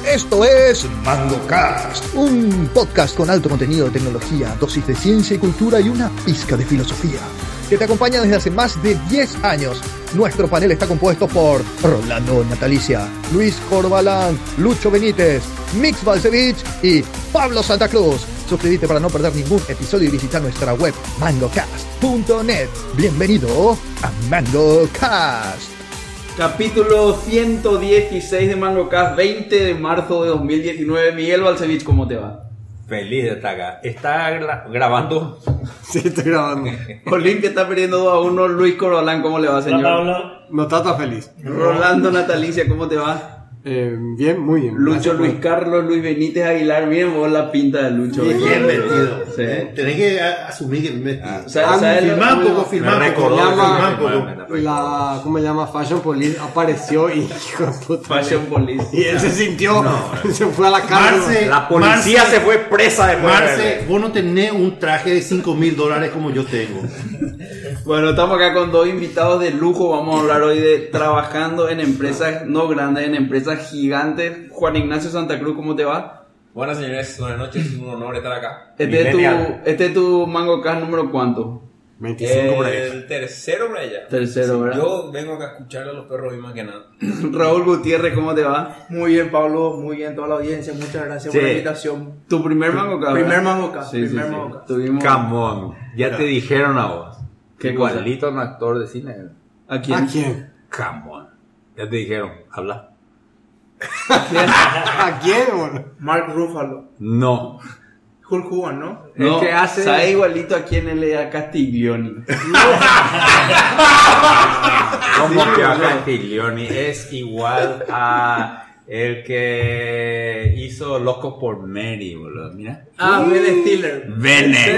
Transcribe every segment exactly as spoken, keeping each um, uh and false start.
Esto es MangoCast, un podcast con alto contenido de tecnología, dosis de ciencia y cultura y una pizca de filosofía, que te acompaña desde hace más de diez años. Nuestro panel está compuesto por Rolando Natalicia, Luis Corbalán, Lucho Benítez, Mix Balcevich y Pablo Santa Cruz. Suscríbete para no perder ningún episodio y visita nuestra web mangocast punto net. Bienvenido a MangoCast. Capítulo ciento dieciséis de MangoCast, veinte de marzo de dos mil diecinueve. Miguel Balcevich, ¿cómo te va? Feliz de estar acá. ¿Está gra- grabando? Sí, estoy grabando. Olimpia está perdiendo dos a uno. Luis Corbalán, ¿cómo le va, señor? Hola, hola. No está tan feliz. Rolando Natalicia, ¿cómo te va? Eh, bien, muy bien. Lucho, Gracias, Luis por- Carlos, Luis Benítez Aguilar. Miren vos la pinta de Lucho. Bien, bien metido. Sí. ¿Eh? Tenés que a- asumir que me metido. O sea, ¿sabes lo- Filmá un poco, cómo- filmá Me un poco. recordó, Filmá un sí, poco. me- La, ¿cómo se llama? Fashion Police apareció y hijo de puta. Fashion Police. Y él se sintió, se fue a la cárcel. Marce, La policía Marce- se fue presa después de Marce, verle. vos no tenés un traje de cinco mil dólares como yo tengo. Bueno, estamos acá con dos invitados de lujo. Vamos a hablar hoy de trabajando en empresas no grandes, en empresas gigantes. Juan Ignacio Santa Cruz, ¿cómo te va? Buenas señores, buenas noches, es un honor estar acá. Este es tu, Millennial. este es tu MangoCast número cuánto? veinticinco por ahí. El tercero por allá. Tercero, ¿verdad? Yo vengo acá a escuchar a los perros y más que nada. Raúl Gutiérrez, ¿cómo te va? Muy bien, Pablo. Muy bien, toda la audiencia. Muchas gracias Sí. por la invitación. Tu primer MangoCast. Primer ¿verdad? MangoCast, Sí, sí, primer sí. MangoCast. Tuvimos... Come on. Ya te dijeron a vos. ¿Qué Igualito a un actor de cine. ¿A quién? ¿A quién? Come on. Ya te dijeron. Habla. ¿A quién, boludo? Mark Ruffalo. No. Hulk Hogan, ¿no? No, El que hace- sabe igualito a quién él es a Castiglioni. ¿Cómo que a Castiglioni? Es igual a el que hizo Loco por Mary, boludo. Mira. Ah, Ben Stiller. Ben Stiller,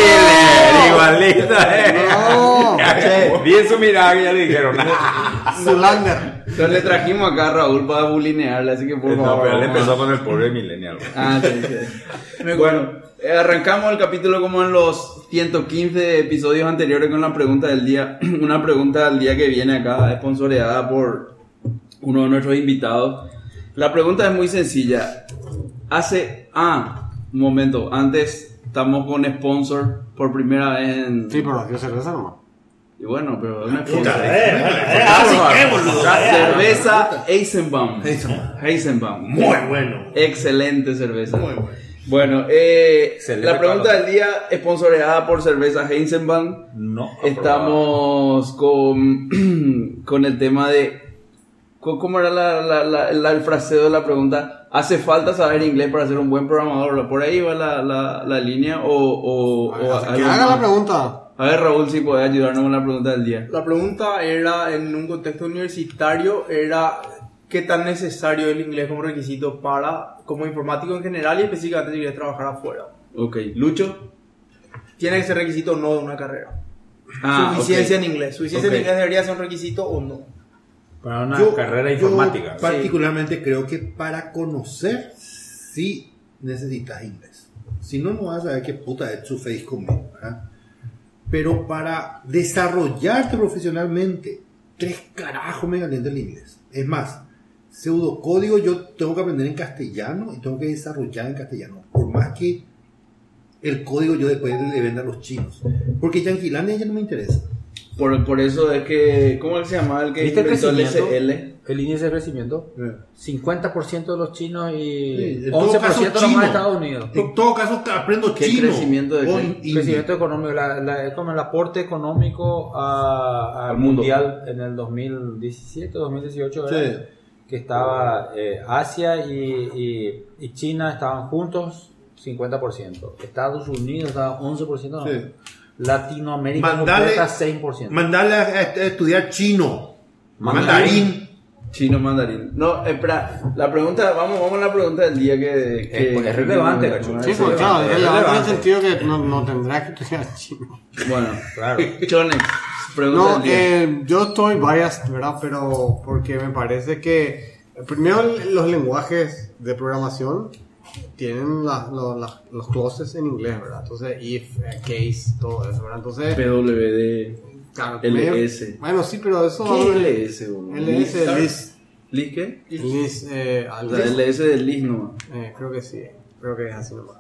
No. igualito, eh. No. Bien su mirada que ya le dijeron. Zulander. Entonces le trajimos acá a Raúl para bulinearle, así que por No, favor. pero él vamos a- empezó con el pobre millennial. boludo. Ah, sí, sí. Bueno, eh, arrancamos el capítulo como en los ciento quince episodios anteriores con la pregunta del día. Una pregunta del día que viene acá, sponsoreada por uno de nuestros invitados. La pregunta es muy sencilla. Hace... Ah, un momento. Antes estamos con sponsor por primera vez en... Sí, pero dio cerveza nomás. Y bueno, pero... Una Puta, Eh, bueno, eh, Así ah, que, boludo. La cerveza Eisenbahn. Eisenbahn. Eisenbahn. Muy bueno. Excelente cerveza. Muy bueno. Bueno, eh, Excelente, la pregunta Carlos. del día es sponsoreada por cerveza Eisenbahn. No. Estamos con, con el tema de... ¿Cómo era la, la, la- la- el fraseo de la pregunta? ¿Hace falta saber inglés para ser un buen programador? ¿Por ahí va la, la, la línea? ¿O, o, A o ver, algo que haga más? la pregunta. A ver, Raúl, si puede ayudarnos con la pregunta del día. La pregunta era, en un contexto universitario, era qué tan necesario es el inglés como requisito para, como informático en general y específicamente si quieres trabajar afuera. Ok, Lucho. Tiene que ser requisito o no de una carrera. Ah, Suficiencia ok. en inglés. Suficiencia Ok. en inglés debería ser un requisito o no. Para una Yo- carrera yo informática. particularmente creo que para conocer sí necesitas inglés. Si no, no vas a saber qué puta es su face conmigo, ¿verdad? Pero para desarrollarte profesionalmente, tres carajos me calienta el inglés. Es más, pseudocódigo yo tengo que aprender en castellano y tengo que desarrollar en castellano. Por más que el código yo después le venda a los chinos. Porque Yanquilandia ya no me interesa. Por, por eso es que... ¿Cómo es que se llamaba el que ¿Viste el inventó el crecimiento? S L? El índice de crecimiento. cincuenta por ciento de los chinos Sí, y en todo once por ciento caso, nomás de chino. Estados Unidos. En todo caso, aprendo ¿Qué chino. crecimiento de con qué? inglés. Crecimiento económico, la, la- es como el aporte económico a- al Al mundo. mundial en el dos mil diecisiete, dos mil dieciocho, ¿verdad? Sí. Que estaba eh, Asia y, y- y China estaban juntos cincuenta por ciento, Estados Unidos estaba once por ciento, no. Sí. Latinoamérica Mandale- completa seis por ciento. Mandarle a, a estudiar chino, Mandarín. mandarín. Chino mandarín. No, espera, la pregunta, vamos, vamos a la pregunta del día que... que Es- es relevante, que- Gacho. Sí, Sí, pues claro, es es relevante en el relevante. sentido que no, no tendrás que estudiar chino. Bueno, Claro. Chonex, pregunta No, del día. eh, yo estoy biased, ¿verdad? Pero porque me parece que primero los lenguajes de programación tienen las- los, las- los clauses en inglés, ¿verdad? Entonces, if, eh, case, todo eso, ¿verdad? Entonces, P W D, claro, L medio- S. Bueno, sí, pero eso... ¿Qué es L S? boludo? L S, list. ¿Lis qué? Lis, eh, al- La L S del Lis nomás. eh, creo que sí, creo que es así nomás.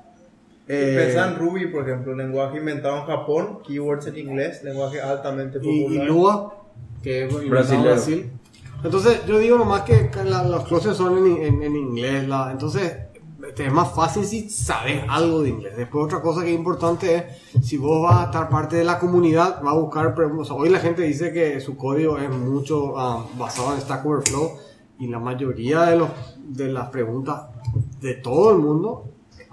Pensá en Ruby, por ejemplo, lenguaje inventado en Japón, keywords en inglés, lenguaje altamente y, y popular. Lua, que es inventado en Brasilero. Brasil. Entonces, yo digo nomás que la- los clauses son en, en- en inglés. La, entonces, te es más fácil si sabes algo de inglés. Después, otra cosa que es importante es, si vos vas a estar parte de la comunidad, vas a buscar, pre- o sea, hoy la gente dice que su código es mucho ah, basado en Stack Overflow, y la mayoría de, los, de las preguntas de todo el mundo,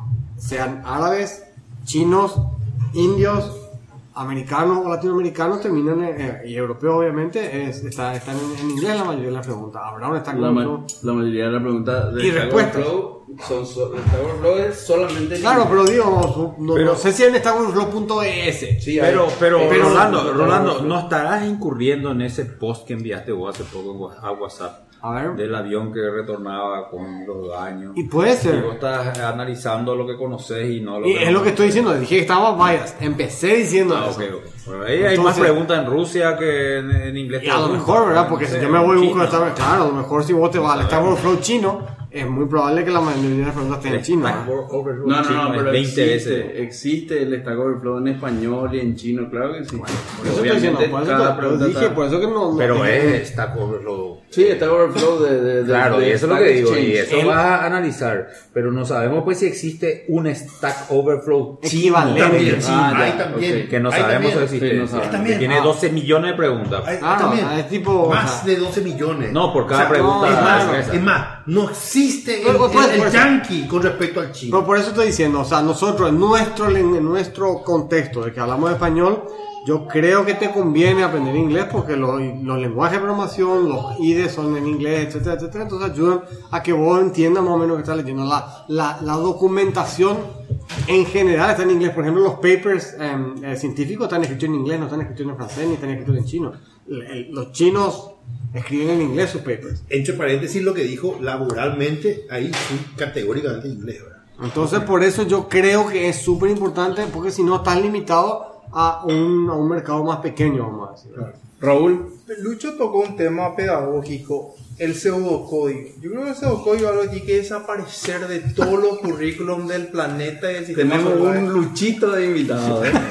sean árabes, chinos, indios, americanos o latinoamericanos, terminan en, eh, y europeos obviamente, es, está, están en, en inglés la mayoría de las preguntas. Habrá un Stack La, ma- Overflow. la mayoría de las preguntas de Y Stack respuestas. Overflow son so- Stack Overflow es solamente en Claro, inglés. pero digo, no, no- Pero- no sé si en Stack Overflow punto es. Sí, Pero, hay- pero, pero- Rolando, pero- Rolando, ¿no estarás incurriendo en ese post que enviaste vos hace poco en wa- a WhatsApp? A ver. Del avión que retornaba con los daños. Y puede ser. Y vos estás analizando lo que conoces y no lo Y que es no lo que estoy diciendo, dije que estaba bias. Empecé diciendo Ah, eso. ok, ok. Bueno, ahí hay Entonces- más preguntas en Rusia que en, en inglés. Y a lo mejor, ¿verdad? Porque si yo me voy y busco China. Stack, claro, a lo mejor si vos te vas al Stack Overflow chino, es muy probable que la mayoría de las preguntas estén en chino. Stack ¿verdad? Overflow No, no, chino no, es pero veinte existe, veces. existe el Stack Overflow en español y en chino, claro que sí. Por eso estoy diciendo, por eso, cada te- pregunta dije, está- por eso que no. no Pero tiene- es Stack Overflow. Sí, Stack Overflow de, de, de Claro, de y eso es lo Stack que digo, y Exchange. eso El- vas a analizar, pero no sabemos pues si existe un Stack Overflow chino Equivalente. También, sí, Ah, ya, hay también. ok. que no Hay sabemos también. su existencia, Sí, no sabemos. que También. tiene Ah. doce millones de preguntas. Hay- Claro, también. es tipo, Más o sea, de doce millones. No, por cada O sea, pregunta. Es más, esa. es más, no existe el, Pero, pues, el- el pues, yankee con respecto al chino. pero por eso estoy diciendo, o sea, nosotros en nuestro, en nuestro contexto de que hablamos español, yo creo que te conviene aprender inglés porque los, los lenguajes de programación, los I D E son en inglés, etcétera, etcétera. Entonces ayudan a que vos entiendas más o menos lo que estás leyendo. La, la, la documentación en general está en inglés. Por ejemplo, los papers eh, eh, científicos están escritos en inglés, no están escritos en francés ni están escritos en chino. El- el- los chinos escriben en inglés sus papers. Entre paréntesis, lo que dijo laboralmente, ahí sí, categóricamente inglés, ¿verdad? Entonces, por eso yo creo que es súper importante, porque si no estás limitado a un, a un mercado más pequeño, vamos a decir. Raúl, Lucho tocó un tema pedagógico, el pseudocódigo. Yo creo que el pseudocódigo es algo que tiene que desaparecer de todos los currículums del planeta y del sistema tenemos solar. un luchito de invitado, ¿eh?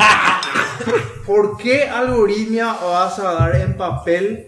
¿Por qué algoritmia vas a dar en papel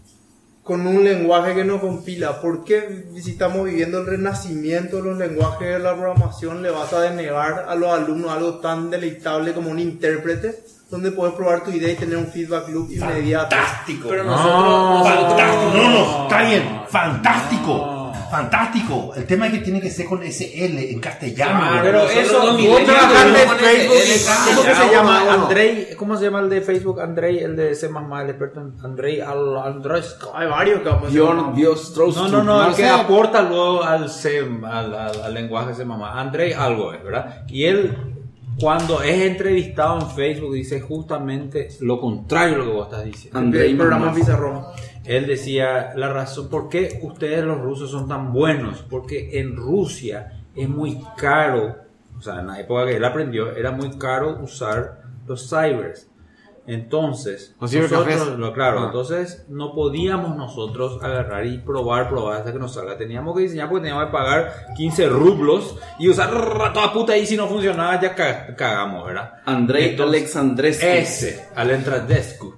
con un lenguaje que no compila? ¿Por qué, si estamos viviendo el renacimiento de los lenguajes de la programación, le vas a denegar a los alumnos algo tan deleitable como un intérprete, donde puedes probar tu idea y tener un feedback loop inmediato? Fantástico. Pero nosotros, Fantástico. No, no, está bien. Fantástico. Fantástico. El tema es que tiene que ser con S L en castellano. Ah, ¿verdad? pero Nosotros eso, los vos millennials trabajar de tenemos Facebook ese- y ese- castellano, ¿Cómo que se llama? uno. Andrei, ¿cómo se llama el de Facebook? Andrei, el de C++, el experto en Andrei Al- Andrés. Hay varios que vamos a Dios, Dios, No, no, no, el que sé. aporta luego al C, al, al, al lenguaje C++. Andrei algo es, ¿verdad? Y él, cuando es entrevistado en Facebook, dice justamente lo contrario a lo que vos estás diciendo. Andrei el programa Mamás. Pizarrón. Él decía la razón, ¿por qué ustedes los rusos son tan buenos? Porque en Rusia es muy caro, o sea, en la época que él aprendió, era muy caro usar los cybers. Entonces, Los cibercafés. nosotros, lo- claro, Ah. entonces no podíamos nosotros agarrar y probar, probar hasta que nos salga. Teníamos que diseñar porque teníamos que pagar quince rublos y usar a toda puta y si no funcionaba ya ca- cagamos, ¿verdad? Andrei Entonces, Alexandrescu. Ese, Alentradescu.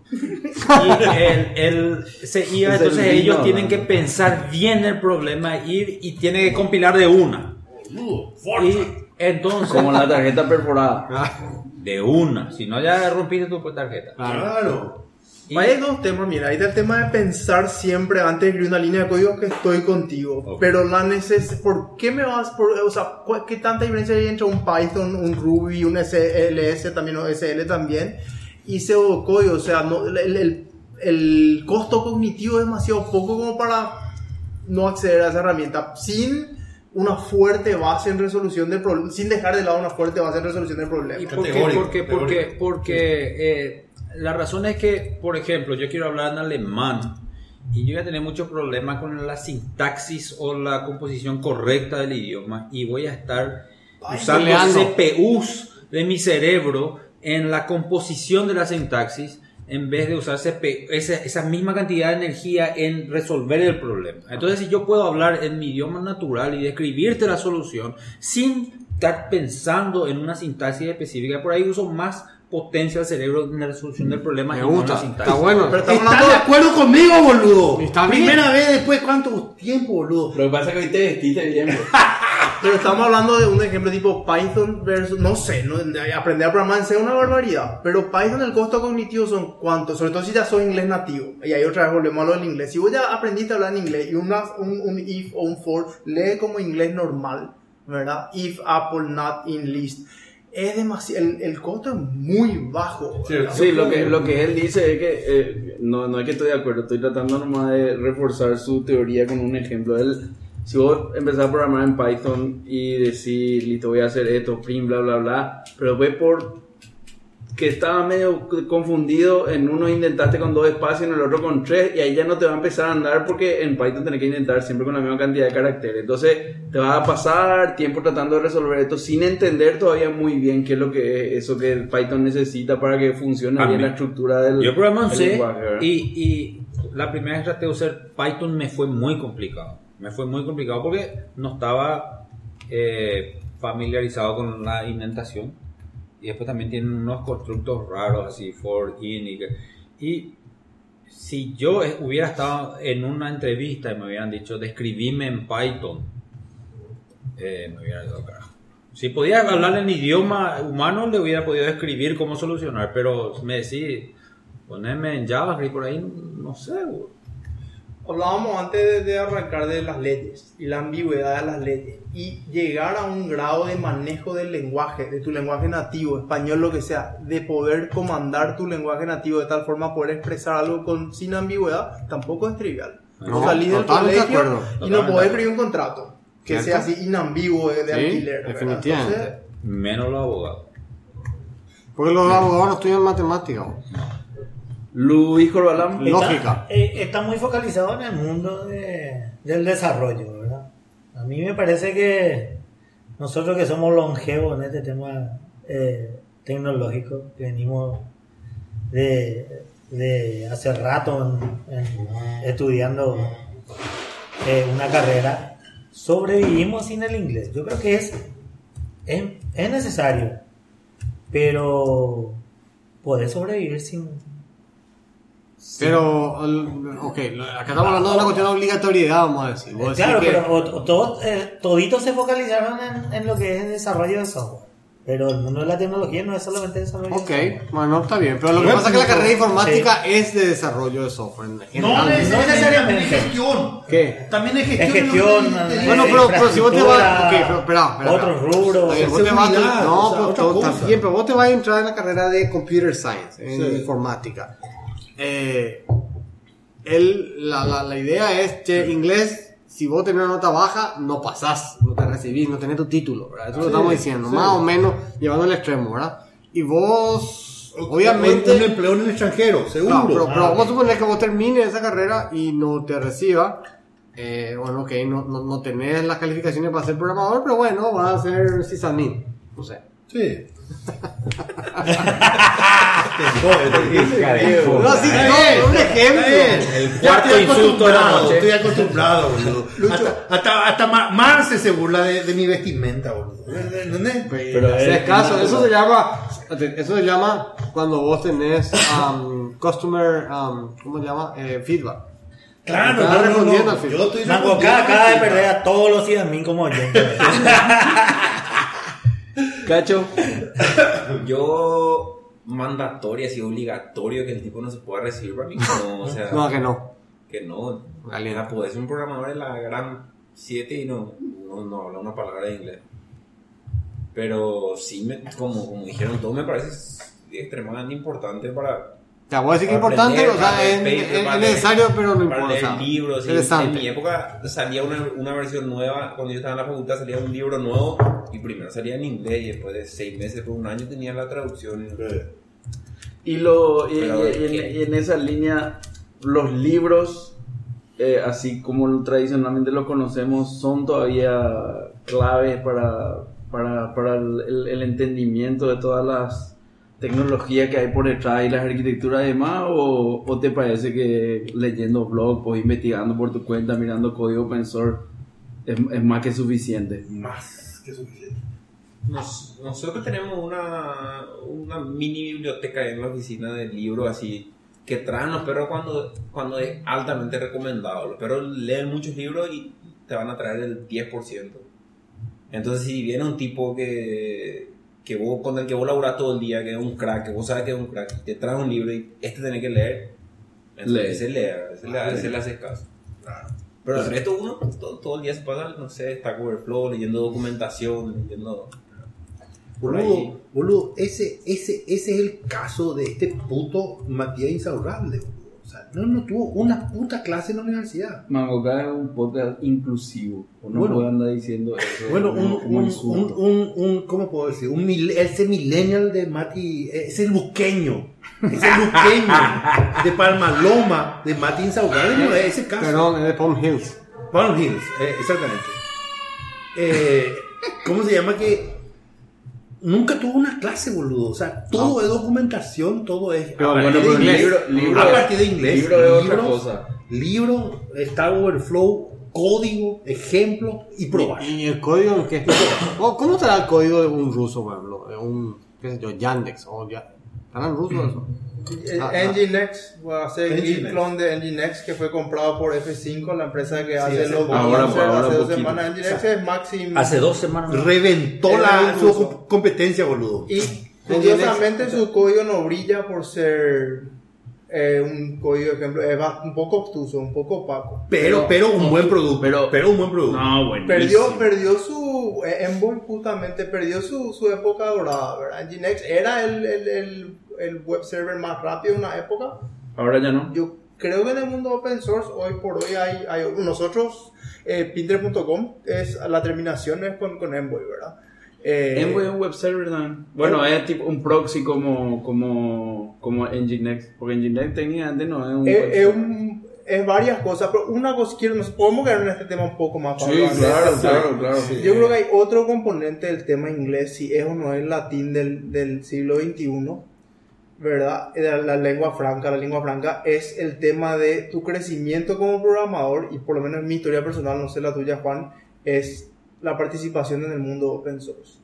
Y él, él se iba, Es el entonces vino, ellos ¿no? tienen que pensar bien el problema, ir y tienen que compilar de una. Y entonces, Como la tarjeta perforada. de una, si no ya rompiste tu tarjeta. Claro. Y- Hay dos temas, mira, ahí está el tema de pensar siempre antes de escribir una línea de código que estoy contigo. Ok. Pero la neces ¿por qué me vas por, o sea, cu- qué tanta diferencia hay entre un Python, un Ruby, un S L S también o S L también y pseudocódigo? O sea, no, el, el, el costo cognitivo es demasiado poco como para no acceder a esa herramienta sin una fuerte base en resolución del problema, sin dejar de lado una fuerte base en resolución del problema. ¿Y por qué? Categórico, Porque, porque, porque eh, la razón es que, por ejemplo, yo quiero hablar en alemán y yo voy a tener muchos problemas con la sintaxis o la composición correcta del idioma y voy a estar usando peleando. C P Us de mi cerebro en la composición de la sintaxis en vez de usar ese, esa, esa misma cantidad de energía en resolver el problema. Entonces, si yo puedo hablar en mi idioma natural y describirte la solución sin estar pensando en una sintaxis específica, por ahí uso más potencia al cerebro en la resolución del problema. Me y no en gusta, la sintaxis. está bueno. Pero estamos ¿Estás hablando de acuerdo conmigo, boludo? Está bien. Primera vez después de cuánto tiempo, boludo. Lo que pasa es que hoy te vestiste bien, bro. Pero estamos hablando de un ejemplo tipo Python versus, no sé, ¿no? Aprender a programar en C es una barbaridad. Pero Python, el costo cognitivo son cuántos, sobre todo si ya sos inglés nativo. Y ahí otra vez volvemos a lo del inglés. Si vos ya aprendiste a hablar en inglés y una, un, un if o un for, lee como inglés normal, ¿verdad? If, Apple, not, in, list. Es demasiado, el, el costo es muy bajo. ¿verdad? Sí, lo que, lo que él dice es que, eh, no, no es que estoy de acuerdo, estoy tratando nomás de reforzar su teoría con un ejemplo. Él, si vos empezás a programar en Python y decís, listo, voy a hacer esto, print, bla, bla, bla, pero ves por que estaba medio confundido, en uno intentaste con dos espacios, en el otro con tres, y ahí ya no te va a empezar a andar porque en Python tenés que intentar siempre con la misma cantidad de caracteres. Entonces te vas a pasar tiempo tratando de resolver esto sin entender todavía muy bien qué es lo que es eso que el Python necesita para que funcione A bien mí- la estructura del, Yo programo en del C lenguaje, ¿verdad? y, y la primera vez que traté de usar Python me fue muy complicado. Me fue muy complicado porque no estaba eh, familiarizado con la indentación. Y después también tienen unos constructos raros así, for, in y, que- y si yo eh, hubiera estado en una entrevista y me hubieran dicho describime en Python, eh, me hubiera ido al carajo. Si podía hablar en idioma humano le hubiera podido describir cómo solucionar, pero me decís ponerme en JavaScript por ahí, no sé, güey. Hablábamos antes de, de arrancar de las leyes y la ambigüedad de las leyes y llegar a un grado de manejo del lenguaje, de tu lenguaje nativo, español, lo que sea, de poder comandar tu lenguaje nativo de tal forma poder expresar algo con, sin ambigüedad, tampoco es trivial. No, Vos salís del totalmente de colegio acuerdo. y no Totalmente. podés escribir un contrato que ¿Cierto? sea así inambiguo de, de Sí, alquiler. ¿verdad? definitivamente. Entonces, Menos los abogados. Porque los abogados no estudian matemáticas. Luis Corbalán. Lógica. Está, eh, está muy focalizado en el mundo de- del desarrollo, ¿verdad? A mí me parece que nosotros que somos longevos en este tema eh, tecnológico, que venimos de, de hace rato en- en- estudiando eh, una carrera, sobrevivimos sin el inglés. Yo creo que es, es, es necesario, pero podés sobrevivir sin... Pero, el- ok, acá estamos hablando de una cuestión de obligatoriedad, vamos a decir. Vos Claro, decís que- pero o- o todos, eh, toditos se focalizaron en, en lo que es el desarrollo de software. Pero el mundo de la tecnología no es solamente desarrollo Ok, de software. bueno, está bien. Pero lo que Bueno, pasa es que la pero- carrera de informática es de desarrollo de software. en No general. necesariamente, también es gestión. ¿Qué? También es gestión. Es gestión, no es- eh, Bueno, pero, pero si vos te vas. Ok, pero espera, espera. otros rubros. Está bien, vos te vas- seguridad, no, o sea, pero otra todo- cosa. está bien, pero vos te vas a entrar en la carrera de Computer Science, en Sí. informática. Eh, el, la, la, la idea es que inglés, si vos tenés una nota baja, no pasás, no te recibís, no tenés tu título, ¿verdad? Eso lo Sí, estamos diciendo, sí. más o menos llevando al extremo, ¿verdad? Y vos, Un obviamente. empleo en el extranjero, seguro. No, pero, pero Ah, vamos a ok. suponer que vos termines esa carrera y no te reciba. Eh, bueno, ok, no, no, no tenés las calificaciones para ser programador, pero bueno, vas a ser sysadmin. No sé. Sí. No, sí, Está no, bien, un ejemplo. está bien. El Ya cuarto estoy insulto de la acostumbrado, noche. Estoy acostumbrado, boludo. Hasta, hasta, hasta Ma- Marce se burla de, de mi vestimenta, boludo. ¿Entendés? Pero haces caso, eso se llama, eso se llama cuando vos tenés um, customer, um, ¿cómo se llama? Eh, feedback. Claro, Estás no, no, respondiendo no. al feedback. Yo estoy Mango, respondiendo cada, al cada de feedback. perder a todos los ciudadanos como yo. Cacho. Yo, mandatorio, así obligatorio que el tipo no se pueda recibir para mí. No, o sea, No, que no. que no. Aliena. La podés ser un programador en la gran siete y no, no, no habla una palabra de inglés. Pero sí, me, como, como dijeron todos, me parece extremadamente importante para. Te voy a decir que es para importante, aprender, o sea, para es, leer paper, es- para es leer- necesario, pero no Para importa. leer o sea, libros. sí. interesante. En mi época salía una, una versión nueva, cuando yo estaba en la facultad salía un libro nuevo y primero salía en inglés y después de seis meses, por un año tenía la traducción. Y, lo, y, Pero, y- y en, ¿qué? y en esa línea, los libros, eh, así como tradicionalmente los conocemos, son todavía claves para, para, para el, el- el entendimiento de todas las tecnología que hay por detrás y las arquitecturas y demás, o, o te parece que leyendo blog o investigando por tu cuenta, mirando código open source es, es más que suficiente? Más que suficiente. Nos, nosotros tenemos una, una mini biblioteca en la oficina de libros así que traen los perros cuando, cuando es altamente recomendado. Los perros leen muchos libros y te van a traer el diez por ciento. Entonces si viene un tipo que, que vos, con el que vos laburás todo el día, que es un crack, que vos sabes que es un crack, te trae un libro y este tenés que leer, entonces ese lee, ese le, ese le hace caso. Pero el resto uno todo, todo el día se pasa, no sé, Stack Overflow, leyendo documentación, leyendo... Boludo, boludo, ese, ese, ese es el caso de este puto Matías Insaurralde, boludo. O sea, no, no tuvo una puta clase en la universidad. Mangoka es un podcast inclusivo, o no Bueno. puedo andar diciendo eso. Bueno, un, como- como un, insulto. un, un, un, ¿cómo puedo decir? Un mil- ese millennial de Mati, es el luqueño, es el luqueño de Palmaloma, de Mati Insaurralde, no es ese caso. Perdón, es de Palm Hills. Palm Hills, eh, exactamente. Eh, ¿Cómo se llama? Que nunca tuvo una clase, boludo. O sea, todo es documentación, todo es Pero a bueno, partir de pero inglés. libro- libro- a partir de inglés. libro es otra libros, cosa. Libro, Stack Overflow, código, ejemplo y probar. ¿Y, y el código en qué está? ¿Cómo cómo será el código de un ruso, por ejemplo? De un, qué sé yo, Yandex o ya. ¿Estarán en ruso eso? Eh, Ah, ah. Nginx va a hacer el Nginx. clon de Nginx que fue comprado por F cinco, la empresa que hace hace los poco. Ahora- browsers, ahora hace dos poquito. semanas. Nginx es Maxim. Hace dos semanas. Reventó Era la, un su ruso. comp- competencia, boludo. Y curiosamente su código no brilla por ser eh, un código, ejemplo, es ba- un poco obtuso, un poco opaco. Pero, pero un buen producto. pero- Pero, un buen producto. No, bueno. Perdió, perdió su eh, Envoy justamente perdió su, su época dorada, ¿verdad? Nginx era el, el, el, el web server más rápido en una época. Ahora ya no. Yo creo que en el mundo open source hoy por hoy hay, hay nosotros eh, Pinterest punto com es la terminación es con, con Envoy, ¿verdad? Eh, Envoy es un web server también. Bueno, es tipo un proxy como como como Nginx, porque Nginx técnicamente no es un es, web es, server. un- es varias cosas, pero una cosa quiero, nos podemos quedar en este tema un poco más. Sí, Pablo, antes de claro, pasar. claro, claro. Yo creo que hay otro componente del tema inglés, si es o no es latín del, del siglo veintiuno, ¿verdad? La, la lengua franca, la lengua franca es el tema de tu crecimiento como programador, y por lo menos en mi historia personal, no sé la tuya, Juan, es la participación en el mundo open source.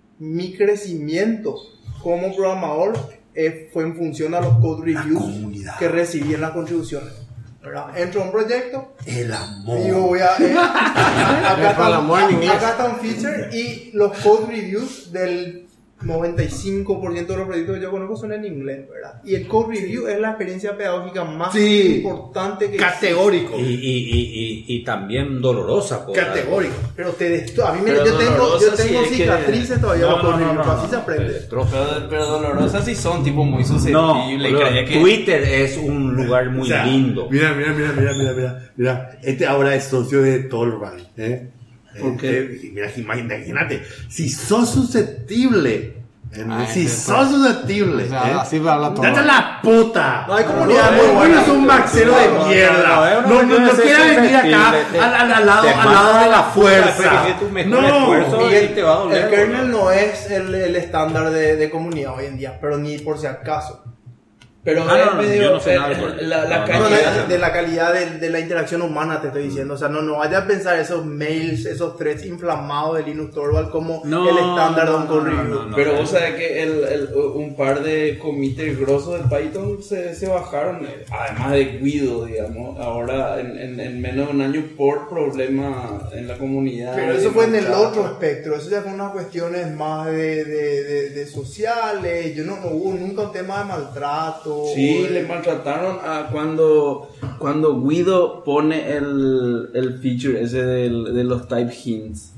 Mi crecimiento como programador eh, fue en función a los code reviews comunidad. que recibí en las contribuciones, ¿verdad? Entro a un proyecto, El amor. digo, voy a, eh, acá, Es para el amor en está, inglés. acá está un feature y los code reviews del noventa y cinco por ciento de los proyectos que yo conozco son en inglés, ¿verdad? Y el code review es la experiencia pedagógica más Sí. importante que Categórico. Y, y, y, y, y también dolorosa. por Categórico. Pero te desto- a mí me, Pero yo tengo, dolorosa yo tengo sí es que- cicatrices todavía No, los code no, no, reviews, no, pero así no. se aprende. Pero, pero dolorosas sí son, tipo muy No, susceptibles. boludo, creía que... Twitter es un lugar muy O sea, lindo. Mira, mira, mira, mira, mira, mira, mira. Este ahora es socio de Tolval, ¿eh? ¿Por Eh, qué? eh, mira, imagínate, si sos susceptible, ¿eh? Ay, si sí, sos susceptible, O sea, ¿eh? así va la todo. ¡Date la puta! No, hay comunidad no, muy no, buena. es un maxero No, de no, mierda. no, no, No, no, no, no no es quieras venir acá susceptible, te- al, al, al lado, te al lado manda de la la puta, fuerza. porque tu mejor No, esfuerzo Y el, te va a doler, el kernel boludo. no es el, el estándar de, de comunidad hoy en día, pero ni por si acaso. Pero Ah, es no, no, medio- yo no sé eh, nada de Twitter. la, la No, no, No, calidad. de, de la calidad de, de la interacción humana te estoy diciendo. O sea, no, no vayas a pensar esos mails, esos threads inflamados de Linux Torvald como No, el estándar de un no, code no, review. no, no. Pero vos sabés que el, el- un par de commits grosos del Python se, se bajaron, eh, además de Guido, digamos, ahora en, en, en menos de un año por problemas en la comunidad. Pero eso fue en el Maltrato. otro espectro, eso ya fue unas cuestiones más de, de, de, de sociales. Yo no, no hubo nunca un tema de maltrato. Sí, o de- le maltrataron a cuando, cuando Guido pone el, el feature ese del- de los type hints.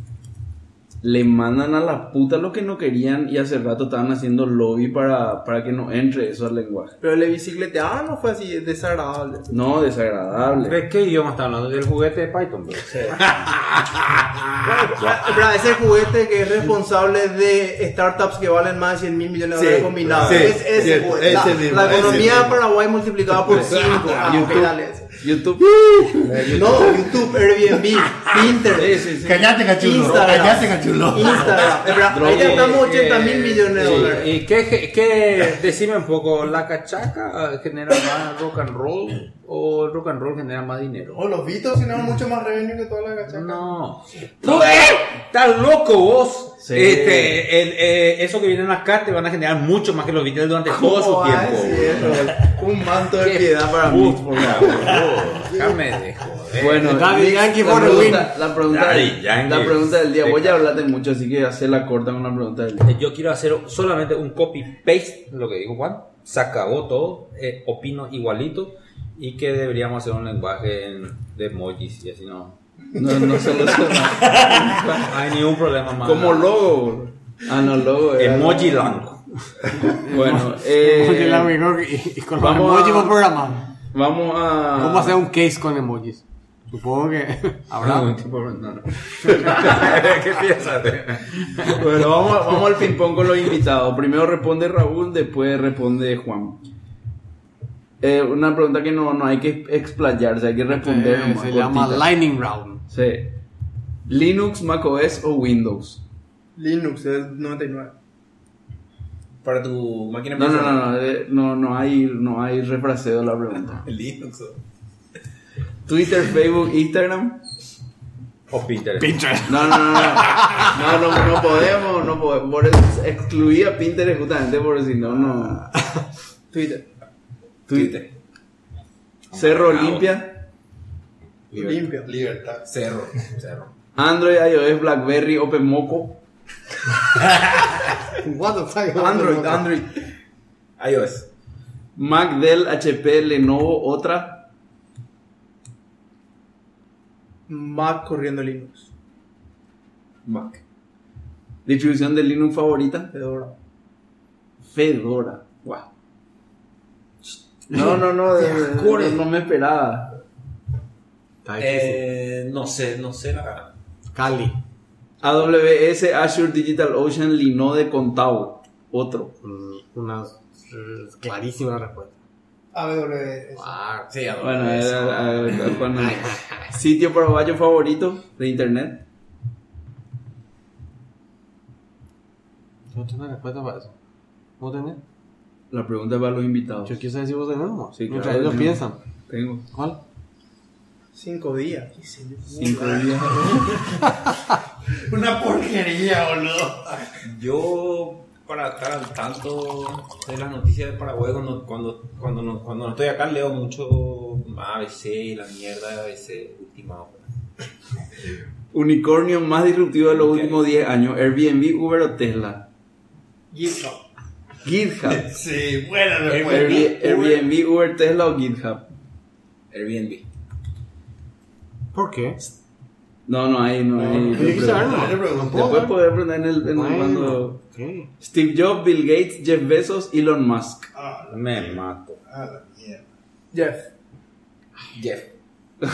Le mandan a la puta lo que no querían y hace rato estaban haciendo lobby para, para que no entre eso al lenguaje. Pero le bicicleteaban, no fue así desagradable. No, desagradable. ¿De qué idioma está hablando? Del juguete de Python, bro. Pero ese juguete que es responsable de startups que valen más de cien mil millones de Sí, dólares combinados. sí, es ese cierto, juguete. La, ese mismo, la ese economía mismo. de Paraguay multiplicada por cinco. Ah, ok, YouTube, dale ese. YouTube. No, YouTube, Airbnb, Pinterest. Sí, sí, sí. Cállate, cachulo. Instagram. Cállate, cachulo. Instagram. Espera, ahí ya estamos ochenta mil millones de Sí, dólares. ¿Y qué, qué, decime un poco, la cachaca genera más rock and roll o el rock and roll genera más dinero? Oh, los Beatles tienen mucho más revenue que toda la gachaca. No. ¿Tú estás loco vos? Sí. Este, el, eh, eso que vienen acá te van a generar mucho más que los Beatles durante todo su ¿Cómo va a tiempo. decir eso? Un manto de Qué piedad para mí. Por favor, déjame de joder. Bueno, Daddy Nick, Yankee la for the pregunta, la, pregunta, Daddy Yankee. la pregunta del día. Sí, Voy a claro. hablarte mucho, así que hacerla corta con la pregunta del día. Eh, Yo quiero hacer solamente un copy-paste, lo que dijo Juan. Se acabó todo. Eh, opino igualito. Y que deberíamos hacer un lenguaje en- de emojis y así no. No, no solo No hay ningún problema más. como logo. Ah, no, logo. era- Emoji lang. Bueno, eh, Emoji la mejor y, y con los vamos emojis a- por programa. vamos a. ¿Cómo hacer un case con emojis? Supongo que habrá. No, tipo, no, no. ¿Qué piensas? Bueno, vamos, vamos al ping-pong con los invitados. Primero responde Raúl, después responde Juan. Eh, una pregunta que no, no hay que explayarse, hay que responder. Eh, nomás, se llama cortita. Lightning Round. Sí. ¿Linux, macOS o Windows? Linux es noventa y nueve. Para tu máquina No, no, personal. no, no, eh, no, no hay, no hay refraseo de la pregunta. Linux. Twitter, Facebook, Instagram. O Pinterest. Pinterest. No, no, no, no, no, no, no podemos, no podemos. Por eso excluí a Pinterest justamente por si no, no. Twitter. Twitter. Cerro Limpia. Limpio. Libertad. Cerro. Cerro. Android, iOS, BlackBerry, OpenMoco. What the fuck? Android, Android. iOS. Mac, Dell, H P, Lenovo, otra. Mac corriendo Linux. Mac. Distribución de Linux favorita. Fedora. Fedora. Wow. No, no, no, de- de- no me esperaba. Está difícil. Eh, no sé, no sé la. Cali. A W S, Azure, DigitalOcean, Linode, Contao. Otro. Mm, Una eh, clarísima respuesta. A W S. Ah, Sí, a Bueno, era, era- cuando- sitio paraguayo favorito de internet. yo tengo una respuesta para eso. ¿Vos tenés? La pregunta es para los invitados. Yo quiero saber si vos tenés, ¿no? Sí, Mientras claro, ellos tengo. piensan. Tengo ¿Cuál? Cinco días. cinco días. Una porquería, boludo. Yo, para estar al tanto de las noticias de Paraguay, cuando, cuando, cuando, no, cuando no estoy acá, leo mucho A B C y la mierda de A B C, última hora. Unicornio más disruptivo de los últimos diez años. Airbnb, Uber o Tesla. GitHub. GitHub. Sí, buena Airbnb, respuesta. Airbnb, Uber, Tesla o GitHub. Airbnb. ¿Por qué? No, no hay, no hay. Hay que saber, No, ¿no? le pregunto. No puedo Después ver. poder preguntar en el, en el Bueno, cuando. ok. Steve Jobs, Bill Gates, Jeff Bezos, Elon Musk. Ah, la, Me mato. ah, la mierda. Jeff. Jeff. Nos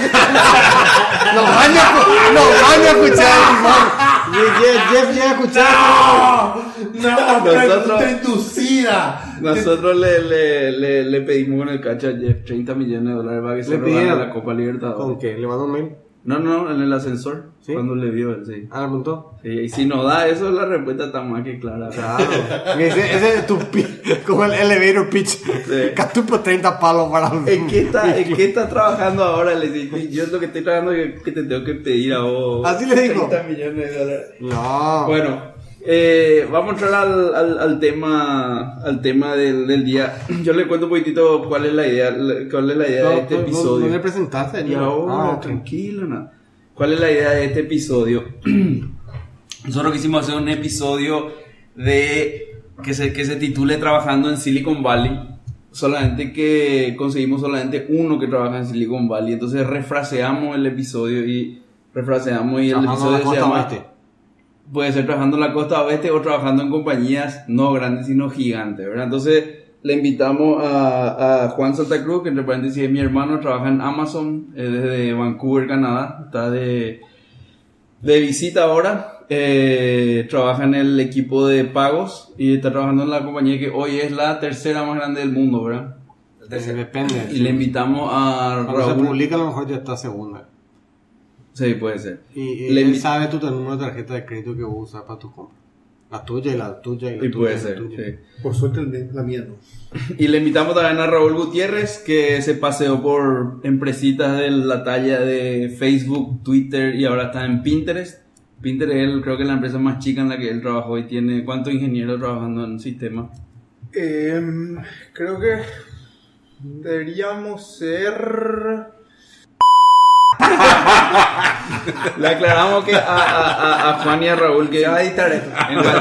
van a, escu- nos van a escuchar, Simón. Jeff, Jeff ya escuchar. No, Nosotros- pregunta inducida. Nosotros le, le, le, le pedimos con el cacho a Jeff treinta millones de dólares para que se Le robara pidieron. la Copa Libertadores. ¿Con qué? ¿Le mandó un mail? No, no, en el ascensor. ¿Sí? Cuando le vio él, sí. Ah, le preguntó. Sí, y si nos da eso, la respuesta está más que clara. Claro. Ese, ese es tu pi- como el elevator pitch. Sí. Catupo treinta palos para. ¿En qué está, en qué está trabajando ahora? Le dice, yo es lo que estoy trabajando que, que te tengo que pedir a vos. Así le dijo. treinta millones de dólares. No. Bueno, eh, vamos a entrar al, al, al tema, al tema del, del día. Yo le cuento un poquitito cuál es la idea, cuál es la idea No, de este no, no, episodio. no le presentaste. Y ¿no? ahora, Ah, ok. tranquilo, nada. ¿Cuál es la idea de este episodio? Nosotros quisimos hacer un episodio de que se, que se titule Trabajando en Silicon Valley. Solamente que conseguimos solamente uno que trabaja en Silicon Valley. Entonces refraseamos el episodio y refraseamos y el Trabajando en la episodio se costa llama... oeste. Puede ser trabajando en la costa oeste o trabajando en compañías no grandes sino gigantes, ¿verdad? Entonces le invitamos a, a Juan Santa Cruz, que entre paréntesis es mi hermano, trabaja en Amazon eh, desde Vancouver, Canadá, está de, de visita ahora, eh, trabaja en el equipo de pagos y está trabajando en la compañía que hoy es la tercera más grande del mundo, ¿verdad? Eh, depende. Y le invitamos a Cuando se Raúl. publica a lo mejor ya está segunda. Sí, puede ser. Y, y Le él invi- sabe tu número de tarjeta de crédito que usas para tu compra. La tuya y la tuya y la Y tuya. puede y la ser, tuya. sí. Por suerte el- la mía no. Y le invitamos también a Raúl Gutiérrez, que se paseó por empresitas de la talla de Facebook, Twitter y ahora está en Pinterest. Pinterest él, creo que es la empresa más chica en la que él trabajó y tiene ¿cuántos ingenieros trabajando en sistema? Eh, creo que deberíamos ser... Le aclaramos que a, a, a, a Juan y a Raúl que Se va a editar esto. en, cual-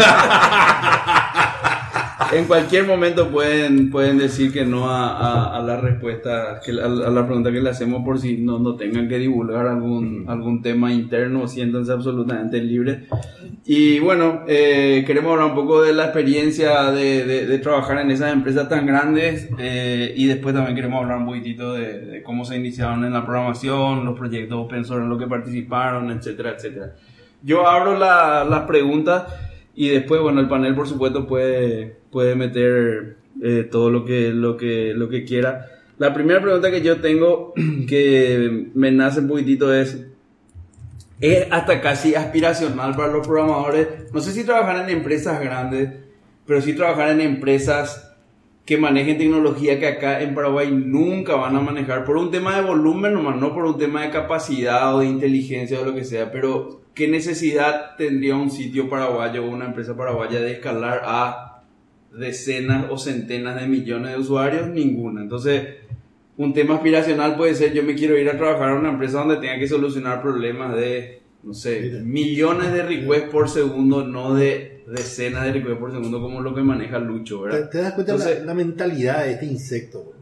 en cualquier momento pueden, pueden decir que no a, a, a la respuesta, que, a, a la pregunta que le hacemos por si no, no tengan que divulgar algún, algún tema interno, siéntanse absolutamente libres. Y bueno, eh, queremos hablar un poco de la experiencia de, de, de trabajar en esas empresas tan grandes eh, y después también queremos hablar un poquitito de, de cómo se iniciaron en la programación, los proyectos open source en los que participaron, etcétera, etcétera. Yo abro la- las preguntas y después, bueno, el panel por supuesto puede, puede meter eh, todo lo que, lo, que, lo que quiera. La primera pregunta que yo tengo, que me nace un poquitito es... Es hasta casi aspiracional para los programadores. No sé si trabajar en empresas grandes, pero sí trabajar en empresas que manejen tecnología que acá en Paraguay nunca van a manejar por un tema de volumen nomás, no por un tema de capacidad o de inteligencia o lo que sea, pero ¿qué necesidad tendría un sitio paraguayo o una empresa paraguaya de escalar a decenas o centenas de millones de usuarios? Ninguna. Entonces, un tema aspiracional puede ser, yo me quiero ir a trabajar a una empresa donde tenga que solucionar problemas de, no sé, millones de requests por segundo, no de decenas de requests por segundo como lo que maneja Lucho, ¿Te, ¿verdad? te das cuenta de Entonces- la, la mentalidad de este insecto, boludo?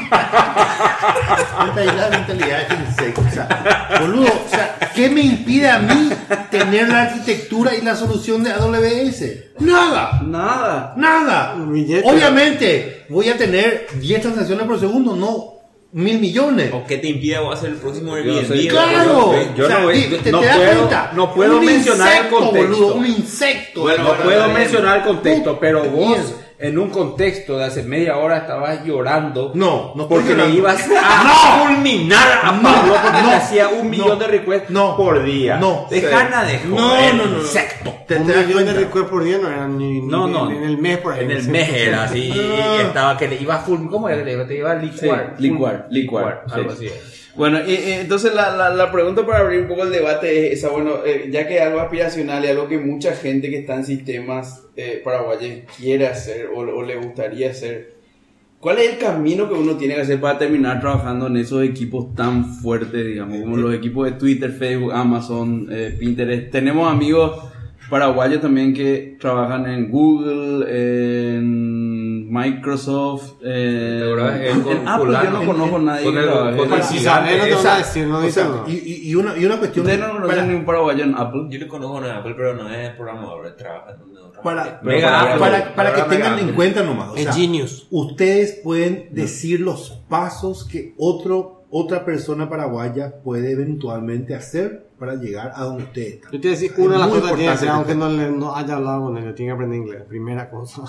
Cuenta la mentalidad de este insecto. O sea, boludo, o sea, ¿qué me impide a mí tener la arquitectura y la solución de A W S? Nada. Nada. Nada. Un billete. Obviamente, voy a tener diez transacciones por segundo, no mil millones. ¿O qué te impide vos hacer el próximo Yo Airbnb? soy- ¡Claro! Yo O sea, no voy- te- te no das puedo- cuenta. no puedo Un mencionar el insecto, contexto. boludo, un insecto. Bueno, No bueno, puedo está bien. mencionar el contexto, pero vos Mierda. en un contexto de hace media hora estabas llorando. No, no estoy porque le llorando. ibas a fulminar a No, Pablo porque no, te hacía un millón no, de requests no, por día. no. Dejana de No, joder, no, no, no. insecto. Te, Un te das millón de cuenta. requests por día no eran ni, ni- No, ni- no. ni en el mes por ahí. En el Sí. mes era así, y, Ah. y estaba que le iba a full, ¿cómo era que te iba? Te iba a licuar. Sí, licuar, Full- licuar, algo sí. así. Bueno, y, y entonces la, la, la pregunta para abrir un poco el debate es esa, bueno, eh, ya que es algo aspiracional y algo que mucha gente que está en sistemas eh, paraguayos quiere hacer o, o le gustaría hacer, ¿cuál es el camino que uno tiene que hacer para terminar trabajando en esos equipos tan fuertes, digamos, como los equipos de Twitter, Facebook, Amazon, eh, Pinterest? Tenemos amigos paraguayos también que trabajan en Google, en Microsoft, eh, verdad, en, con en Apple. fulano, yo no conozco a nadie con que el- trabaje. con el Si gigante, sabes, no te o van sea, a decir, no o dicen sea, no. y, y- y una, y una cuestión. Ustedes no conocen para- ni un paraguayo en Apple. Yo le conozco a Apple, pero no es programador, trabaja en otra Para, Pero para, para- para- para que para- tengan para- en cuenta nomás. O Es sea, Genius. ustedes pueden decir los pasos que otro, otra persona paraguaya puede eventualmente hacer para llegar a donde ustedes están. Yo te voy a decir una de las Muy cosas que tiene que hacer, importante aunque no, le, no haya hablado con él, tiene que aprender inglés. Primera cosa.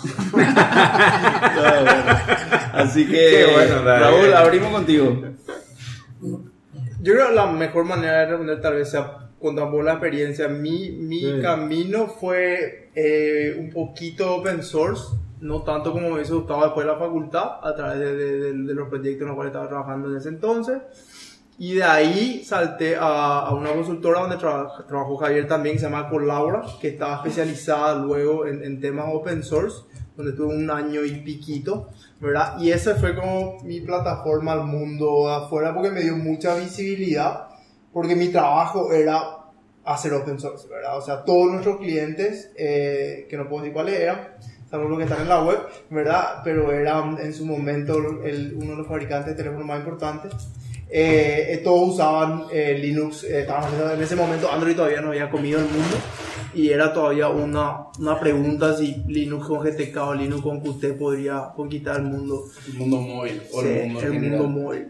Así que, Qué bueno, David. Raúl, abrimos contigo. Yo creo que la mejor manera de responder tal vez sea contar un poco la experiencia. Mi, mi Sí. camino fue eh, un poquito open source, no tanto como me hubiese gustado después de la facultad, a través de, de- de- de los proyectos en los cuales estaba trabajando en ese entonces. Y de ahí salté a, a una consultora donde traba- trabajó Javier también, que se llama Colabora, que estaba especializada luego en, en temas open source, donde tuve un año y piquito, ¿verdad? Y esa fue como mi plataforma al mundo afuera, porque me dio mucha visibilidad, porque mi trabajo era hacer open source, ¿verdad? O sea, todos nuestros clientes, eh, que no puedo decir cuáles eran, salvo los que están en la web, ¿verdad? Pero eran en su momento el, uno de los fabricantes de teléfonos más importantes. Eh, todos usaban eh, Linux, eh, estaban haciendo- en ese momento Android todavía no había comido el mundo y era todavía una, una pregunta si Linux con G T K o Linux con Qt podría conquistar el mundo, El mundo móvil o sí, el mundo en el general. mundo móvil.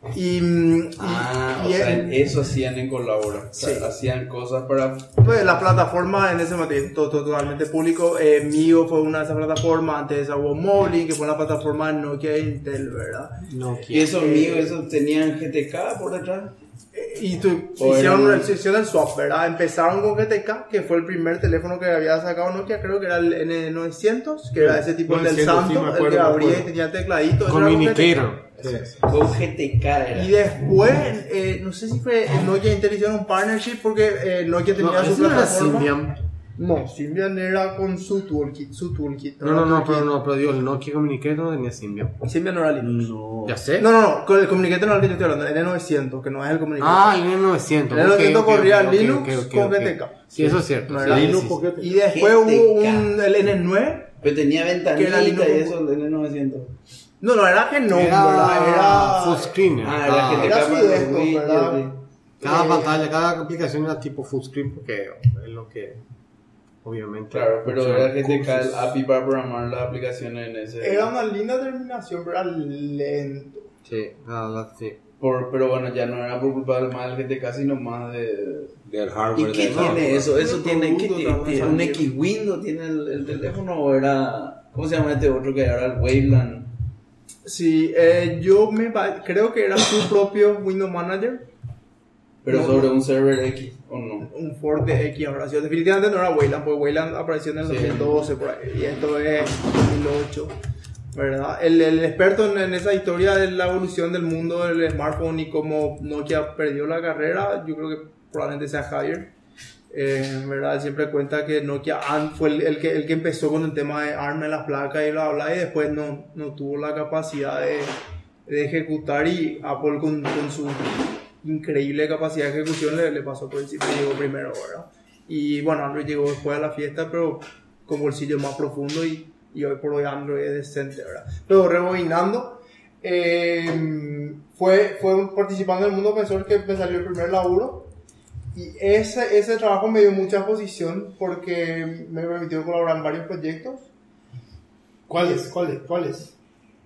Y, y, Ah, y o sea, en- eso hacían en Colabora. O sea, Sí. hacían cosas para... pues, la plataforma en ese momento to- to- totalmente público. Eh, Mio fue una de esas plataformas. Antes de esa hubo Moblin, que fue una plataforma de Nokia e Intel, ¿verdad? Y esos míos, esos tenían G T K por detrás. Y tu, O hicieron, eran- hicieron el swap, ¿verdad? Empezaron con G T K, que fue el primer teléfono que había sacado Nokia, creo que era el N novecientos, que era ese tipo del novecientos, sí, Santo, me el acuerdo, que me abría y acuerdo. tenía tecladito. eso era con G T K. Communicator. Con G T K era. Y después, eh, no sé si fue eh, Nokia e Intel hicieron un partnership porque eh, Nokia tenía No, su ese no era plataforma. Symbian. No, Symbian era con su toolkit, su toolkit. No, no, no, Toolkit. pero no, pero digo, el Nokia Communicator no tenía Symbian. Symbian no era Linux. Ya sé. No, no, no, con el Communicator no era el que yo estoy hablando, el N novecientos, que no es el Communicator. Ah, el N novecientos. El N novecientos ok, ok, corría ok, ok, Linux ok, ok, con ok. G T K. Sí, eso es cierto. No sí, era sí, Linux sí. con G T K. Y después hubo G T K. un, el N nueve. Pero tenía Que era ventanita Linux y con- eso del N novecientos. No, no, era Genome, Era ¿verdad? Era full screen. Ah, era G T era K su para los desktop, Wii, ¿verdad? sí. Cada Eh, pantalla, cada aplicación era tipo full screen porque es lo que obviamente. Claro, pero funciona. era G T K el A P I para programar las aplicaciones en ese. Era una linda terminación, pero era lento. Sí, la, la, sí. Por, pero bueno, ya no era por culpa del más del G T K, sino más de... Del ¿Y hardware. qué del tiene hardware. eso? ¿Eso El tiene, ¿qué producto tiene? también ¿Tiene un salió. X Windows tiene el, el teléfono o era... ¿Cómo se llama este otro que ahora el Wayland? Sí, eh, yo me pa- creo que era su propio Windows Manager, Pero No, sobre no. un server X, ¿o no? un Ford de X ahora. Sí, definitivamente no era Wayland, porque Wayland apareció en el Sí. dos mil doce por ahí, y esto es dos mil ocho, ¿verdad? El, el experto en, en esa historia de la evolución del mundo del smartphone y cómo Nokia perdió la carrera, yo creo que probablemente sea Javier. Eh, ¿verdad? Él siempre cuenta que Nokia an- fue el, el que, el que empezó con el tema de ARM en las placas y bla bla, y después no, no tuvo la capacidad de, de ejecutar, y Apple con, con su increíble capacidad de ejecución le, le pasó por encima y llegó primero, ¿verdad? Y bueno, Android llegó después a la fiesta, pero con bolsillos más profundo, y, y hoy por hoy Android es decente, ¿verdad? Pero rebobinando, eh, fue, fue un participante del mundo open source que me salió el primer laburo. Y ese, ese trabajo me dio mucha exposición porque me permitió colaborar en varios proyectos. ¿Cuáles? ¿Cuáles? ¿Cuáles?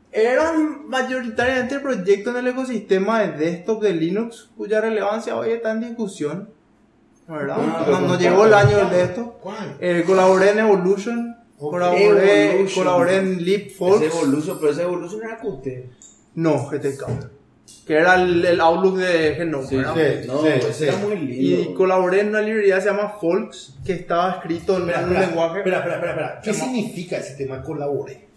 Eran mayoritariamente proyectos en el ecosistema de desktop de Linux, cuya relevancia hoy está en discusión, ¿verdad? Ah, no, no llegó el año del desktop. ¿Cuál? Eh, colaboré en Evolution, Ok. colaboré, Evolution. colaboré en LeapFolks. Ese Evolution, pero ese Evolution era Qt. No, G T K. Que era el, el Outlook de Genome, Sí, ¿verdad? sí. no, sí, ese sí. era muy Y lindo. colaboré en una librería que se llama Folks, que estaba escrito en Espera, un espera, lenguaje. espera, espera, espera, espera. ¿Qué Llama- significa ese tema colaboré?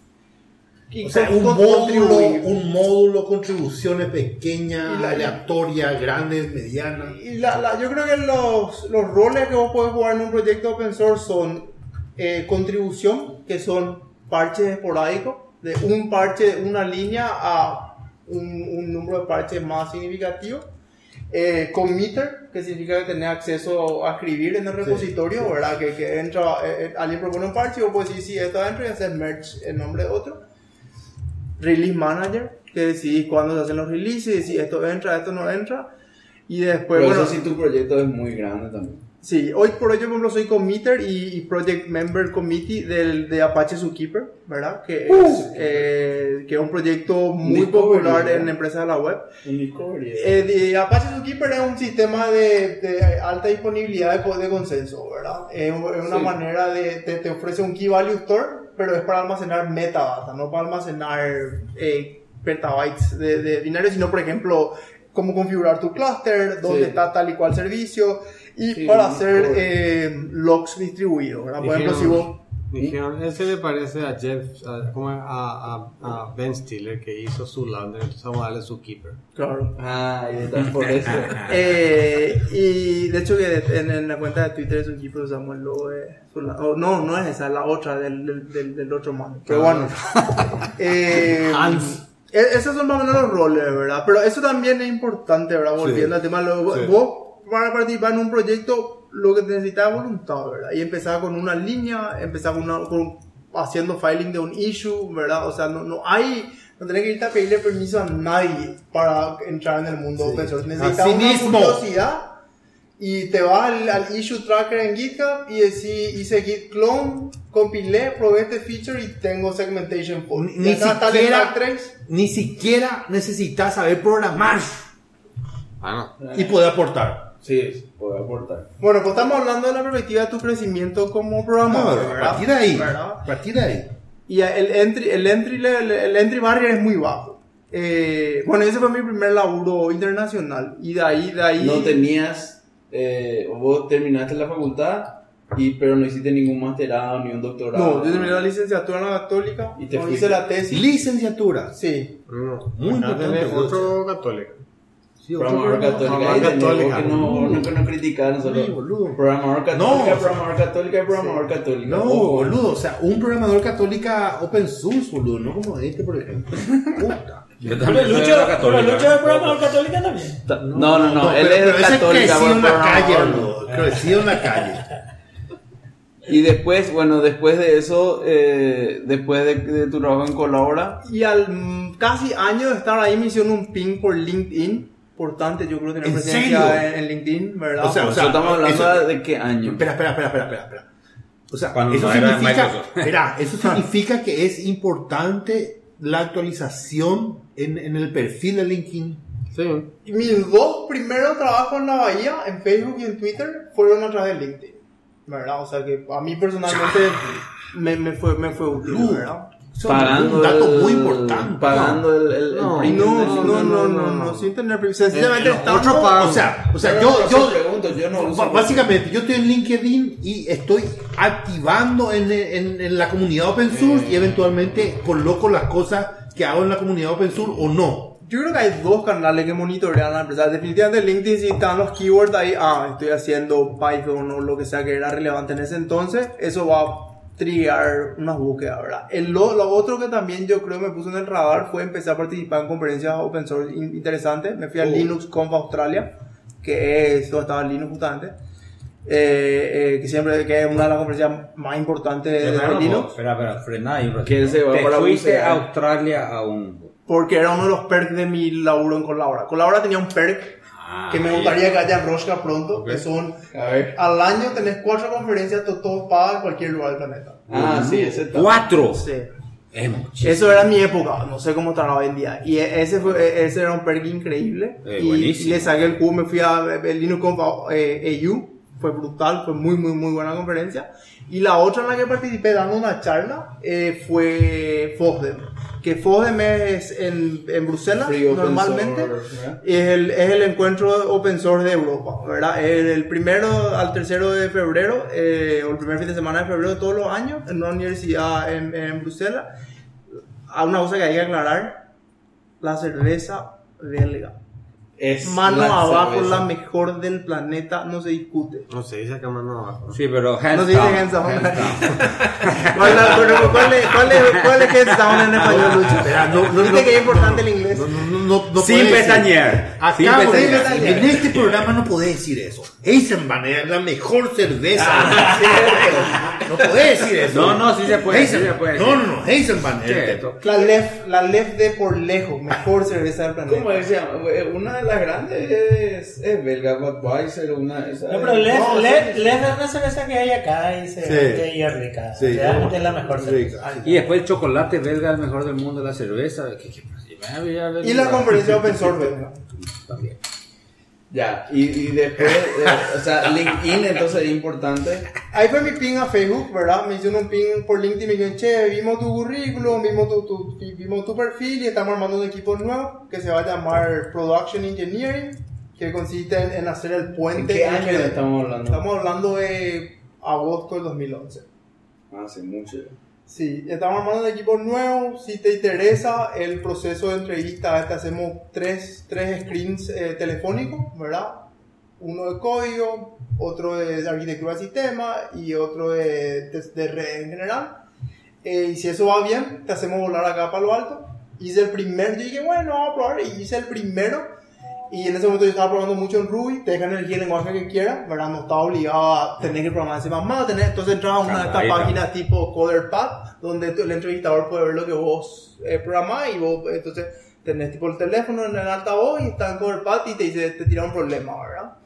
Y O sea, con- un con- módulo, contribuir. un módulo, contribuciones pequeñas, Y la- aleatorias, grandes, medianas. Y la, la- yo creo que los, los roles que vos podés jugar en un proyecto open source son eh, contribución, que son parches esporádicos, de un parche, una línea a un, un número de parches más significativo. Eh, committer, que significa que tenés acceso a escribir en el repositorio, sí. ¿verdad? Que, que entra, eh, eh, alguien propone un parche y vos podés decir si esto adentro y hacer merge en nombre de otro. Release manager, que decidís cuándo se hacen los releases, si esto entra, esto no entra. Y después, Pero bueno, eso sí, tu proyecto es muy grande también. sí, hoy por hoy yo por ejemplo soy committer y, y project member committee del, de Apache Zookeeper, ¿verdad? Que es, eh, que es un proyecto muy Discovery, popular ¿verdad? en empresas de la web. Un Discovery. Eh, de Apache Zookeeper es un sistema de, de alta disponibilidad de, co- de consenso, ¿verdad? Es, un- es una Sí. manera de, te, te ofrece un Key Value Store, pero es para almacenar metadata, no para almacenar eh, petabytes de, de binario, sino por ejemplo cómo configurar tu cluster, dónde Sí. está tal y cual servicio, y Sí, para un hacer Discord. eh, logs distribuidos, ¿verdad? Por ejemplo, si vos... Dijeron, él se le parece a Jeff, a, como a, a, a Ben Stiller que hizo su lander, entonces vamos a darle su keeper. Claro. Ah, y está por eso. Eh, y de hecho que en, en la cuenta de Twitter de su equipo usamos el logo de Solana. Oh, no, no es esa, es la otra del, del, del, del otro man. Pero bueno. eh, Hans. e- esos son más o menos los roles, ¿verdad? Pero eso también es importante, ¿verdad? Volviendo al tema, lo- Sí. vos para participar en un proyecto lo que necesitas es voluntad, ¿verdad? Y empezar con una línea, empezar con una, con- haciendo filing de un issue, ¿verdad? O sea, no, no hay... No tenés que irte a pedirle permiso a nadie para entrar en el mundo Sí. open source. Necesitas Así una mismo. curiosidad y te vas al, al issue tracker en GitHub y decís, hice git clone, compilé, probé este feature y tengo segmentation fault. Ni, ni, siquiera, ni siquiera necesitas saber programar. Ah, no. Y poder aportar. Sí, puede aportar. Bueno, pues estamos hablando de la perspectiva de tu crecimiento como programador. No, a partir de ahí. A partir de ahí. Y el entry, el entry, el, el entry barrier es muy bajo. Eh, bueno, ese fue mi primer laburo internacional. Y de ahí, de ahí. No tenías, eh, vos terminaste la facultad, y, pero no hiciste ningún masterado ni un doctorado. No, yo terminé la licenciatura en la Católica. Y te no fuiste. hice la tesis. Licenciatura. Sí. No, Muy importante. Otro católico. Sí, Programador católica, ahí católica. que no, no, que no criticar nosotros. Sí, boludo. Programador católica, No, programador católica y programador católica. No, Ojo. boludo, o sea, un programador católica open source, boludo, no como este, por ejemplo. Puta. Yo Pero también soy de Lucho, la pero católica. Lucho es programador católica también. No, no, no, él pero, es pero ese católica. crecido en la programador. calle, boludo. Crecido en la calle. Y después, bueno, después de eso, eh, después de, de tu trabajo en Colabora, Y al mm, casi año de estar ahí me hicieron un ping por LinkedIn. Importante, yo creo tener ¿En presencia serio? en, en LinkedIn, ¿verdad? O sea, nosotros estamos hablando eso- de qué año. Espera, espera, espera, espera, espera, espera. O sea, Cuando eso no era significa, Microsoft. espera, eso significa que es importante la actualización en, en el perfil de LinkedIn. Sí. Y mis dos primeros trabajos en la Bahía, en Facebook y en Twitter, fueron a través de LinkedIn, ¿verdad? O sea que a mí personalmente me, me, fue, me fue útil, Uh, ¿verdad? Eso Pagando es un dato el- muy importante. Pagando el, el, el No, premium de No, LinkedIn. no, no, no, no, sin tener privilegio. Sencillamente Eh, estamos... otro pago. O sea, o sea, No, yo, no, yo, se pregunto, yo no uso- b- básicamente, yo estoy en LinkedIn y estoy activando en, en, en la comunidad open source y eventualmente coloco las cosas que hago en la comunidad open source o no. Yo creo que hay dos canales que monitorean a la empresa. Definitivamente LinkedIn, si están los keywords ahí, ah, estoy haciendo Python o lo que sea que era relevante en ese entonces, eso va a triggear una búsqueda, ¿verdad? El, lo, lo otro que también yo creo me puso en el radar fue empezar a participar en conferencias open source in- interesantes. Me fui a Oh. Linux Conf Australia, que es donde estaba Linux justamente. Eh, eh, que siempre que es una de las conferencias más importantes de, de Linux. Espera, espera, frena ahí un ratito. Que él se va Te para fuiste bucear. a Australia a un... Porque era uno de los perks de mi laburo en Colabora. Colabora tenía un perk que me gustaría que haya en Rosca pronto, que son, A ver. al año tenés cuatro conferencias, to- todos pagas en cualquier lugar del planeta. Ah, sí, ese está. ¡Cuatro! Sí. Es muchísimo. Eso era en mi época, no sé cómo estará hoy en día. Y e- ese, fue, ese era un perk increíble. Eh, y, buenísimo. y le saqué el cubo, me fui a el Linux Conf eh, A U. Fue brutal, fue muy, muy, muy buena conferencia. Y la otra en la que participé dando una charla eh, fue FOSDEM. Que FOSDEM es en, en Bruselas, Free Open normalmente. Source, ¿verdad? Es el, es el encuentro open source de Europa, ¿verdad? El, el primero al tercero de febrero, eh, o el primer fin de semana de febrero de todos los años, en una universidad en, en Bruselas. Hay una cosa que hay que aclarar: la cerveza belga. Es Mano la abajo, cerveza. la mejor del planeta, no se discute. No se dice acá mano abajo. Sí, pero hands No se dice down, hands down. hands down. ¿Cuál, la- pero ¿cuál es, cuál es, cuál es hands down en español, Lucho? Espera, no, no, Viste no, que es importante el inglés. No, no, no, no Sin podés decir. pestañear. Acá, Sin podés- pestañear. en este programa no podés decir eso. Eisenbahn es la mejor cerveza. No podés decir eso. No, no, sí se puede, sí Eisenbahn. se puede No, decir. no, no, Eisenbahn. ¿Qué? es- La Lef, la Lef de por lejos, mejor cerveza del planeta. ¿Cómo decía? Una de las grandes es, es belga, Budweiser, una esa No, pero es- Lef, no, Lef, sí. Lef es una cerveza que hay acá y, se, Sí. y es rica. Sí. Realmente es la mejor Sí. cerveza. Y después el chocolate belga, el mejor del mundo, la cerveza. ¿Qué, qué pasa? Y la conferencia open source, ¿verdad? También. Ya, y, y después, eh, o sea, LinkedIn entonces es importante. Ahí fue mi ping a Facebook, ¿verdad? Me hicieron un ping por LinkedIn y me dijeron, che, vimos tu currículum, vimos tu, tu, vimos tu perfil y estamos armando un equipo nuevo que se va a llamar Production Engineering, que consiste en, en hacer el ¿En puente. qué año entre- estamos hablando? Estamos hablando de agosto del dos mil once. Hace mucho. Sí, estamos armando un equipo nuevo. Si te interesa el proceso de entrevista, este, hacemos tres, tres screens eh, telefónicos, ¿verdad? Uno de código, otro de arquitectura de sistema y otro de, de, de red en general. Eh, y si eso va bien, te hacemos volar acá a Palo Alto. Hice el primer, yo dije, bueno, vamos a probar. Y hice el primero. Y en ese momento yo estaba probando mucho en Ruby, te dejan elegir el lenguaje que quieras, ¿verdad? No estaba obligado a tener que programar en C más más, tener, entonces entraba a una de estas Ahí está. páginas tipo CoderPad, donde tu- el entrevistador puede ver lo que vos eh, programás y vos, entonces, tenés tipo el teléfono en el altavoz y está en CoderPad y te dice, te tira un problema, ¿verdad?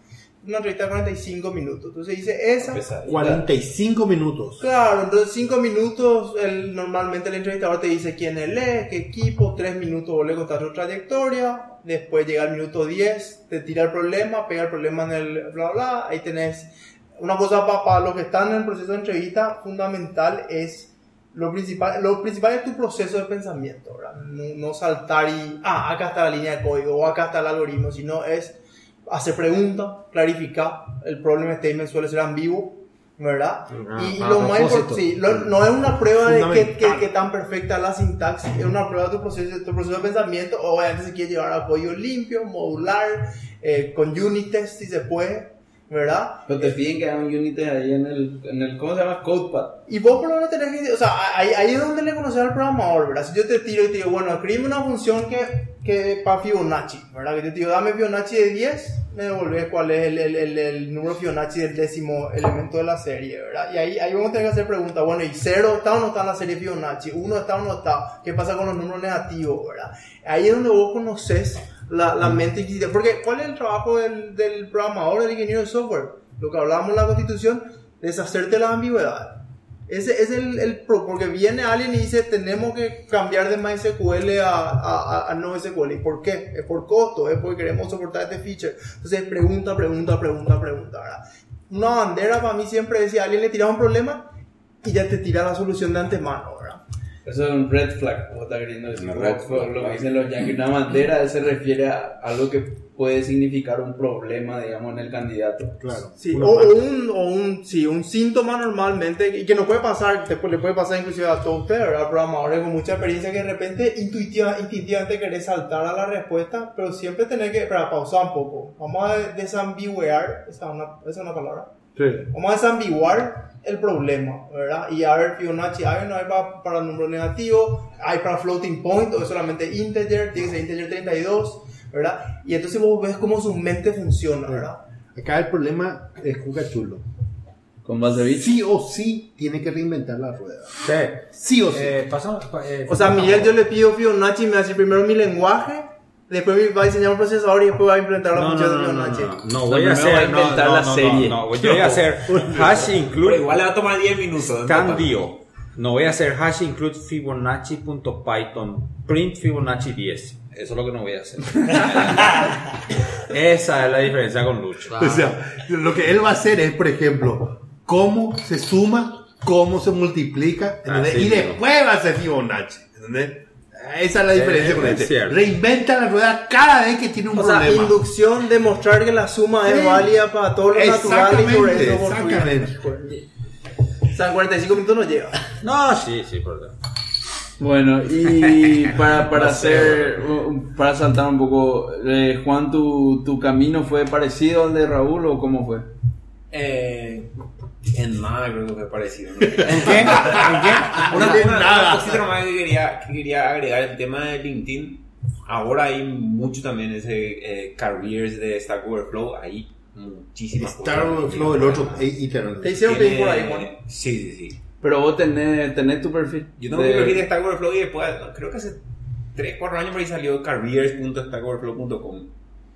una entrevista de cuarenta y cinco minutos. Entonces dice esa. cuarenta y cinco minutos. Claro, entonces cinco minutos, el, normalmente el entrevistador te dice quién él es, qué equipo, tres minutos vos le contás tu trayectoria, después llega el minuto diez, te tira el problema, pega el problema en el bla bla, ahí tenés una cosa para, para los que están en el proceso de entrevista, fundamental es lo principal, lo principal es tu proceso de pensamiento, ¿verdad? No, no saltar y, ah, acá está la línea de código o acá está el algoritmo, sino es hacer preguntas, clarificar, el problem statement suele ser ambiguo, ¿verdad? Ah, y, y a lo más propósito. importante, sí, lo- no es una prueba de que, Fundamental. que, que tan perfecta la sintaxis, es una prueba de tu proceso, tu proceso de pensamiento. Obviamente se quiere llevar a código limpio, modular, eh, con unit test si se puede, ¿verdad? Pero te piden que hagan un unit ahí en el, en el, ¿cómo se llama? CodePad. Y vos por lo menos tenés que, o sea, ahí, ahí es donde le conoces al programador, ¿verdad? Si yo te tiro y te digo, bueno, escríbeme una función que, que para Fibonacci, ¿verdad? Que te digo, dame Fibonacci de diez, me devolvés cuál es el, el, el, el número Fibonacci del décimo elemento de la serie, ¿verdad? Y ahí, ahí vamos a tener que hacer preguntas, bueno, ¿y cero está o no está en la serie Fibonacci? ¿uno está o no está? ¿Qué pasa con los números negativos, verdad? Ahí es donde vos conoces la, la mente inquisitiva. Porque, ¿cuál es el trabajo del, del programador, del ingeniero de software? Lo que hablábamos en la Constitución, deshacerte las ambigüedades. Ese es el, el pro, porque viene alguien y dice tenemos que cambiar de MySQL a, a, a, a NoSQL. ¿Y por qué? Es por costo, es porque queremos soportar este feature. Entonces pregunta, pregunta, pregunta, pregunta, ¿verdad? Una bandera para mí siempre decía, alguien le tira un problema y ya te tira la solución de antemano, ¿verdad? Eso es un red flag, como está queriendo decir. Una Red red flag, flag. lo que dicen los yankees. Una bandera se refiere a algo que puede significar un problema, digamos, en el candidato. Claro. Sí, Una o, o marca. un, o un, sí, un síntoma normalmente, y que nos puede pasar, te pu- le puede pasar inclusive a todos ustedes, ¿verdad? Programadores con mucha experiencia que de repente intuitiva, instintivamente querés saltar a la respuesta, pero siempre tenés que, para pausar un poco, vamos a desambiguar, esa es una, esa es una palabra, Sí. vamos a desambiguar el problema, ¿verdad? Y a ver, Fibonacci, hay no hay para, para número negativo, hay para floating point, o es solamente integer, tiene que ser integer treinta y dos, ¿verdad? Y entonces vos ves cómo su mente funciona, ¿verdad? Acá el problema es Cuca Chulo. Con Basevich. Sí o sí tiene que reinventar la rueda. Sí. Sí o sí. Eh, pasa- eh, O sea, Miguel, yo le pido Fibonacci y me va a decir primero mi lenguaje, después me va a diseñar un procesador y después va a implementar la no, función no, de no, no, Fibonacci. no, no, No, voy a primero hacer va a inventar no, la no, no, serie. No, yo voy a hacer hash Pero include igual le va a tomar diez minutos. candio. No voy a hacer hash include Fibonacci.python print Fibonacci diez. Eso es lo que no voy a hacer. Esa es la diferencia con Lucho. O sea, lo que él va a hacer es, por ejemplo, cómo se suma, cómo se multiplica, ¿entendés? Ah, sí, y sí. después va a hacer Fibonacci, ¿entendés? Esa es la diferencia Es- con es este. cierto. Reinventa la rueda cada vez que tiene un O sea, problema. inducción, demostrar que la suma es Sí. válida para todos los naturales y sobre Exactamente, eso construir. exactamente. O sea, en cuarenta y cinco minutos no llega. No, sí, sí, perdón. Bueno, y para, para No sé, hacer, para saltar un poco, eh, Juan, ¿tu, ¿tu camino fue parecido al de Raúl o cómo fue? Eh, en nada creo que fue parecido. ¿no? ¿En qué? ¿En qué? Una, de una- nada. una cosita nomás que quería, que quería agregar el tema de LinkedIn. Ahora hay mucho también ese eh, careers de Stack Overflow. Hay muchísimas Star cosas. Flow, el otro, y Eternal. Te hicieron Tiene- pedir por ahí, Juan. Sí, sí, sí. Pero vos tenés, tenés tu perfil. Yo tengo de- mi perfil de Stack Overflow y después, no, creo que hace tres cuatro años por ahí salió careers punto stack overflow punto com.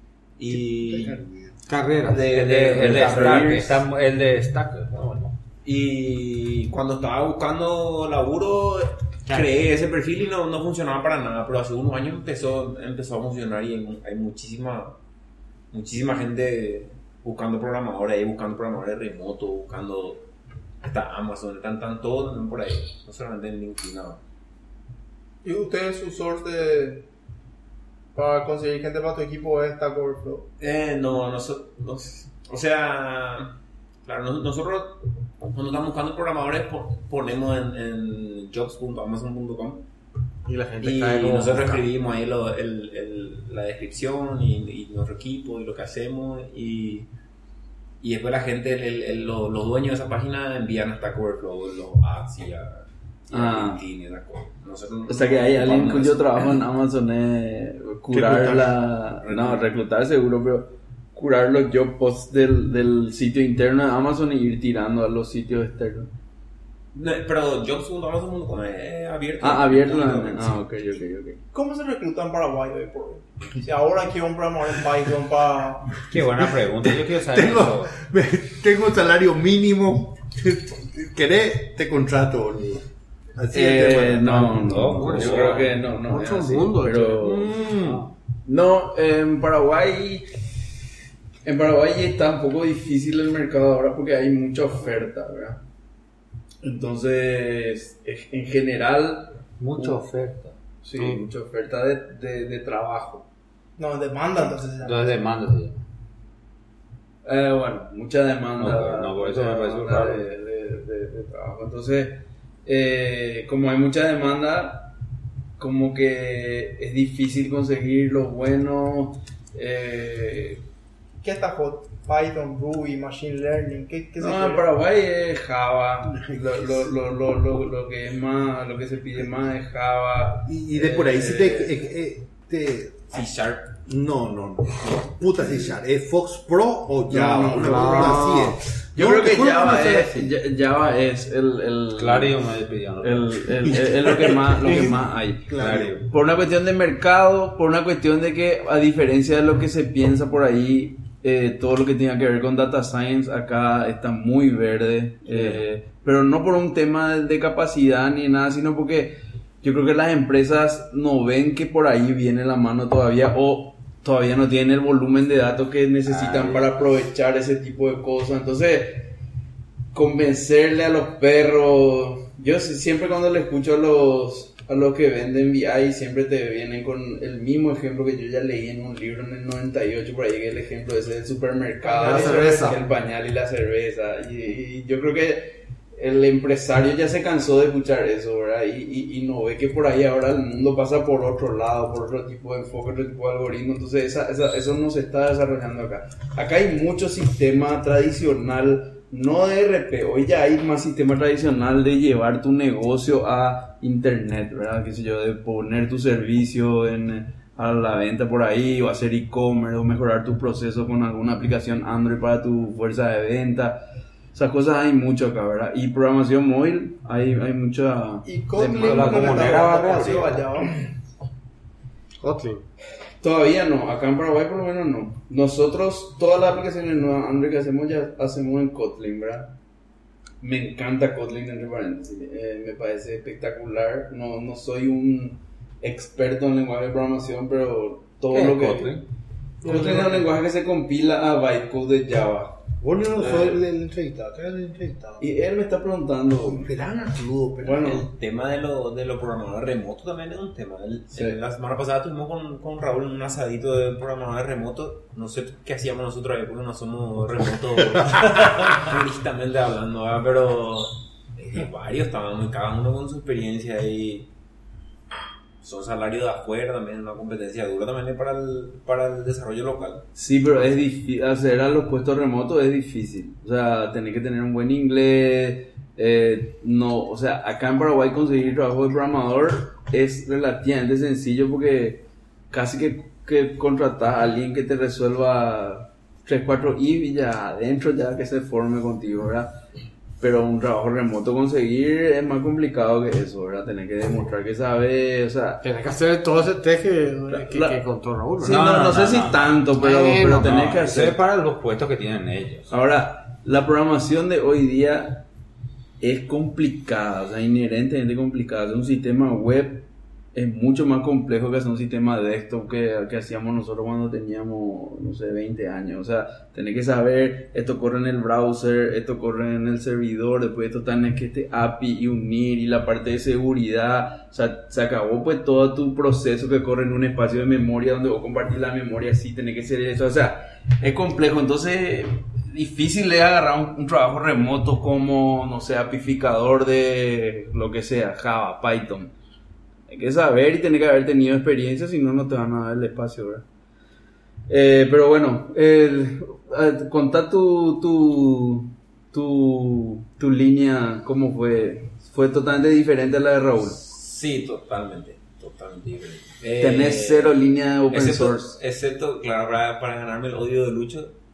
Y Carrera. De- el de- de, el de de Stack. Careers. está- El de Stack. está bueno. Y cuando estaba buscando laburo, creé ese perfil y no, no funcionaba para nada, pero hace unos años empezó, empezó a funcionar y hay, hay muchísima, muchísima gente buscando programadores ahí, buscando programadores remotos, buscando, está Amazon, están, están todos también por ahí, no solamente en LinkedIn. No. ¿Y ustedes su source de para conseguir gente para tu equipo es Stack Overflow? Eh, no, no, so- no, o sea, claro, nos- nosotros cuando estamos buscando programadores po- ponemos en, en jobs punto amazon punto com Y la gente y cae como nosotros mosca. escribimos ahí lo- el, el- la descripción y, y nuestro equipo y lo que hacemos y, y después la gente, el- el- el- los, los dueños de esa página envían a Stack Overflow los ads y a, y a Ah. LinkedIn y esas cosas. Nosotros O sea que hay alguien ocupamos cuyo eso. trabajo en Amazon es curar Reclutar. la... No, reclutar seguro, pero curar los job posts del, del sitio interno de Amazon y ir tirando a los sitios externos. No, pero jobs punto amazon punto com es abierto. Ah, abierto. Sí. la- Ah, ok, ok, ok. ¿Cómo se recluta en Paraguay hoy por hoy? Si ahora quiero un programador en Python para... Qué buena pregunta, yo quiero saber Tengo, eso. tengo un salario mínimo. ¿Querés? Te contrato, boludo. Así es el Eh, tema. no, no, No, yo no. creo que no, no. Otro es así, mundo, pero Mm. no, en Paraguay, en Paraguay está un poco difícil el mercado ahora porque hay mucha oferta, ¿verdad? Entonces, en general, Mucha oferta. sí, mucha oferta de, de, de trabajo. No, demanda, entonces. Entonces demandas. ¿Sí? Eh, bueno, mucha demanda, No, no, por eso mucha me parece demanda raro. de, de- de- de trabajo. Entonces, eh, como hay mucha demanda, como que es difícil conseguir lo bueno. Eh, ¿Qué está hot? Python, Ruby, Machine Learning, ¿qué, qué se no, quiere? en Paraguay es Java, lo, lo, lo, lo, lo, lo que es más, lo que se pide más es Java. Y, y de por ahí, si te, Eh, eh, eh, te- C Sharp. No, no, no. Puta C Sharp. ¿Es Fox Pro o Java? No, no, Una no. cosa así es. Yo No, creo te que juro Java no sé. es, Ya- Java es el, el, Claro, me despidiendo. el, el, el- es lo que más, lo que más hay. Claro. Por una cuestión de mercado, por una cuestión de que, a diferencia de lo que se piensa por ahí, eh, todo lo que tenga que ver con data science acá está muy verde, eh, pero no por un tema de, de capacidad ni nada, sino porque yo creo que las empresas no ven que por ahí viene la mano todavía o todavía no tienen el volumen de datos que necesitan para aprovechar ese tipo de cosas. Entonces, convencerle a los perros, yo si- siempre cuando le escucho a los a los que venden V I siempre te vienen con el mismo ejemplo que yo ya leí en un libro en el noventa y ocho por ahí, que es el ejemplo ese del supermercado, La cerveza. el pañal y la cerveza, y, y yo creo que el empresario ya se cansó de escuchar eso, ¿verdad? Y, y, y no ve que por ahí ahora el mundo pasa por otro lado, por otro tipo de enfoque, otro tipo de algoritmo. Entonces esa, esa, eso no se está desarrollando acá. Acá hay mucho sistema tradicional, no de R P. Hoy ya hay más sistema tradicional de llevar tu negocio a internet, ¿verdad? Qué sé yo, de poner tu servicio en, a la venta por ahí, o hacer e-commerce, o mejorar tu proceso con alguna aplicación Android para tu fuerza de venta. Esas cosas hay mucho acá, ¿verdad? Y programación móvil, hay, hay mucha... Y Kotlin, demanda. la ¿cómo comunera está? barre Pasivo arriba. allá. Kotlin. Todavía no, acá en Paraguay por lo menos no. Nosotros, todas las aplicaciones nuevas Android que hacemos ya hacemos en Kotlin, ¿verdad? Me encanta Kotlin, entre paréntesis, eh, me parece espectacular. No, no soy un experto en lenguaje de programación, pero todo ¿Qué lo es que... Kotlin? Kotlin es un lenguaje que se compila a bytecode de Java. Vos no sos el, el entrevistado, tú eres el entrevistado. Y él me está preguntando... Perana, saludo, pero Bueno, El tema de los de los programadores remotos también es un tema. El- Sí. el- La semana pasada tuvimos con, con Raúl un asadito de programadores remotos. No sé qué hacíamos nosotros ahí porque no somos remotos puristamente hablando, ¿verdad? Pero eh, varios estaban muy cada uno con su experiencia y son salarios de afuera también, una competencia dura también para el, para el desarrollo local. sí, pero es difícil, hacer a los puestos remotos es difícil. O sea, tener que tener un buen inglés. Eh, no, o sea, acá en Paraguay conseguir trabajo de programador es relativamente sencillo porque casi que, que contratas a alguien que te resuelva tres, cuatro I V y ya adentro ya que se forme contigo, ¿verdad? Pero un trabajo remoto conseguir es más complicado que eso, ¿verdad? Tener que demostrar que sabe, o sea... Tienes que hacer todo ese test que, que, La- que contó Raúl, Sí, ¿verdad? no, no, no, no, sé no, si no. tanto, pero, Bueno, pero tenés No, que eso es hacer. para los puestos que tienen ellos. Ahora, la programación de hoy día es complicada, o sea, inherentemente complicada. Hacer un sistema web es mucho más complejo que hacer un sistema desktop que, que hacíamos nosotros cuando teníamos, no sé, veinte años. O sea, tenés que saber, esto corre en el browser, esto corre en el servidor, después esto tiene que este A P I y unir, y la parte de seguridad. O sea, se acabó pues todo tu proceso que corre en un espacio de memoria donde vos compartís la memoria, así, tenés que hacer eso. O sea, es complejo. Entonces, difícil de agarrar un, un trabajo remoto como, no sé, apificador de lo que sea, Java, Python. Hay que saber y tener que haber tenido experiencia, si no, no te van a dar el espacio, ¿verdad? Eh, pero bueno, el, eh, contá tu, tu, tu, tu línea, ¿cómo fue? Fue totalmente diferente a la de Raúl. Sí, totalmente, totalmente diferente. Tenés Eh, cero línea de open excepto, source. excepto, claro, para, para ganarme el odio de Lucho,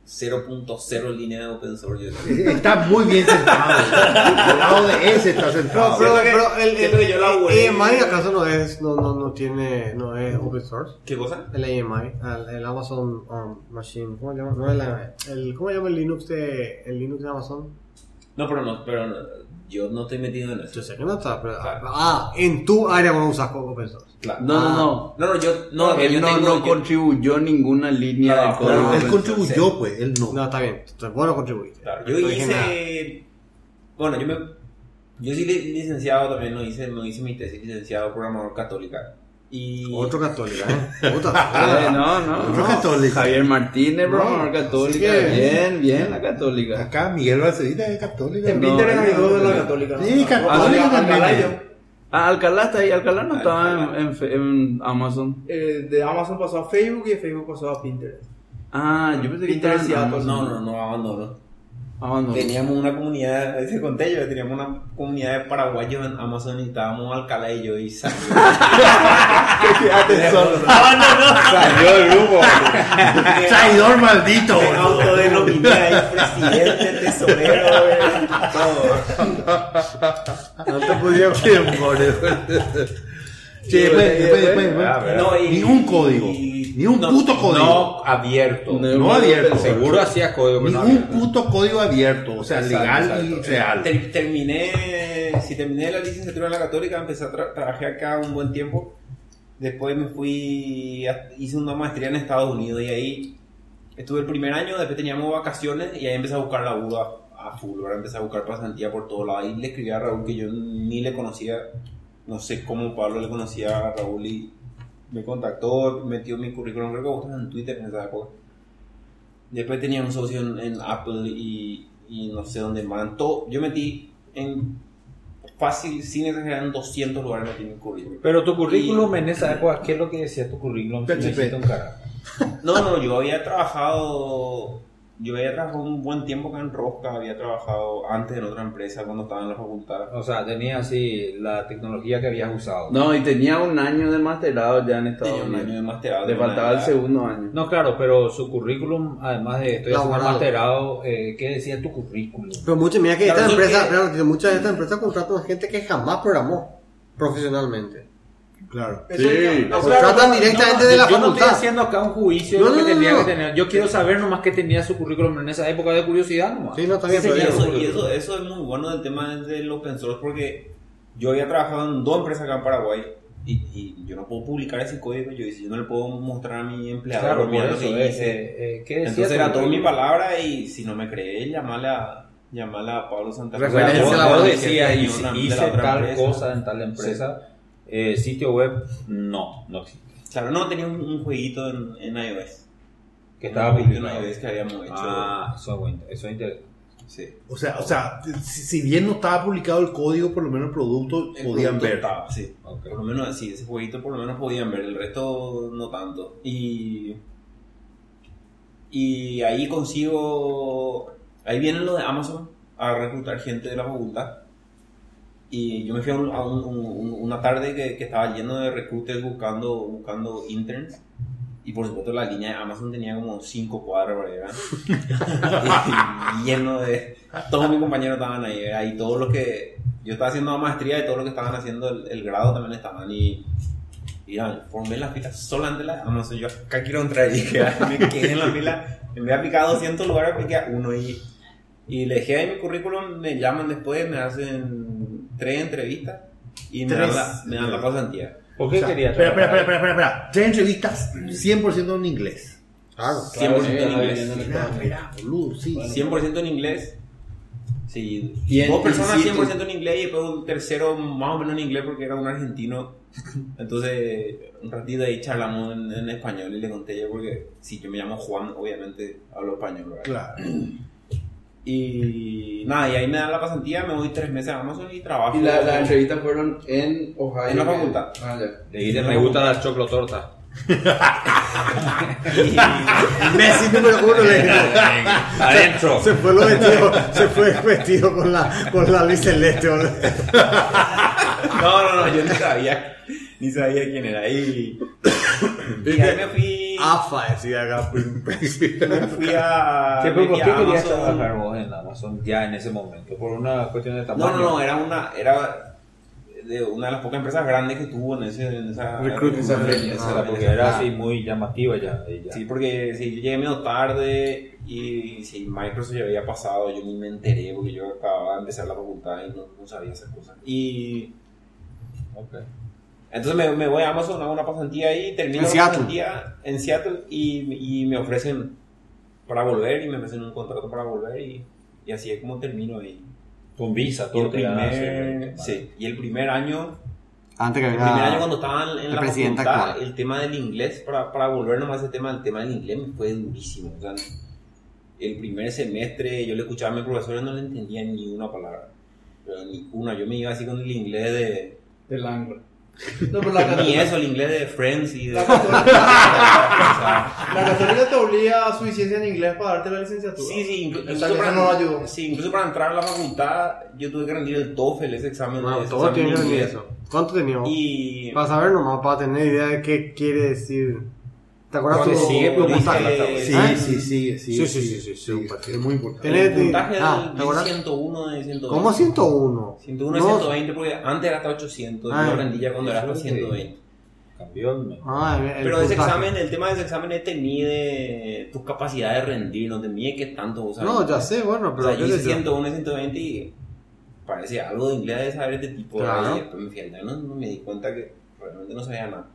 cero punto cero línea de open source. Está muy bien sentado. Al lado de ese está No, sentado. pero, Siento que- pero el, el, siento que yo la el huele. A M I acaso no es, no, no, no tiene, no es open source. ¿Qué cosa? El A M I, el, el Amazon um, Machine, ¿cómo se llama? No, el, el, ¿cómo se llama el Linux de, el Linux de Amazon? No, pero no, pero no, yo no estoy metido en eso. Yo sé que no está, pero, Claro. ah, en tu área no usas open source. Claro. No, no, no. No, no, yo no, Él yo no, tengo- no yo- contribuyó ninguna línea Claro, de código. claro, Él open contribuyó, pues, él no. No, está bien, entonces vos no contribuiste. Claro, yo No dije nada. hice. Bueno, yo me. Yo soy li- licenciado también, no hice, no hice mi tesis licenciado programador católica. Y. Otro católico, ¿eh? Puta. source. Eh, no, no. Otro no. católico. Javier Martínez, programador No, católica. así que- Bien, bien, la católica. Acá Miguel Balcevita es católico. En No, Pinterest hay no, dos de no. la católica. ¿no? Sí, católica Ah, también. Alcalá y yo. Ah, Alcalá está ahí. Alcalá no estaba Alcalá. en, en fe- en Amazon. Eh, de Amazon pasó a Facebook y de Facebook pasó a Pinterest. Ah, yo pensé que estaba Pinterest en y Amazon. No, no, no, abandono. Ah, no. Teníamos una comunidad, ese conté yo, teníamos una comunidad de paraguayos en Amazon y estábamos Alcalá y yo y salió. Quédate solo. Salió el grupo. Traidor maldito. Me autodenominé ahí presidente, tesorero, todo. No te podía Sí, después, después, después, después. Ah, ¿verdad? No, y- Ni un código. y- Ni un no, puto código. No abierto. No, No abierto. Seguro hacía código, pero Ni no un abierto. puto código abierto. O sea, Exacto, legal exacto. y real. Ter- terminé, si terminé la licenciatura en la Católica, empecé a tra- trabajé acá un buen tiempo. Después me fui, a- hice una maestría en Estados Unidos y ahí estuve el primer año. Después teníamos vacaciones y ahí empecé a buscar laburo a, a full. Ahora empecé a buscar pasantía por todos lados. Y le escribí a Raúl que yo ni le conocía, no sé cómo Pablo le conocía a Raúl y me contactó, metió mi currículum, creo que vos estás en Twitter en esa época. Después tenía un socio en, en Apple y, y no sé dónde más. Todo- yo metí en fácil, sin exagerar, en doscientos lugares metí mi currículum. Pero tu currículum en esa época, ¿qué es lo que decía tu currículum? P H P. Si necesita un carajo. No, no, yo había trabajado, yo había trabajado un buen tiempo acá en Rosca, había trabajado antes en otra empresa cuando estaba en la facultad. O sea, tenía así la tecnología que habías usado. No, y tenía un año de masterado ya en Estados Tenía un Unidos. año de masterado. Le faltaba el segundo año. No, claro, pero su currículum, además de esto, ya Laboral. masterado, eh, ¿qué decía tu currículum? Pero muchas, mira que Claro, esta eso empresa, que- claro, que muchas de estas empresas contratan gente que jamás programó profesionalmente. Claro. Eso ya- No, contratan directamente de la yo no estoy facultad. haciendo acá un juicio No, de lo que no, no, tenía no. que tener. Yo quiero saber nomás que tenía su currículum en esa época de curiosidad nomás. Sí, no, está bien, ¿Qué pero Y ya- tenía su eso, y currículum? eso, eso es muy bueno del tema del open source porque yo había trabajado en dos empresas acá en Paraguay y, y yo no puedo publicar ese código. Yo, yo no le puedo mostrar a mi empleador Claro, mira por lo eso, que eh, hice. eh, eh, ¿qué decía Entonces tu era todo mi currículum? palabra y si no me crees, llamarle a, llamarle a Pablo Santa Cruz. Referencia Vos- a vos la decías, decía, de hice, una- de hice la otra tal empresa. cosa en tal empresa. Eh, sitio web, no, no existe. Claro, no, tenía un, un jueguito en, en iOS. Que Un estaba jueguito en publicado. iOS que habíamos hecho. Ah, eso es bueno, eso es interesante. Sí. O sea, o sea, si, si bien no estaba publicado el código, por lo menos el producto El podían producto ver. estaba, sí. Ok. Por lo menos sí, ese jueguito por lo menos podían ver, el resto no tanto. Y y ahí consigo, ahí vienen lo de Amazon a reclutar gente de la facultad. Y yo me fui a, un- a un- un- una tarde que, que estaba lleno de recruiters buscando, buscando interns. Y por supuesto la línea de Amazon tenía como cinco cuadras por ahí, ¿verdad? Y lleno de... Todos mis compañeros estaban ahí, ¿verdad? Y todos los que... Yo estaba haciendo la maestría y todos los que estaban haciendo el, el grado también estaban. Y... Y ya, formé la fila solamente la Amazon. Yo acá quiero entrar y que me quedé en la fila. En vez de aplicar doscientos lugares, apliqué a uno. Y, y le dejé ahí mi currículum, me llaman después, me hacen tres entrevistas y me dan Tres. la, me dan la pasantía. ¿Por qué O sea, querías espera, espera, trabajar? espera, espera, espera. Tres entrevistas cien por ciento en inglés. Claro. cien por ciento en Claro, inglés. sí, Mira, mira, boludo, sí. cien por ciento en inglés. Sí, Y en- dos personas y- cien por ciento en inglés y después un tercero más o menos en inglés porque era un argentino. Entonces, un ratito ahí charlamos en, en español y le conté yo porque si yo me llamo Juan, obviamente hablo español, ¿verdad? Claro. Y nada, y ahí me dan la pasantía, me voy tres meses a Amazon y trabajo. Y la- las entrevistas fueron en Ohio. En la facultad. Ah, ya. Le dijiste, me gusta la choclotorta. Messi número uno le Adentro. se fue lo vestido, se fue vestido con la con la Luis Celeste, boludo. No, no, no, yo ni sabía, ni sabía quién era. Y, y ahí me fui. AFA, decía acá. Me fui a... Sí, pero ¿por metí qué a querías Amazon. trabajar vos en Amazon ya en ese momento? ¿Por una cuestión de No, tamaño? no, no, era una... Era de una de las pocas empresas grandes que tuvo en, ese, en esa... Recruitment. esa Esa feria, era esa- porque esa- era así muy llamativa ya. ella. Sí, porque si yo llegué medio tarde y si Microsoft ya había pasado, yo ni me enteré porque yo acababa de empezar la facultad y no, no sabía esas cosas. Y Ok. entonces me, me voy a Amazon, hago una pasantía ahí, termino En la Seattle. pasantía en Seattle y, y me ofrecen para volver y me ofrecen un contrato para volver y, y así es como termino ahí. Con visa, Y todo el te dan así, primer, ¿no? sí, y el primer año Antes que El primer año venga. cuando estaba en, en el la presidente facultad, actual. el tema del inglés, para, para volver nomás ese tema, el tema del inglés me fue durísimo. O sea, el primer semestre yo le escuchaba a mi profesor y no le entendía ni una palabra. Pero ni una, yo me iba así con el inglés de... Del ángulo. No, pero la Ni católica, eso, el inglés de Friends y de... La o católica, sea, la católica te obliga a suficiencia en inglés para darte la licenciatura. sí, sí, inclu- O sea, incluso, que para, eso no ayudó. sí, incluso para entrar a la facultad yo tuve que rendir el TOEFL, ese examen. No, ese todos examen tienen que de rendir inglés. eso. ¿Cuánto teníamos? Y... Para saber nomás, para tener idea de qué quiere decir. ¿Te acuerdas Porque tu sigue tu puntaje? preguntando. Sí, ¿Eh? sí, sí, sí. Sí, sí, sí, sí, sí. Es muy importante. Tenés- El puntaje ah, del ¿te acuerdas? ciento uno de ciento veinte. ¿Cómo ciento uno? ciento uno y No. ciento veinte porque antes era hasta ochocientos, Ah, yo rendí ya cuando era hasta eso sí. ciento veinte. Cambió el... Ah, el- el Pero ese puntaje. examen, el tema de ese examen te mide tus capacidades de rendir, no te mide qué tanto vos sabes. No, ya sé, bueno, O pero. sea, yo qué hice sé yo. ciento uno y ciento veinte y parece algo de inglés de saber este tipo. Claro. Y después me fui al no, no me di cuenta que realmente no sabía nada.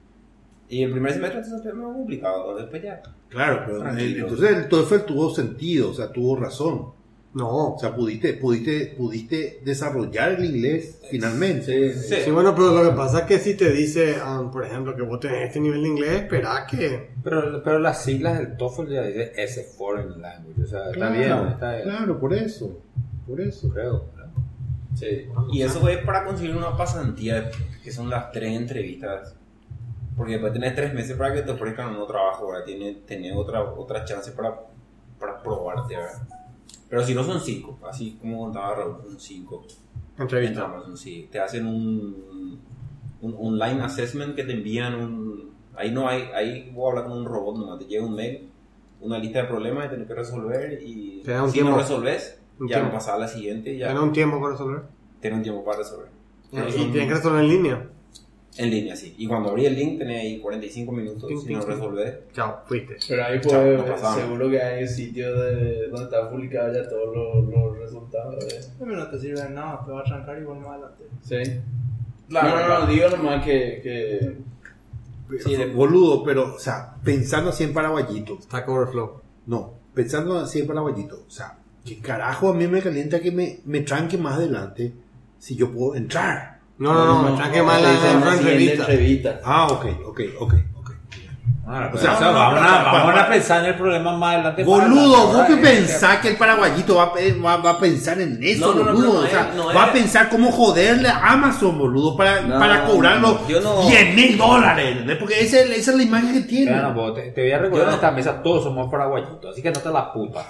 Y el primer semestre entonces fue muy complicado, después ya. Claro, pero Tranquilo. el- entonces el TOEFL tuvo sentido, o sea, tuvo razón. No. O sea, pudiste, pudiste, pudiste desarrollar el inglés finalmente. Sí. Sí, bueno, pero lo que pasa es que si te dice, ah, por ejemplo, que vos tenés este nivel de inglés, espera que. Pero, pero las siglas del TOEFL ya dice S Foreign Language, o sea, está bien, está bien. Claro, por eso, por eso. Creo, ¿no? Sí. Y eso fue para conseguir una pasantía, que son las tres entrevistas. Porque después tenés tres meses para que te ofrezcan un nuevo trabajo, ¿verdad? Tienes, tenés otra, otra chance para, para probarte, ¿verdad? Pero si no son cinco, así como contaba Raúl, son cinco. Entrevista. En Amazon, sí. Te hacen un, un online assessment que te envían un... Ahí no hay, ahí voy a hablar con un robot nomás, te llega un mail, una lista de problemas que tienes que resolver y Te da un si tiempo. no resolves, Un ya no tiempo. pasas a la siguiente y ya Tiene un tiempo para resolver. tienes un tiempo para resolver. Pero Y son- tienes que resolver en línea. En línea, sí. Y cuando abrí el link tenés ahí cuarenta y cinco minutos. Ting, Si ting, no ting. resolvés, Chao, fuiste. Pero ahí Chao, puede, no pasaba. seguro que hay sitios de, donde está publicado ya todos los, los resultados. ¿eh? Pero no te sirve de nada, te va a trancar igual más adelante. Sí. Claro, no, no, claro. no, digo nomás que. que Sí, de- Boludo, pero, o sea, pensando así en Paraguayito. Stack Overflow. No, pensando así en Paraguayito. O sea, ¿qué carajo a mí me calienta que me, me tranque más adelante si yo puedo entrar? No, no, no, me tranque mal la te dicen la la siguiente entrevista. entrevista. Ah, ok, ok, ok, ok. Ah, O o sea, sea, no, no, vamos, no, a, no, vamos pa- a pensar en el problema más adelante. Boludo, vos que Ahora, pensás que el paraguayito va a, pe- va, va a pensar en eso, No, no, no, boludo. pero no o sea, es- no va es- a pensar cómo joderle a Amazon, boludo, para, No, para cobrar los yo no- diez mil dólares, ¿entendés? Porque esa, es- esa es la imagen que tiene. Mira, no, vos, te, te voy a recordar Yo- en esta mesa, todos somos paraguayitos, así que no te la puta.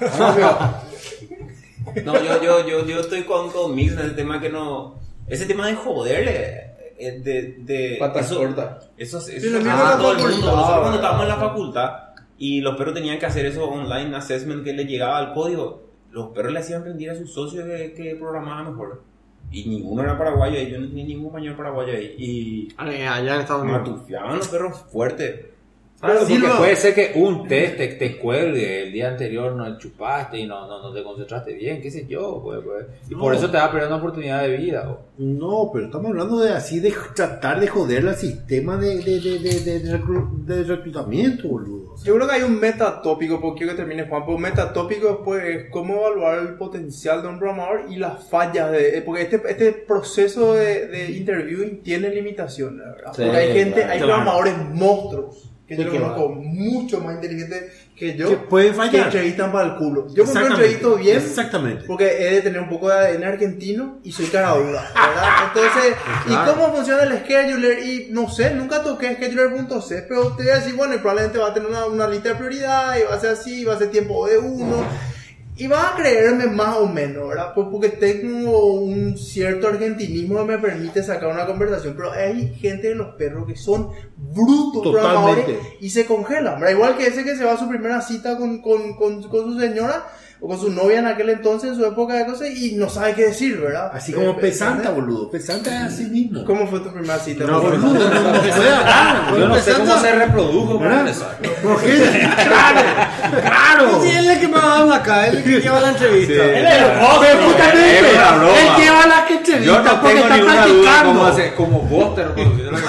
No, yo, yo, yo, yo estoy con, con Mix en el tema que no... Ese tema de joderle, eh, de... de Patas eso, cortas. Eso, eso, Sí, lo mismo ah, en la todo el facultad. mundo. Nosotros cuando estábamos en la facultad y los perros tenían que hacer eso online assessment que les llegaba al código, los perros le hacían rendir a sus socios que, que programaba mejor. Y ninguno era paraguayo ahí, yo no tenía ningún compañero paraguayo ahí. Y Allá en Estados Unidos. matufiaban los perros fuerte. Claro, Sí, porque lo- puede ser que un test te, te cuelgue, el día anterior no chupaste y no, no, no te concentraste bien, qué sé yo, pues, pues. Y por No. eso te va a perder una oportunidad de vida. o- No, pero estamos hablando de así, de tratar de joder al sistema de, de, de, de, de, de reclu- de reclutamiento, boludo. O sea, Yo creo que hay un metatópico, porque quiero que termine Juan, pero un metatópico pues, es cómo evaluar el potencial de un programador y las fallas de... Porque este, este proceso de, de interviewing tiene limitaciones, ¿verdad? Sí, Porque hay gente, hay claro. programadores monstruos, que Sí, yo que conozco mucho más inteligentes que yo, que puede que fallar. entrevistan para el culo. Yo cuando Exactamente. entrevisto bien, Exactamente. porque he de tener un poco de A D N argentino y soy cara dura, ¿verdad? Entonces, Claro. ¿y cómo funciona el scheduler? Y no sé, nunca toqué scheduler.c, pero te voy a decir, bueno, y probablemente va a tener una, una lista de prioridad y va a ser así, va a ser tiempo de uno. Y van a creerme más o menos, ¿verdad? Pues porque tengo un cierto argentinismo que me permite sacar una conversación. Pero hay gente de los perros que son brutos programadores y se congelan, ¿verdad? Igual que ese que se va a su primera cita con, con, con, con su señora o con su novia en aquel entonces, en su época de cosas, y no sabe qué decir, ¿verdad? Así como Pesanta, boludo. Pesanta es así mismo. ¿Cómo fue tu primera cita? No, boludo, no, no, no puede hablar. Yo no sé cómo se reprodujo, ¿verdad? ¿por qué? Claro, claro. Sí, él es el que me va a dar acá, él es el que lleva la entrevista. Sí. Él es el host, justamente. Él lleva la entrevista. Yo no porque tengo está ninguna duda practicando. cómo hace, como vos te reproduciste lo que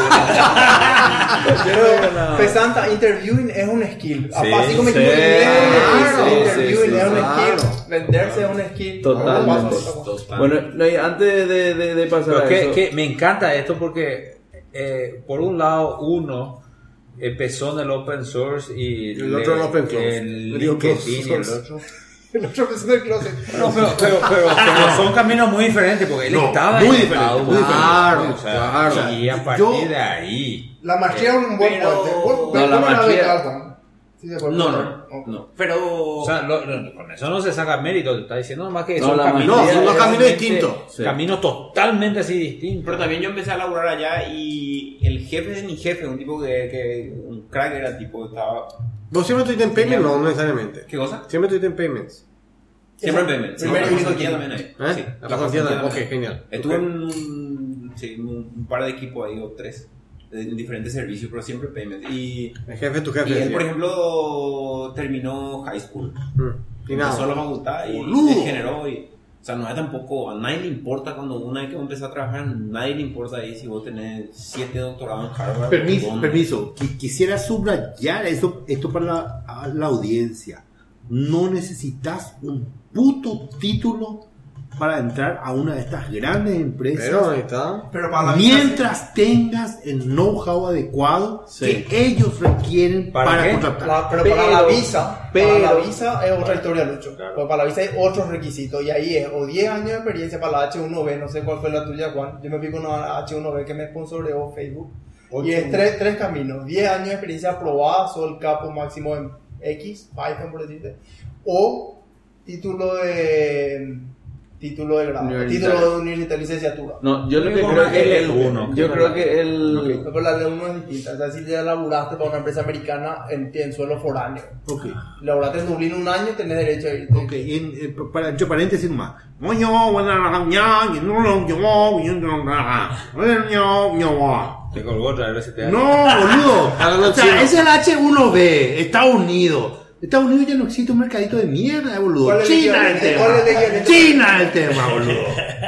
Pero Pesanta, interviewing es un skill. Sí, Así como sí, inglés, sí, interviewing sí, es un claro. skill. Venderse es un skill. Totalmente. Total. Bueno, no, y antes de, de, de pasar Pero a que, eso, que me encanta esto porque, eh, por un lado, uno empezó en el open source y El otro en open source. el El digo close LinkedIn y el source. otro. El otro empezó en el closet. No, pero, pero, pero, pero son caminos muy diferentes porque él No, estaba muy en diferente, Estados muy Unidos, diferente. o sea, Claro. y a partir Yo- de ahí. La maestría es un buen Pero- puente. Bueno, No, pero la ¿cómo maestría- ve Carlton? Sí, se puede No, poner. no, no. Pero. O sea, lo- lo- con eso no se saca mérito, te está diciendo nomás que No, son la caminos, mayoría- No, son dos caminos realmente- distintos. Sí. Caminos totalmente así distintos. Pero también yo empecé a laburar allá y el jefe de mi jefe, un tipo que, que un crack era tipo, estaba... ¿Vos siempre estuviste en payments? No, no necesariamente. ¿Qué cosa? Siempre estuviste en payments. Siempre en Payment. Primer La inicio pasantía aquí. también ahí. ¿Eh? Sí, La pasantía también. Ok, también. genial. Estuve Ok. en un, sí, un, un par de equipos ahí, o tres, de diferentes servicios, pero siempre Payment. Y, El jefe, tu y jefe. él, decía. por ejemplo, terminó high school. Mm. Y Empezó nada. la facultad y Boludo. se generó. Y, o sea, no es tampoco. A nadie le importa cuando una vez que vos empezás a trabajar, a nadie le importa ahí si vos tenés siete doctorados en Harvard. Permiso, ¿dónde? permiso. Qui- Quisiera subrayar esto, esto para la, a la audiencia. No necesitas un puto título para entrar a una de estas grandes empresas. Pero ahí está. Pero para la visa, mientras tengas el know-how adecuado Sí. que ellos requieren ¿Para para, qué? contratar. La- pero, Pero- para la visa, pero- para la visa es otra historia, Lucho. Porque para la visa hay otros requisitos y ahí es o diez años de experiencia para la H uno B, no sé cuál fue la tuya, Juan. Yo me fui con una H uno B que me sponsoreó Facebook. Y es tres, tres caminos, diez años de experiencia aprobada, sol capo máximo en X, Python por decirte, o título de título de grado, Universitario. título de universidad, licenciatura. no, yo lo que Como creo que el el uno, yo que creo no que el Okay. Pero la ley uno es distinta. O sea, si ya laburaste para una empresa americana en, en suelo foráneo, Ok, laburaste en Dublín un año, tenés derecho a irte. ok. En, eh, para, yo paréntesis más. No, Te colgó otra vez. Te boludo. Háblalo O sea, chino. es el H uno B, Estados Unidos. Estados Unidos ya no existe un mercadito de mierda, boludo. ¿Cuál es el China el equivalente? ¿Cuál es el tema. equivalente? China el tema, boludo.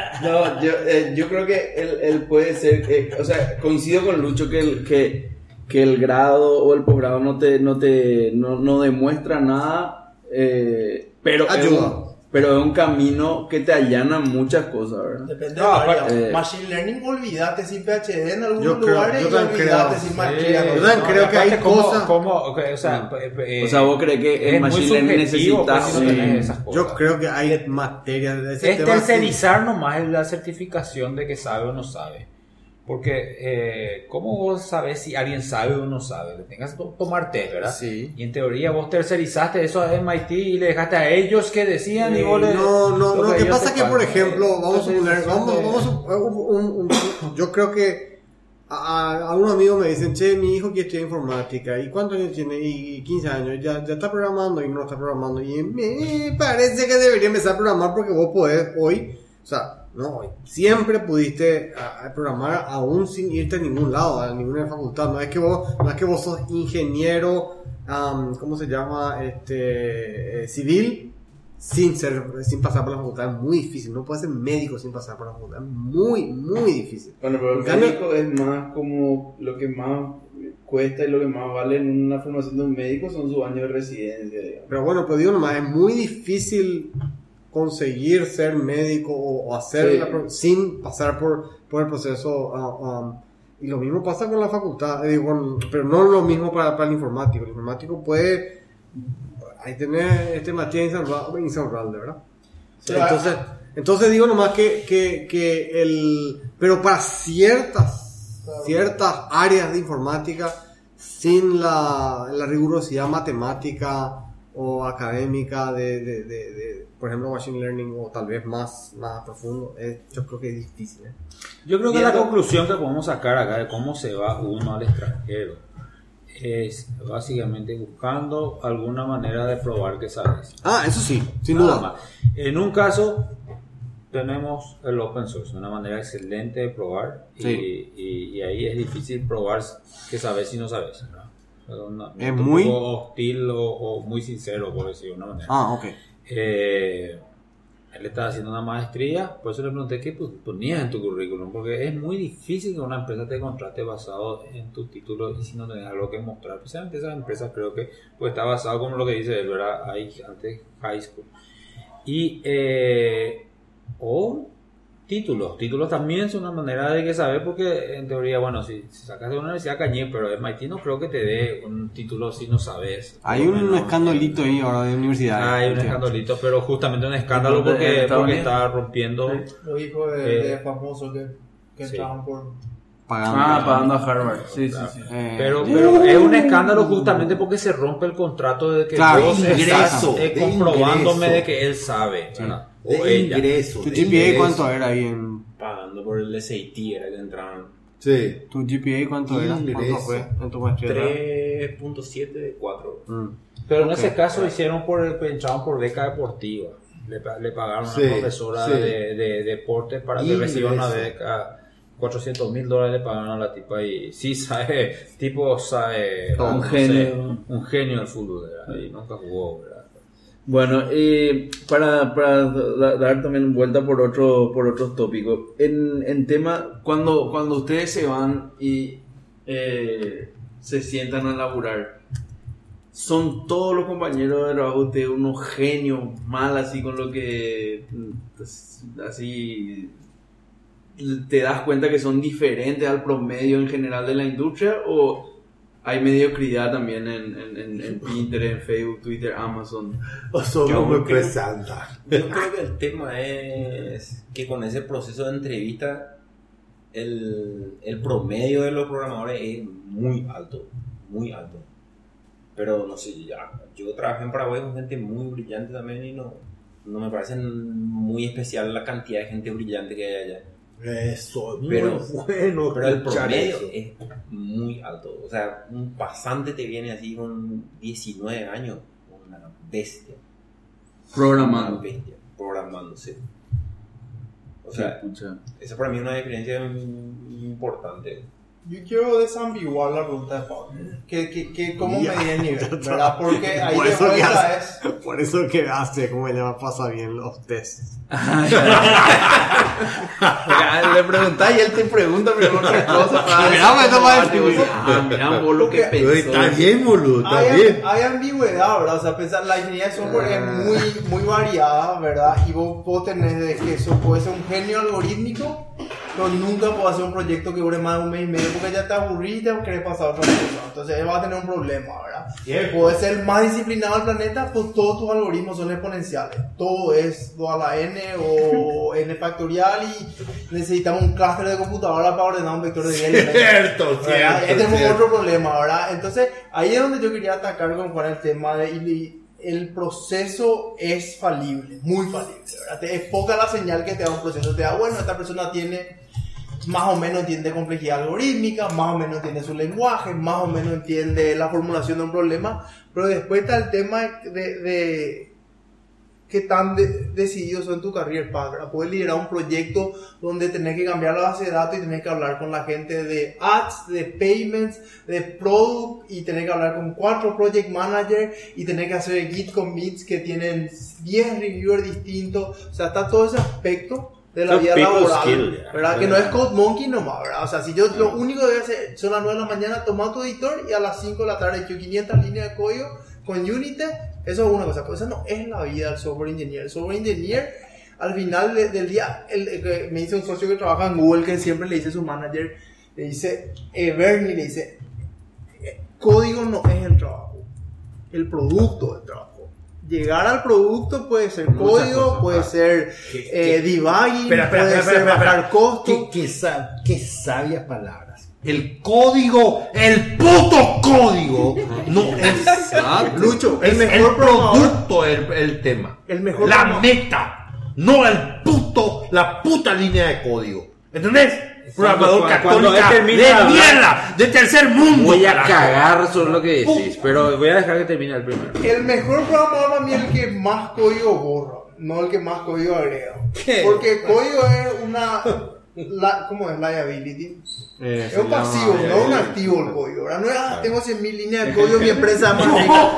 No, yo, eh, yo creo que él, él puede ser, eh, o sea, coincido con Lucho que el, que, que el grado o el posgrado no te, no te, no, no demuestra nada, eh, pero es Ayuda. un- pero es un camino que te allana muchas cosas, ¿verdad? Depende No, de varias. aparte- eh, Machine Learning, olvídate sin P H D en algunos Yo creo- lugares yo y también olvídate creo. sin Sí, maestría. Yo ¿no? también creo que hay ¿cómo- cosas- cómo- ok, o sea, eh, O sea, ¿vos crees que es en muy Machine Learning subjetivo, pues, necesitas si no un- tenés esas cosas. Yo creo que hay materias de ese Es tema. tercerizar nomás la certificación de que sabe o no sabe. Porque, eh, ¿cómo vos sabés si alguien sabe o no sabe? Le tengas que to- tomar test, ¿verdad? Sí. Y en teoría vos tercerizaste eso a M I T y le dejaste a ellos que decían y vos le... No, no, no. Lo que ellos pasa te que, por pagan. ejemplo, vamos a Entonces, poner, vamos, eh, vamos a, un- un- un- yo creo que a, a algunos amigos me dicen, che, mi hijo quiere estudiar informática, ¿y cuántos años tiene? Y quince años, ya, ya está programando y no está programando, y me parece que debería empezar a programar porque vos podés hoy, o sea, no, hoy, siempre pudiste a- a programar aún sin irte a ningún lado, a ninguna facultad, no es que vos, no es que vos sos ingeniero, um, ¿cómo se llama? Este, eh, civil, sin ser, sin pasar por la facultad, es muy difícil. No puedes ser médico sin pasar por la facultad, es muy, muy difícil. Bueno, pero el En cambio- médico es más como lo que más cuesta y lo que más vale en una formación de un médico son sus años de residencia, digamos. Pero bueno, pues digo nomás, es muy difícil conseguir ser médico o, o hacer Sí. la pro- sin pasar por, por el proceso. ah, um, y lo mismo pasa con la facultad, eh, digo, con- pero no lo mismo para, para el informático. El informático puede, ahí tener este Matías Insaurralde, ¿verdad? Sí. Entonces, entonces digo nomás que, que, que el, pero para ciertas, ciertas áreas de informática, sin la, la rigurosidad matemática o académica de, de, de, de, por ejemplo, machine learning o tal vez más, más profundo, es, yo creo que es difícil. ¿eh? Yo creo que Viendo- la conclusión que podemos sacar acá de cómo se va uno al extranjero es básicamente buscando alguna manera de probar que sabes. Ah, eso sí, sin Nada duda. más. En un caso tenemos el open source, una manera excelente de probar y, Sí. y, y ahí es difícil probar que sabes y no sabes, ¿no? O sea, una- Es un muy- poco hostil o, o muy sincero, por decirlo de una manera. Ah, ok. Eh, él estaba haciendo una maestría, por eso le pregunté qué ponías en tu currículum, porque es muy difícil que una empresa te contrate basado en tu título y si no tenés algo que mostrar, especialmente esas empresas creo que pues está basado como lo que dice él, ¿verdad? Ahí antes high school. Y eh, o títulos, títulos también son una manera de que saber, porque en teoría, bueno, si, si sacas de una universidad cañé, pero M I T no creo que te dé un título si no sabes. Hay Por lo un menos, escandalito ahí ahora de universidad. Ah, hay un escandalito, pero justamente un escándalo ¿Dónde? ¿En porque, Estados porque Unidos? está rompiendo. Los hijos de, Eh, de famosos que, que sí. entraban por... Pagando. Ah, pagando a Harvard. Sí, sí, sí. Eh, Pero, pero es un escándalo justamente porque se rompe el contrato de que Claro, vos de estás ingreso, eh, de comprobándome ingreso. de que él sabe, ¿verdad? O De ella. ingreso. ¿Tu de G P A ingreso. cuánto era ahí en... Pagando por el S A T era que entraban Sí. ¿Tu G P A cuánto era? ¿Cuánto Ingreso. fue en tu maestría? tres punto siete de cuatro. Mm. Pero en Ok. ese caso hicieron por entraban por beca deportiva. Le, pa- le pagaron a Sí, una profesora sí. de, de deporte para que reciba una Ingreso. beca. cuatrocientos mil dólares le pagaron a la tipa y sí sabe, tipo sabe, Un no sé, genio. un genio del fútbol, ¿verdad? Y nunca jugó, ¿verdad? Bueno, y para, para da- dar también vuelta por otro por otros tópicos, en, en tema, cuando, cuando ustedes se van y eh, se sientan a laburar, ¿son todos los compañeros de trabajo de ustedes unos genios mal así con lo que mm, así te das cuenta que son diferentes al promedio en general de la industria, o hay mediocridad también en, en, en, en Pinterest, en Facebook, Twitter, Amazon? O somos Yo muy creo- presenta. Yo creo que el tema es que con ese proceso de entrevista el, el promedio de los programadores es muy alto, muy alto. Pero no sé, ya, yo trabajé en Paraguay con gente muy brillante también y no, no me parece muy especial la cantidad de gente brillante que hay allá. Eso, muy Pero- bueno. Pero el escuchar promedio eso. es muy alto. O sea, un pasante te viene así con diecinueve años, una bestia. Programando. Una bestia, programándose. O Sí, sea, pucha. esa para mí es una diferencia muy importante. Yo quiero desambiguar la pregunta de Pablo. Que, que, que ¿Cómo Ya. medía el nivel? ¿Verdad? Porque ahí Por de eso que vuelta hace- es... Por eso que hace, como llama, pasa bien los tests. Ya, le preguntás y él te pregunta primero otra cosa. Ah, mirá, me toma el Digo, ah, mirá vos lo que Porque- Oye, pensó. está bien, boludo, está Hay, bien. hay ambigüedad, ¿verdad? O sea, pensar, la ingeniería de software es muy, muy variada, ¿verdad? Y vos, vos tenés de que eso puede ser un genio algorítmico, pero nunca puedo hacer un proyecto que dure más de un mes y medio porque ya te aburrís y te querés pasar a otra cosa. Entonces él va a tener un problema, ¿verdad? Puede ser el más disciplinado del planeta, pues todos tus algoritmos son exponenciales. Todo es dos a la n o n factorial y necesitamos un clúster de computadora para ordenar un vector de diez elementos. Cierto, ¿Verdad? cierto, Este es cierto. otro problema, ¿verdad? Entonces, ahí es donde yo quería atacar con Juan el tema de y- el proceso es falible, muy falible, ¿verdad? Te- Es poca la señal que te da un proceso, te da, bueno, esta persona tiene, más o menos entiende complejidad algorítmica, más o menos entiende su lenguaje, más o menos entiende la formulación de un problema, pero después está el tema de, de qué tan de- decididos son tu career path, ¿verdad? Puedes liderar un proyecto donde tenés que cambiar la base de datos y tenés que hablar con la gente de ads, de payments, de product y tenés que hablar con cuatro project managers y tenés que hacer git commits que tienen diez reviewers distintos, o sea, está todo ese aspecto de la Son vida people laboral, skill, ya. ¿verdad? Que no es Code Monkey nomás, ¿verdad? O sea, si yo lo único que voy a hacer son las nueve de la mañana, tomar tu editor y a las cinco de la tarde he hecho quinientas líneas de código con Unity, eso es una cosa, pero esa no es la vida del software engineer. El software engineer, al final de- del día, el, el que me dice un socio que trabaja en Google, que siempre le dice a su manager, le dice, eh, Bernie, le dice, eh, código no es el trabajo, el producto del trabajo. Llegar al producto puede ser Muchas código, cosas, puede ah. ser ¿Qué- eh, qué? debugging, Espera, espera, puede espera, ser espera, bajar espera. costos. Qué, qué, sa- qué sabias palabras. El código, el puto código, no es Lucho, el es mejor el programador- producto, el, el tema. El mejor la programador- meta, no el puto, la puta línea de código. ¿Entendés? Programador Cuando- cuando católica él termine de de hablar- mierda, de tercer mundo. Voy a carajo. cagar sobre lo que decís, pero voy a dejar que termine el primero. El mejor programador para mí es el que más código borra, no el que más código agrega. ¿Qué? Porque el código es una... La, ¿Cómo es? Liability. Eh, Es se un pasivo, llama- no un activo el código, ¿verdad? No es, ah, tengo cien mil líneas de código, mi empresa es más rica.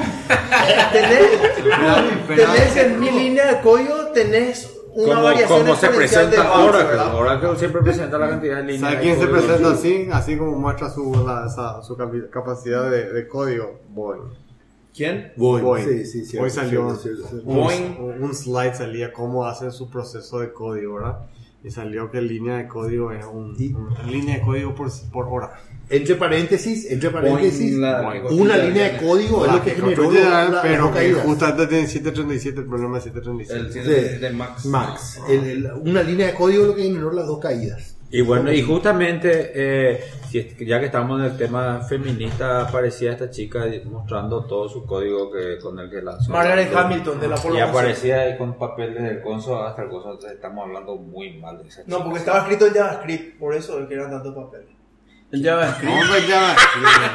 Tenés, tenés cien mil líneas de código, tenés una Como, variación como se exponencial de presenta bugs, Oracle. ¿verdad? Oracle siempre presenta la cantidad de líneas. ¿Sabe de quién se código. presenta así? Así como muestra su, la- esa- su capi- capacidad de, de código. Boeing. ¿Quién? Boeing. Boeing. Sí, sí, cierto, Hoy salió cierto, cierto, cierto. un, Boeing. un- un slide salía cómo hacen su proceso de código, ¿verdad? Y salió que línea de código es un, Y- una línea de código por, por hora. Entre paréntesis, entre paréntesis, Boeing, la- una línea de código es lo que generó Construye, la- la- pero las que caídas. justamente tiene setecientos treinta y siete, el problema es setecientos treinta y El siete. siete de Max. Max, el- el- una línea de código es lo que generó las dos caídas. Y bueno, y justamente, eh, si es- ya que estamos en el tema feminista, aparecía esta chica mostrando todo su código que, con el que lanzó. Margaret Hamilton de la Apolo Y once. aparecía ahí con papel desde el conso hasta el conso. Entonces estamos hablando muy mal de esa chica. No, porque estaba escrito en JavaScript, por eso es que eran tantos papeles. El JavaScript. Hombre, JavaScript.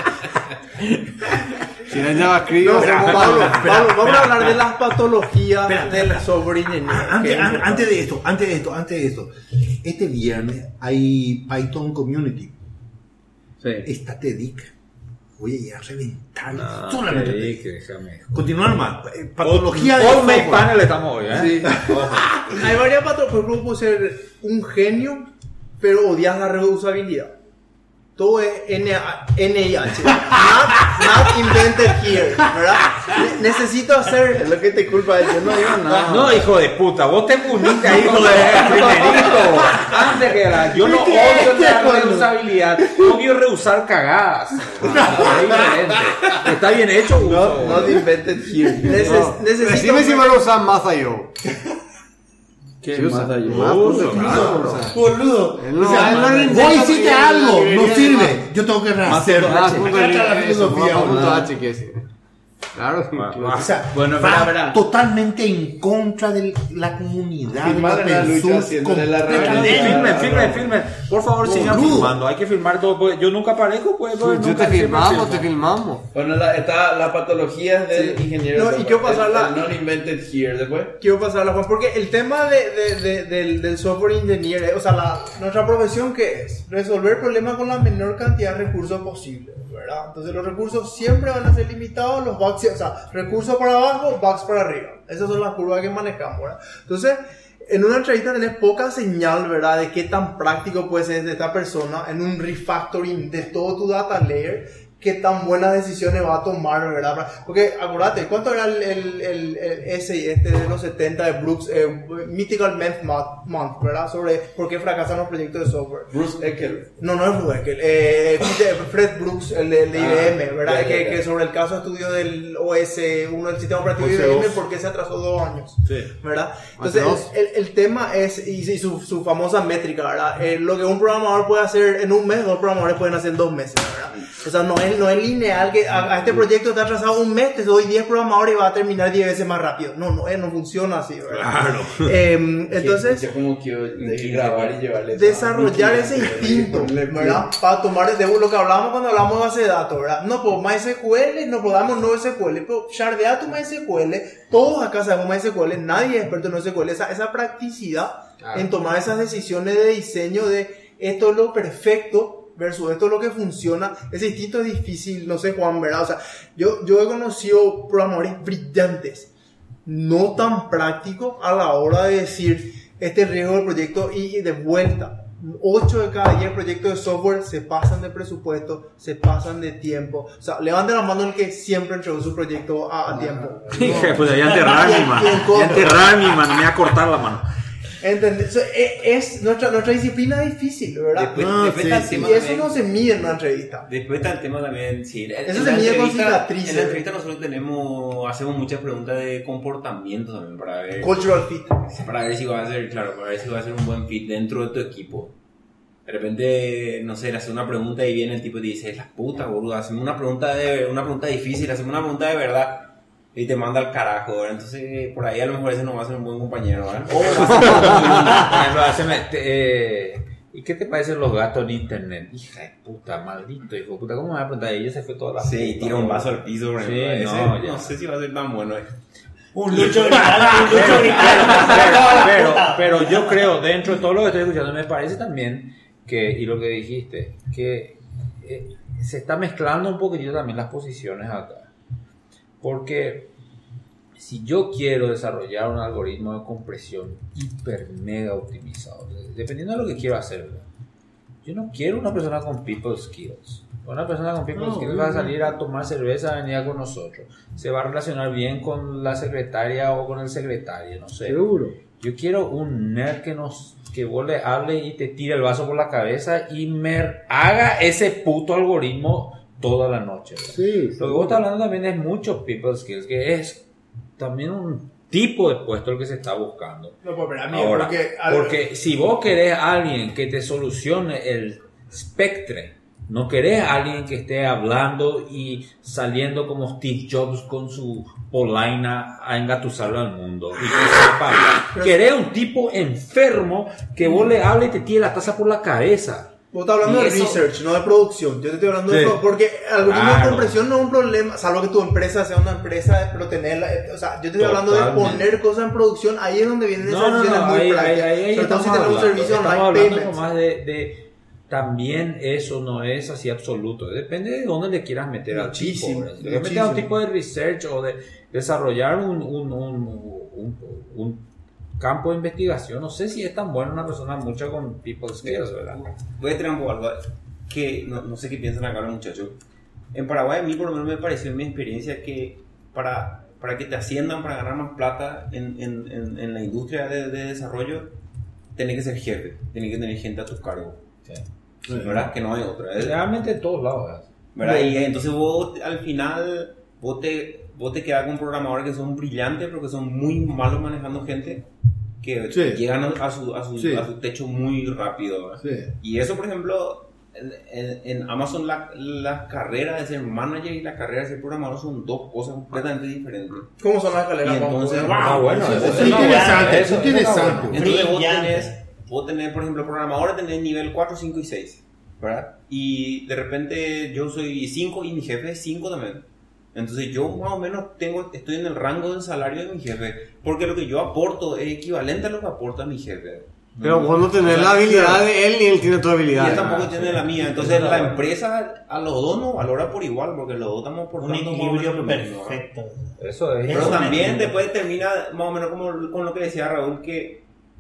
Si era JavaScript, No, o sea, Pablo, espera, Pablo, vamos espera. a hablar de las patologías Espera, del espera. software engineering. Ah, Antes, que- an- antes de esto, antes de esto, antes de esto. Este viernes hay Python Community. Sí. Está TEDx. Voy a ir a reventar. No, solamente que- TEDx. que déjame. Continuar más. Eh, Patología de All make software. panel estamos hoy, ¿eh? Sí. Hay varias patologías. Por ejemplo, puede ser un genio, pero odias la reusabilidad. Todo es N I H. Not, not invented here, ¿verdad? Ne- necesito Es hacer... lo que te culpa, yo no digo nada. No, hijo de puta, vos te uniste ahí con el primerito. Antes que la. Yo no odio la reusabilidad, odio reusar cagadas. Ah, es diferente. Está bien hecho, No, uso. not invented here. Neces- no. necesito Decime si hacer- van a usar más yo. ¿Qué Sí, más usa. hay? Más, Uso, pues, claro. o sea, Boludo. él no- O sea, él no vos inventa hiciste porque algo, él no viene sirve. Yo tengo que rehacer. Más Acá punto está la de- eso, filosofía. más punto boludo. H que sí. Claro, sí, claro. O sea, Bueno, va verá, verá. totalmente en contra de la comunidad de Filmar la en la lucha, persona haciéndole la completamente. reverencia. Filmen, filmen, filmen. Por favor, sigan Boludo. filmando. Hay que filmar todo. porque Yo nunca aparezco, pues. pues, Yo nunca te filmamos, siempre te filmo. filmamos. Bueno, la, está la patología del Sí. ingeniero. No, de y software. quiero pasar El- la- el not invented here después. Quiero pasar a la Juan, porque el tema de, de- de- del, del software engineer, eh, o sea, la, nuestra profesión que es resolver problemas con la menor cantidad de recursos posible, ¿verdad? Entonces los recursos siempre van a ser limitados, los bugs, o sea, recursos para abajo, bugs para arriba. Esas son las curvas que manejamos, ¿verdad? Entonces, en una entrevista tenés poca señal, ¿verdad? De qué tan práctico puede ser de esta persona en un refactoring de todo tu data layer, qué tan buenas decisiones va a tomar, ¿verdad? Porque, acuérdate, ¿cuánto era el, el, el, el ese este de los setenta de Brooks, eh, Mythical Month, Month, ¿verdad? Sobre por qué fracasan los proyectos de software. Bruce Eckel. No, no es Bruce Eckel, eh, Fred Brooks, el de, el de I B M, Ah, ¿verdad? ya, ya, que, ya. que sobre el caso de estudio del O S uno del sistema operativo de I B M, ¿por qué se atrasó dos años? ¿Verdad? Entonces, dos. el, el tema es, y, y su, su famosa métrica, ¿verdad? Eh, lo que un programador puede hacer en un mes, dos programadores pueden hacer en dos meses, ¿verdad? O sea, no es, no es lineal que a, a este proyecto está atrasado un mes, te doy diez programadores y va a terminar diez veces más rápido. No, no, eh, no funciona así, ¿verdad? Claro. Eh, entonces... Yo como quiero de grabar y llevarle. eso. Desarrollar ese instinto, ¿verdad? Para tomar de lo que hablábamos cuando hablamos de base de datos, ¿verdad? No, pues MySQL, no podamos no S Q L, pero shardea tu MySQL, todos acá sabemos MySQL, nadie es experto en MySQL, esa, esa practicidad Claro. en tomar esas decisiones de diseño de esto es lo perfecto versus esto es lo que funciona, ese instinto es difícil, no sé Juan, ¿verdad? O sea, yo, yo he conocido programadores brillantes, no tan prácticos a la hora de decir este riesgo del proyecto y de vuelta. ocho de cada diez proyectos de software se pasan de presupuesto, se pasan de tiempo. O sea, levanten la mano el que siempre entregó su proyecto a, a tiempo. Dije, pues ya enterrar mi mano. Ya enterrar mi mano, me voy a cortar la mano. ¿Entendés? O sea, es, es nuestra, nuestra disciplina es difícil, ¿verdad? Después, No, después sí, está el sí. Y tema eso también- no se mide en una entrevista. Después está el tema también, sí. en- Eso en se la mide con entrevista- cicatrices. En la entrevista nosotros tenemos, hacemos muchas preguntas de comportamiento también para ver, Cultural fit. para ver si va a ser, claro, para ver si va a ser un buen fit dentro de tu equipo. De repente, no sé, le haces una pregunta y viene el tipo y te dice, es la puta, boludo, haceme una pregunta, de, una pregunta difícil, haceme una pregunta de verdad. Y te manda al carajo, ¿verdad? Entonces, por ahí a lo mejor ese no va a ser un buen compañero, ¿verdad? O por ejemplo, haceme, te, eh, ¿y qué te parecen los gatos en internet? Hija de puta, maldito hijo de puta, ¿cómo me va a preguntar? Y ella se fue toda la Sí, y tira un vaso al piso, por ejemplo. Sí, Ese, no, no, sé si va a ser tan bueno. Un lucho grital, un lucho grital. pero, pero, pero yo creo, dentro de todo lo que estoy escuchando, me parece también que, y lo que dijiste, que eh, se está mezclando un poquitito también las posiciones acá. Porque si yo quiero desarrollar un algoritmo de compresión hiper mega optimizado, dependiendo de lo que quiero hacer, ¿verdad? Yo no quiero una persona con people skills. Una persona con people No, skills va a salir a tomar cerveza a venir con nosotros. Se va a relacionar bien con la secretaria o con el secretario, no sé. Seguro. Yo quiero un nerd que nos que vos le hable y te tire el vaso por la cabeza y me haga ese puto algoritmo toda la noche, ¿verdad? Sí. Lo que vos estás hablando también es mucho people skills, que es también un tipo de puesto el que se está buscando. No, pero a mí, Ahora, porque, porque si vos querés a alguien que te solucione el spectre, no querés a alguien que esté hablando y saliendo como Steve Jobs con su polaina a engatusarlo al mundo. Y que sepa hablar. Querés un tipo enfermo que vos le hables y te tire la taza por la cabeza. Vos estás hablando Y de eso- research, no de producción. Yo te estoy hablando Sí. de pro- porque algoritmo Claro. de compresión no es un problema, salvo que tu empresa sea una empresa, pero tenerla, eh, o sea, yo te estoy hablando de Totalmente. poner cosas en producción, ahí es donde vienen esas No, no, decisiones no, muy ahí, ahí, prácticas. ahí, ahí Sobre todo estamos si tenemos un hablando, servicio estamos online hablando payments. nomás de, de también eso no es así absoluto, depende de dónde le quieras meter al tipo, Muchísimo, ¿verdad? Si le metes a un muchísimo. tipo de research o de desarrollar un, un, un, un, un campo de investigación, no sé si es tan bueno una persona mucha con people skills, ¿verdad? Voy a tirar un poco algo que no, no sé qué piensan acá los muchachos. En Paraguay a mí por lo menos me pareció en mi experiencia que para, para que te asciendan, para ganar más plata en, en, en, en la industria de, de desarrollo, tenés que ser jefe, tenés que tener gente a tus cargos. Sí. ¿Verdad? Que no hay otra. ¿eh? Realmente en todos lados, ¿verdad? ¿Verdad? Y entonces vos al final vos te, vos te quedas con programadores que son brillantes pero que son muy malos manejando gente que Sí. llegan a, a su, a, su, Sí. a su techo muy rápido, ¿verdad? Sí. Y eso, por ejemplo, en, en- en Amazon la, la carrera de ser manager y la carrera de ser programador son dos cosas completamente diferentes. ¿Cómo son las escaleras? Y entonces, Juan? Ah, bueno, Eso eso es no, interesante, eso- eso es eso interesante. no, Entonces vos Brillante. tenés, vos tenés, por ejemplo, programadores tenés nivel cuatro, cinco y seis, ¿verdad? Y de repente yo soy cinco y mi jefe es cinco también. Entonces yo más o menos tengo, estoy en el rango del salario de mi jefe, porque lo que yo aporto es equivalente a lo que aporta mi jefe. Pero vos no tenés O sea, la habilidad de él ni él tiene tu Y habilidad. él tampoco tiene la mía. Entonces la empresa a los dos nos valora por igual, porque los dos estamos Un aportando más o menos equilibrio lo mismo, ¿verdad? perfecto. Eso es. Pero Eso también me- después termina más o menos como con lo que decía Raúl, que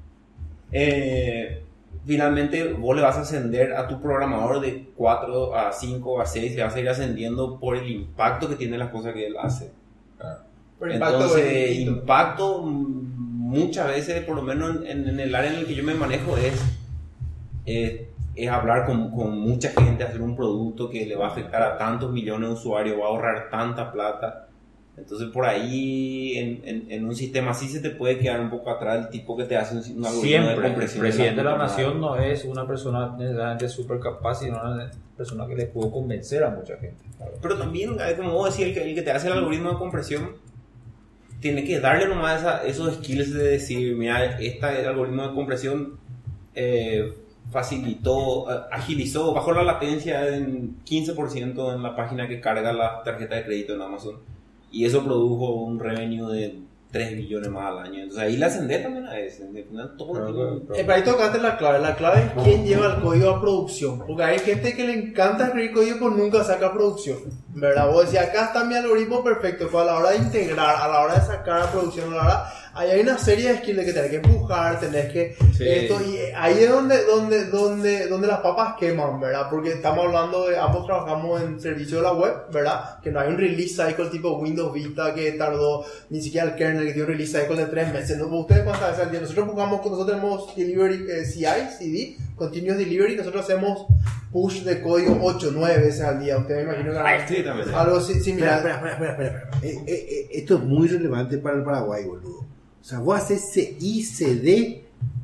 eh, finalmente vos le vas a ascender a tu programador de cuatro a cinco a seis, le vas a ir ascendiendo por el impacto que tiene las cosas que él hace. Por impacto Entonces, es distinto. impacto mm, muchas veces, por lo menos en, en el área en el que yo me manejo, es, es, es hablar con, con mucha gente, hacer un producto que le va a afectar a tantos millones de usuarios, va a ahorrar tanta plata. Entonces, por ahí, en, en, en un sistema así se te puede quedar un poco atrás el tipo que te hace un, un algoritmo de Siempre, el compresión. presidente de la puta nación madre. no es una persona necesariamente súper capaz, sino una persona que le pudo convencer a mucha gente. claro. Pero también, eh, como vos decís, el que, el que te hace el algoritmo de compresión tiene que darle nomás esa, esos skills de decir, mira, esta, el algoritmo de compresión eh, facilitó, eh, agilizó, bajó la latencia en quince por ciento en la página que carga la tarjeta de crédito en Amazon. Y eso produjo un revenue de tres billones más al año. Entonces ahí la ascendé también a ese. Al final todo Pero, tiene- pero- Eh, para ahí tocaste la clave. La clave es quién lleva el código a producción. Porque hay gente que le encanta escribir código pero nunca saca a producción. ¿Verdad? Vos decís, acá está mi algoritmo perfecto. Pero a la hora de integrar, a la hora de sacar a producción, a la hora, ahí hay una serie de skills que tenés que empujar, tenés que... Sí. Esto, y ahí es donde, donde, donde, donde las papas queman, ¿verdad? Porque estamos hablando de... Ambos trabajamos en servicio de la web, ¿verdad? Que no hay un release cycle tipo Windows Vista que tardó ni siquiera el kernel que dio un release cycle de tres meses. ¿No? ¿Ustedes cuántas veces al día? Nosotros jugamos, nosotros tenemos delivery eh, C I, C D, Continuous Delivery, nosotros hacemos push de código ocho, nueve veces al día. Ustedes me imagino que Ay, sí, también. algo si- Espera, similar. espera, espera, espera, espera. Eh, eh, eh, esto es muy relevante para el Paraguay, boludo. O sea, vos haces C I C D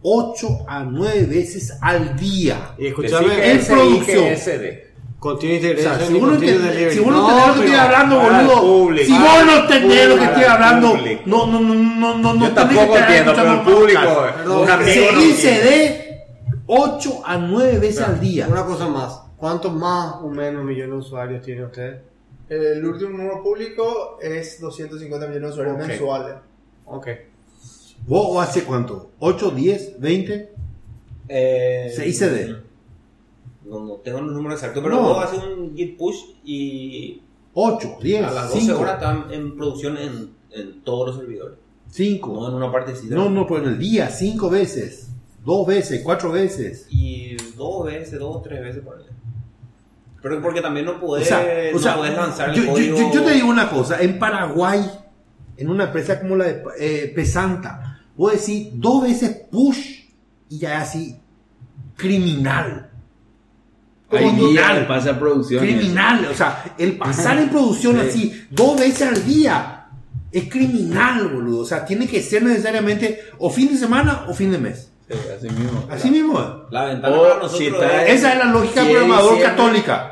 ocho a nueve veces al día. Y escúchame, en S I producción. que S D. Continuous O sea, Integration si y vos no Continuous entendés, Delivery. si vos no No, entendés lo que estoy pero- hablando, para el boludo. público, Si para vos el no entendés lo que público, estoy para el hablando, público. no, no, no, no, no, no Yo tenés que tampoco estar entiendo, pero el escuchando público, podcast. un Perdón, amigo Se no I entiende. C D ocho a nueve veces al día. Una cosa más. ¿Cuántos más o menos millones de usuarios tiene usted? El último número público es doscientos cincuenta millones de usuarios Ok. mensuales. Ok. ¿Vos hace cuánto? ¿ocho, diez, veinte? Eh, Se I C D. No, no tengo el número exacto, pero No. vos haces un git push y ocho, diez, a las doce cinco, horas están en producción en, en todos los servidores. No cinco. en una partecita. No, no, pero en el día, cinco veces, dos veces, cuatro veces. Y dos veces, dos o tres veces por ahí. Pero porque también no O podés, sea, o no sea, podés lanzar el yo, yo- código. yo- yo te digo una cosa, en Paraguay, en una empresa como la de eh, Pesanta, vos decís dos veces push y ya es así, criminal. Ahí Criminal. pasa a producción. Criminal, o sea, el pasar en producción Sí. así dos veces al día es criminal, boludo. O sea, tiene que ser necesariamente o fin de semana o fin de mes. Sí, así mismo. Así mismo es. La ventana O para nosotros si está- es- Esa es la lógica Si del es programador diciembre- católica.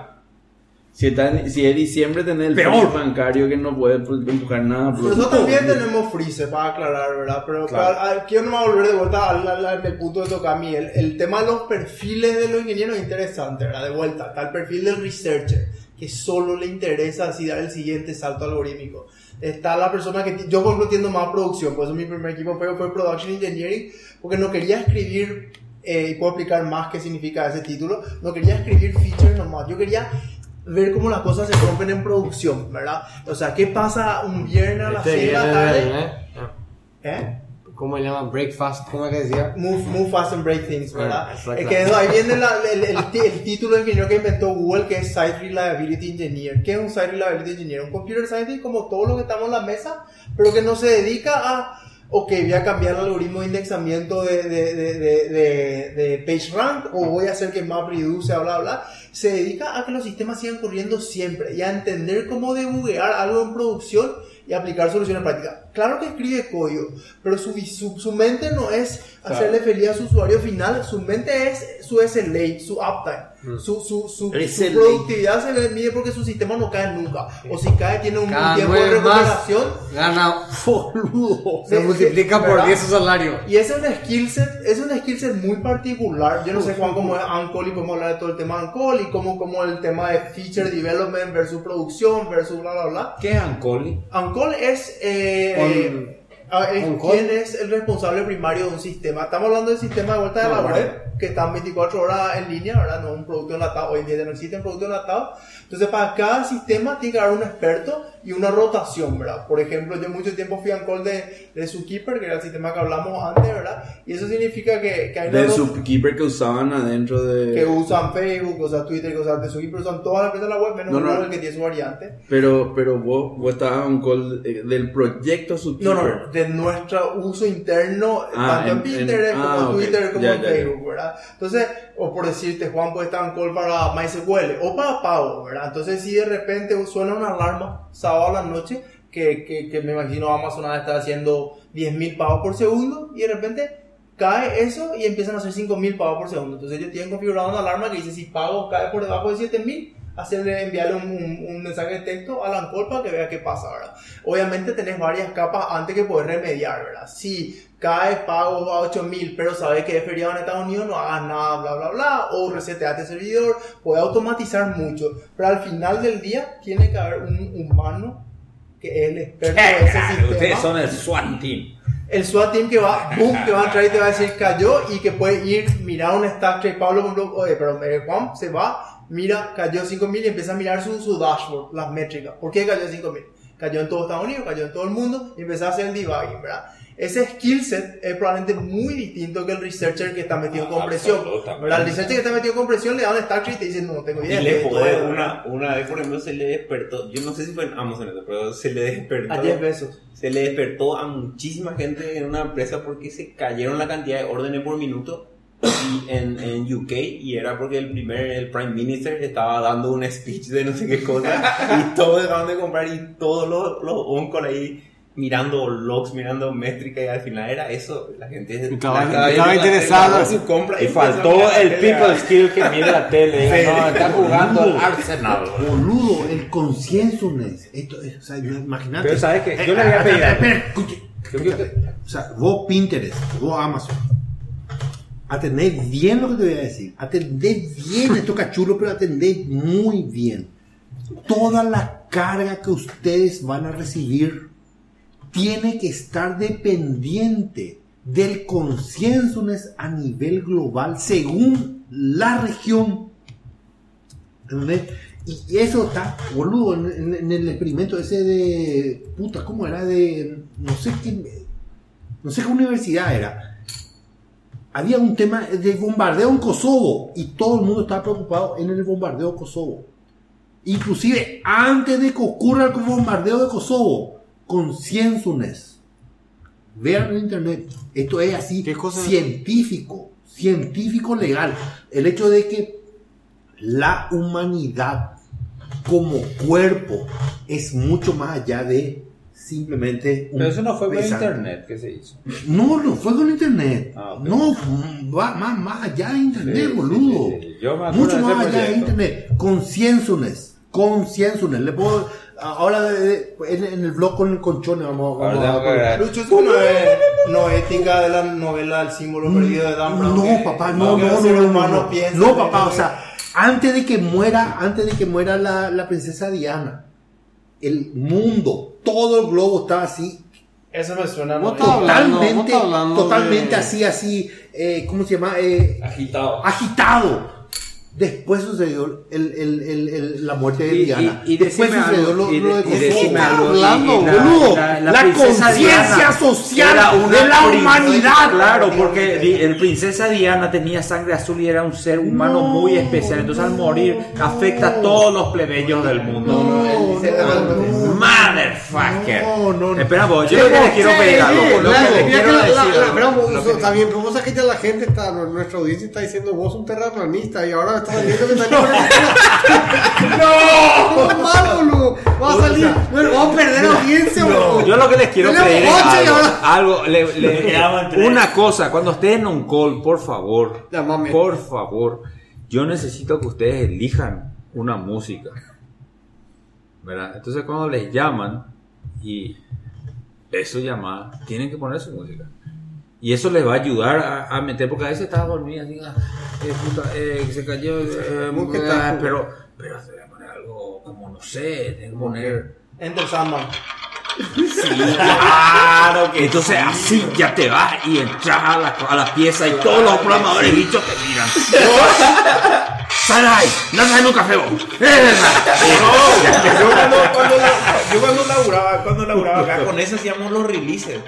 Si, está en- si es diciembre, tenés el Peor. freeze bancario que no puede pues, empujar nada. pues. Nosotros también tenemos freeze, para aclarar, ¿verdad? Pero Claro. para- a- quiero nomás volver de vuelta al, al- al- al punto de tocar a mí. El, el tema de los perfiles de los ingenieros es interesante, ¿verdad? De vuelta, está el perfil del researcher, que solo le interesa así dar el siguiente salto algorítmico. Está la persona que... Yo, por ejemplo, entiendo más producción, por eso mi primer equipo fue, fue Production Engineering, porque no quería escribir, eh, y puedo explicar más qué significa ese título, no quería escribir features nomás, yo quería ver cómo las cosas se rompen en producción, ¿verdad? O sea, ¿qué pasa un viernes a las Este seis de la viene tarde? del, ¿eh? ¿Eh? ¿Cómo se llama? Breakfast, ¿cómo es que decía? Move, move fast and break things, ¿verdad? Ah, exacto. Es que eso, ahí viene la- el, el, el título de ingeniero que inventó Google, que es Site Reliability Engineer. ¿Qué es un Site Reliability Engineer? Un computer scientist como todos los que estamos en la mesa, pero que no se dedica a, ok, voy a cambiar el algoritmo de indexamiento de, de, de, de, de, de PageRank, o voy a hacer que MapReduce, bla, bla, bla. Se dedica a que los sistemas sigan corriendo siempre y a entender cómo debuguear algo en producción y aplicar soluciones prácticas. Claro que escribe código, pero su, su, su mente no es hacerle feliz a su usuario final, su mente es su S L A, su uptime. Su, su, su, El su S L A. productividad se le mide porque su sistema no cae nunca. O si cae, tiene un Cada tiempo de nueve más recuperación. gana, boludo. Se Sí, multiplica sí, por ¿verdad? diez su salario. Y ese es un skill set, es un skill set muy particular. Yo no sé Juan cómo es Uncall y podemos hablar de todo el tema de Uncall y cómo, cómo el tema de feature development versus producción versus bla bla bla. ¿Qué es Ancoli? Uncall es, eh, On- ah, es on-call. quién es el responsable primario de un sistema. Estamos hablando del sistema de vuelta de la No, web, que están veinticuatro horas en línea, ¿verdad? No un producto enlatado. Hoy en día ya no existen productos enlatados. Entonces, para cada sistema tiene que haber un experto y una rotación, ¿verdad? Por ejemplo, yo mucho tiempo fui on-call de, de Zookeeper, que era el sistema que hablamos antes, ¿verdad? Y eso significa que, que hay una Del rot- subkeeper que usaban adentro de. que usan Facebook, usan Twitter, que usan de Zookeeper, usan todas las empresas de la web, menos No, no. Google, que tiene su variante. Pero, pero vos, vos estabas en call eh, del proyecto No, subkeeper. no, de nuestro uso interno, Ah, tanto en, en- en- Pinterest ah, como en ok. Twitter, como Ya, en ya, ya. Facebook, ¿verdad? Entonces, o por decirte, Juan puede estar en call para MySQL o para pago, ¿verdad? Entonces, si de repente suena una alarma sábado a la noche, que, que, que me imagino Amazon ha de estar haciendo diez mil pagos por segundo, y de repente cae eso y empiezan a hacer cinco mil pagos por segundo. Entonces, ellos tienen configurado una alarma que dice, si pago cae por debajo de siete mil, hacerle enviarle un, un, un mensaje de texto a la Ancol para que vea qué pasa, ¿verdad? Obviamente tenés varias capas antes que poder remediar, ¿verdad? Si cae pago a ocho mil, pero sabes que es feriado en Estados Unidos, no hagas nada, bla, bla, bla, o reseteate el servidor, puede automatizar mucho, pero al final del día tiene que haber un humano que es el experto de ese sistema. Ustedes son el SWAT team. El SWAT team que va, boom, que va a entrar y te va a decir cayó, y que puede ir, mirar un stack trace. Pablo, por ejemplo, oye, pero eh, Juan se va, mira, cayó cinco mil y empieza a mirar su, su dashboard, las métricas. ¿Por qué cayó cinco mil? Cayó en todo Estados Unidos, cayó en todo el mundo, y empieza a hacer el debugging, ¿verdad? Ese skill set es probablemente muy distinto que el researcher que está metido en compresión, Absolutamente. ¿verdad? El researcher que está metido en compresión le da un stack trace y te dice, no, no tengo Y idea. le de esto, podés, ¿verdad? una, una vez por ejemplo se le despertó, yo no sé si fue en Amazon eso, pero se le despertó, A diez pesos. se le despertó a muchísima gente en una empresa porque se cayeron la cantidad de órdenes por minuto y en, en U K, y era porque el primer, el Prime Minister estaba dando un speech de no sé qué cosa y todos dejaron de comprar y todos los, los on-call ahí mirando logs, mirando métrica y al final era eso. La gente Estaba- la- la- estaba la- interesada. la- su compra Y empezó a faltó mirar la el tele. people skill que mide la tele. Diga, no, está jugando el Arsenal. Boludo, el conscientiousness. Esto es, o sea, imagínate. Pero ¿sabes qué? Yo le voy a pedir algo. Espera, escuche, escuche. O sea, vos Pinterest, vos Amazon. Atendés bien lo que te voy a decir. Atendés bien, esto cachulo, pero atendés muy bien. Toda la carga que ustedes van a recibir tiene que estar dependiente del conscientiousness a nivel global según la región. ¿Entendés? Y eso está, boludo, en, en- en el experimento ese de... Puta, ¿cómo era? De... No sé qué... No sé qué universidad era. Había un tema de bombardeo en Kosovo y todo el mundo estaba preocupado en el bombardeo de Kosovo. Inclusive antes de que ocurra el bombardeo de Kosovo, conscientiousness. Vean en internet, esto es así, ¿Qué cosa? científico, científico legal. El hecho de que la humanidad como cuerpo es mucho más allá de simplemente un Pero eso no fue por pensante. internet que se hizo. No, no fue con internet. Ah, ok. No, va más, más allá de internet, Sí, boludo. sí, sí. Yo me acuerdo Mucho de ese más allá de proyecto. internet. Conscientiousness. Conscientiousness. Le puedo. Ahora de- de- en, en el blog con el colchón vamos, vamos Ahora tengo a que agregar. Lucho, eso no es no ética de la novela El símbolo perdido de Dan Brown. No, que- papá, no, que no, el no, ser no, no, humano no. piensa No, que- papá, o sea, antes de que muera, antes de que muera la, la princesa Diana, el mundo, todo el globo estaba así, Eso me suena Vos muy- estás hablando- vos totalmente, estás hablando totalmente de- así, así, eh, ¿cómo se llama? Eh, Agitado. agitado. Después sucedió el, el, el, el- la muerte de Y- Diana. y- y Después decime sucedió algo, lo, y lo de de- y Kosovo. decime Estás algo, y- hablando, y la- boludo. la- La, la princesa conciencia Diana social era una de la princesa- humanidad. Claro, porque di- el princesa Diana tenía sangre azul y era un ser humano No, muy especial. Entonces al morir afecta a todos los plebeyos del mundo. No, no, Motherfucker. no, no, no. Espera, vos, yo lo que les quiero pedir algo. Lo que Claro, les mira quiero que la- decir. la- la- algo, pero vos, lo que- está bien, pero vos sabés que ya la gente está, nuestra audiencia está diciendo vos un terraplanista y ahora estás saliendo que está ¡No! ¡No, mal, boludo! Va a salir, bueno, vamos a perder audiencia, boludo. Yo lo que les quiero Tenemos pedir es ocho y algo, ahora- algo le- le- Quedaban tres. una cosa, cuando estén en un call, por favor, Ya, mami. por favor, yo necesito que ustedes elijan una música, ¿verdad? Entonces cuando les llaman y eso llama, tienen que poner su música. Y eso les va a ayudar a, a meter, porque a veces estaba dormida, así, ah, eh, puta, eh, que se cayó, eh, ¿Cómo que eh, está? pero, pero se va a poner algo como, no sé, tengo que poner... Enter Sandman. Claro que entonces así ya te vas y entras a la, a la pieza y todos los programadores bichos te miran. ¡Sal ahí! ¡No traen un café vos! Yo cuando, cuando, la- yo cuando laburaba, cuando laburaba acá, con eso hacíamos los releases.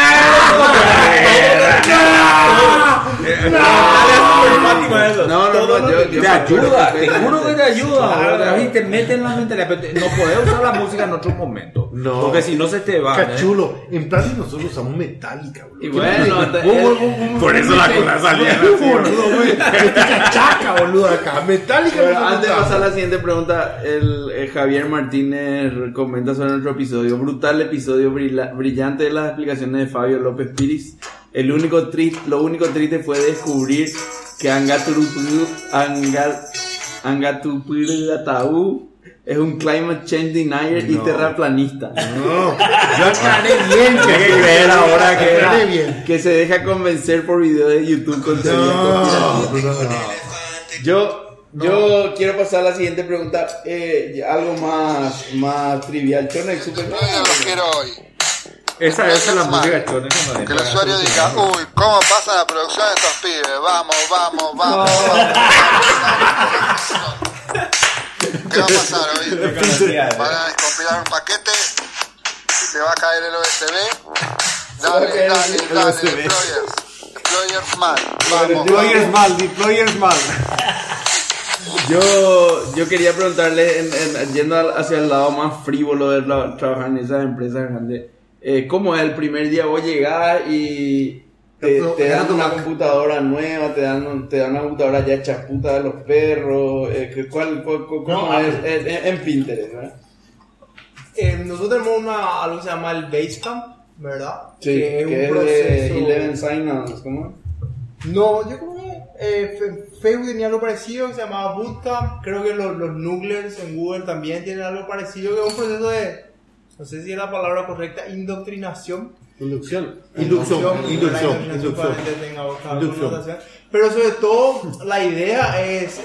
No, no, no, yo, yo Te ayuda, te juro que te ayuda. Claro. David, te mete en la mentalidad, pero te- no podés usar la música en otro momento. No. Porque si no se te va. ¿eh? Cachulo, en plan nosotros usamos metálica, boludo. Y bueno, ¿Qué te- pasa? el- Por eso la cosa salía. Boludo, güey. Este cachaca, boludo, acá. Metálica. Bueno, no antes de usamos. pasar a la siguiente pregunta, el, el Javier Martínez comenta sobre nuestro episodio. Brutal episodio, brila- brillante de las explicaciones de Fabio López Piris. El único triste, lo único triste fue descubrir que Angaturu- Anga- Angatupurataú es un climate change denier y terraplanista. No, yo aclaré bien que Hay que creer ahora que- aclaré bien. Que se deja convencer por videos de YouTube con teorías conspirativas. No, no. Yo, yo quiero pasar a la siguiente pregunta, eh, algo más, más trivial. Chonex, super. Yo ya lo quiero hoy. Esa, esa es la música chona. Que el usuario diga, uy, ¿cómo pasa la producción de estos pibes? Vamos, vamos, vamos, vamos. ¿Qué va a pasar hoy? Van a descompilar un paquete, se va a caer el U S B. Dale, dale, dale, deployers. Deployers mal. Vamos, Deployers vamos. mal, deployers mal. Yo, yo quería preguntarle, en, en- yendo al- hacia el lado más frívolo de tra- trabajar en esas empresas grandes, eh, ¿cómo es el primer día vos llegás y te, te dan una computadora nueva, te dan, un- te dan una computadora ya hecha puta de los perros? Eh, que- ¿cuál, cuál- cuál- ¿Cómo No, es? En, en- en Pinterest, ¿verdad? Eh, nosotros tenemos una, algo que se llama el Basecamp, ¿verdad? Sí, que es, que es proceso... de Eleven Signals, ¿cómo? No, yo creo que eh, Facebook tenía algo parecido que se llamaba Bootcamp. Creo que los, los Nugglers en Google también tienen algo parecido, que es un proceso de, no sé si es la palabra correcta, indoctrinación. Inducción. Inducción. Inducción. Inducción. Inducción. Inducción. Pero sobre todo, la idea es...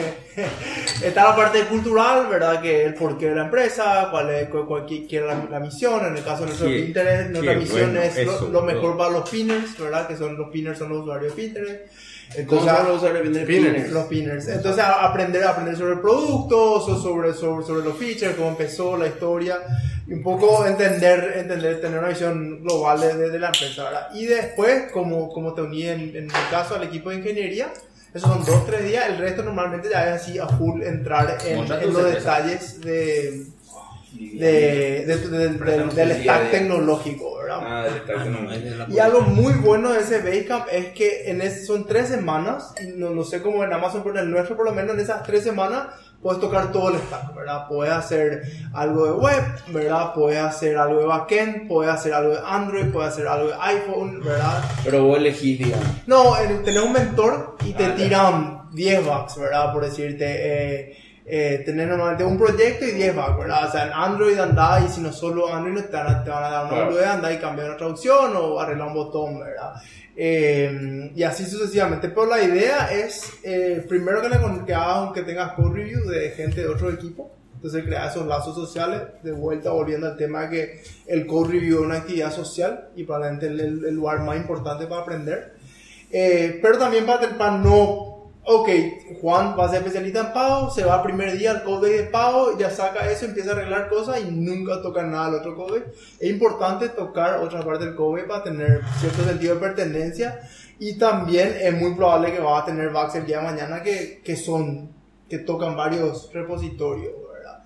está la parte cultural, ¿verdad? Que el porqué de la empresa, cuál es cuál, cuál, quién la, la misión. En el caso de nuestro Qué- Pinterest, nuestra qué misión bueno, es eso, lo, lo mejor todo. para los pinners, ¿verdad? Que son los pinners, son los usuarios de Pinterest. ¿Cómo Entonces, se llama los usuarios de Pinterest? los pinners. Entonces, a- aprender, aprender sobre el producto, so- sobre, sobre, sobre los features, cómo empezó la historia, y un poco entender, entender tener una visión global de, de, de la empresa, ¿verdad? Y después, como, como te uní en, en mi caso al equipo de ingeniería, esos son dos, tres días, el resto normalmente ya es así a full entrar en, Monta en tus los empresas. detalles de, de, de- de- de- del stack tecnológico, ¿verdad? Ah, del stack tecnológico. Y algo muy bueno de ese Basecamp es que en ese, son tres semanas, y no, no sé cómo en Amazon, pero en el nuestro por lo menos en esas tres semanas puedes tocar todo el stack, ¿verdad? Puedes hacer algo de web, ¿verdad? Puedes hacer algo de backend, puedes hacer algo de Android, puedes hacer algo de iPhone, ¿verdad? Pero vos elegís, digamos. No, el- tenés un mentor y te Ah, ya. tiran diez bucks, ¿verdad? Por decirte, eh, eh, tenés normalmente un proyecto y diez bucks, ¿verdad? O sea, en Android andá y si no solo Android no te van a, te van a dar una Claro. boludez, andá y cambiar una traducción o arreglar un botón, ¿verdad? Eh, y así sucesivamente. Pero la idea es, eh, primero que, le, con- que hagas que tengas code review de gente de otro equipo. Entonces crear esos lazos sociales, de vuelta volviendo al tema de que el code review es una actividad social y para la gente el, el- el lugar más importante para aprender. Eh, pero también para, para no, ok, Juan va a ser especialista en pago, se va al primer día al code de pago, ya saca eso, empieza a arreglar cosas y nunca toca nada del otro code. Es importante tocar otra parte del code para tener cierto sentido de pertenencia y también es muy probable que vas a tener bugs el día de mañana que, que son, que tocan varios repositorios, ¿verdad?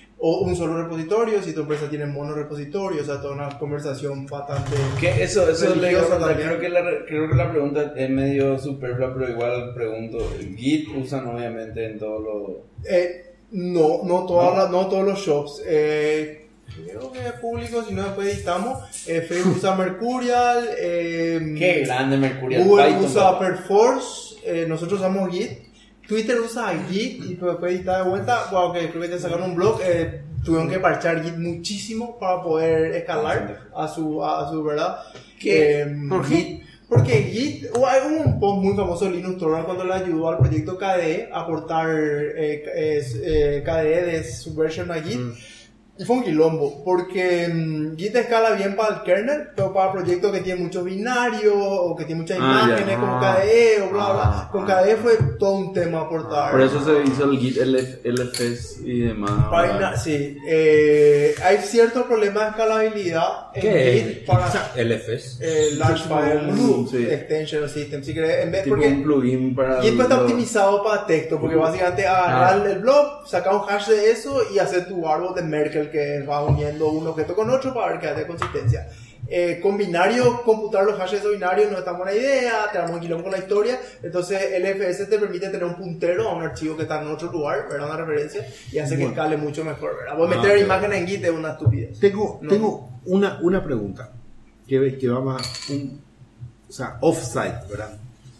O un solo repositorio, si tu empresa tiene mono repositorio, o sea, toda una conversación bastante... Que eso, eso le religiosa digo, también. creo que, la, creo que la pregunta es medio superflua, pero igual pregunto. Git usan obviamente en todos los... Eh, no, no, todas No. las- no todos los shops. Eh, creo que es público, si no después editamos. Eh, Facebook usa Mercurial. Eh, Qué grande Mercurial. Google Python, usa papá. Perforce. Eh, nosotros usamos Git. Twitter usa Git y después editar de vuelta. Wow, que creo que te sacaron un blog. Eh, tuvieron que parchar Git muchísimo para poder escalar a su, a, a su verdad. ¿Qué? Eh, ¿Por Git. Porque Git, hubo hay un post muy famoso de Linus Torvalds cuando le ayudó al proyecto K D E a aportar eh, eh, eh, K D E de Subversion a Git. Y fue un quilombo, porque mm, Git escala bien para el kernel, pero para proyectos que tienen muchos binarios o que tienen muchas Ah, ya. imágenes como Ah. K D E o bla bla. Ah, Con ah. K D E fue todo un tema aportar. Por eso se hizo el Git L F, L F S y demás. Para ¿verdad? ina- sí, eh, hay ciertos problemas de escalabilidad en ¿Qué Git es? para L F S. eh, Large File Mm, sí. Extension System. Si querés, en vez, Tipo porque un plugin para... Git pues está lo- optimizado para texto, porque básicamente agarrar el blog, sacar un hash de eso y hacer tu árbol de Merkle que va uniendo un objeto con otro para ver que hace consistencia. Eh, con binario, computar los hashes de binario no es tan buena idea, te damos un quilombo con la historia, entonces el L F S te permite tener un puntero a un archivo que está en otro lugar, ¿verdad? Una referencia, y hace que Bueno. escale mucho mejor, ¿verdad? Vos Ah, meter ok. imágenes en Git es una estupidez. Tengo, No. tengo una, una pregunta que, que va más un, o sea, off-site, ¿verdad?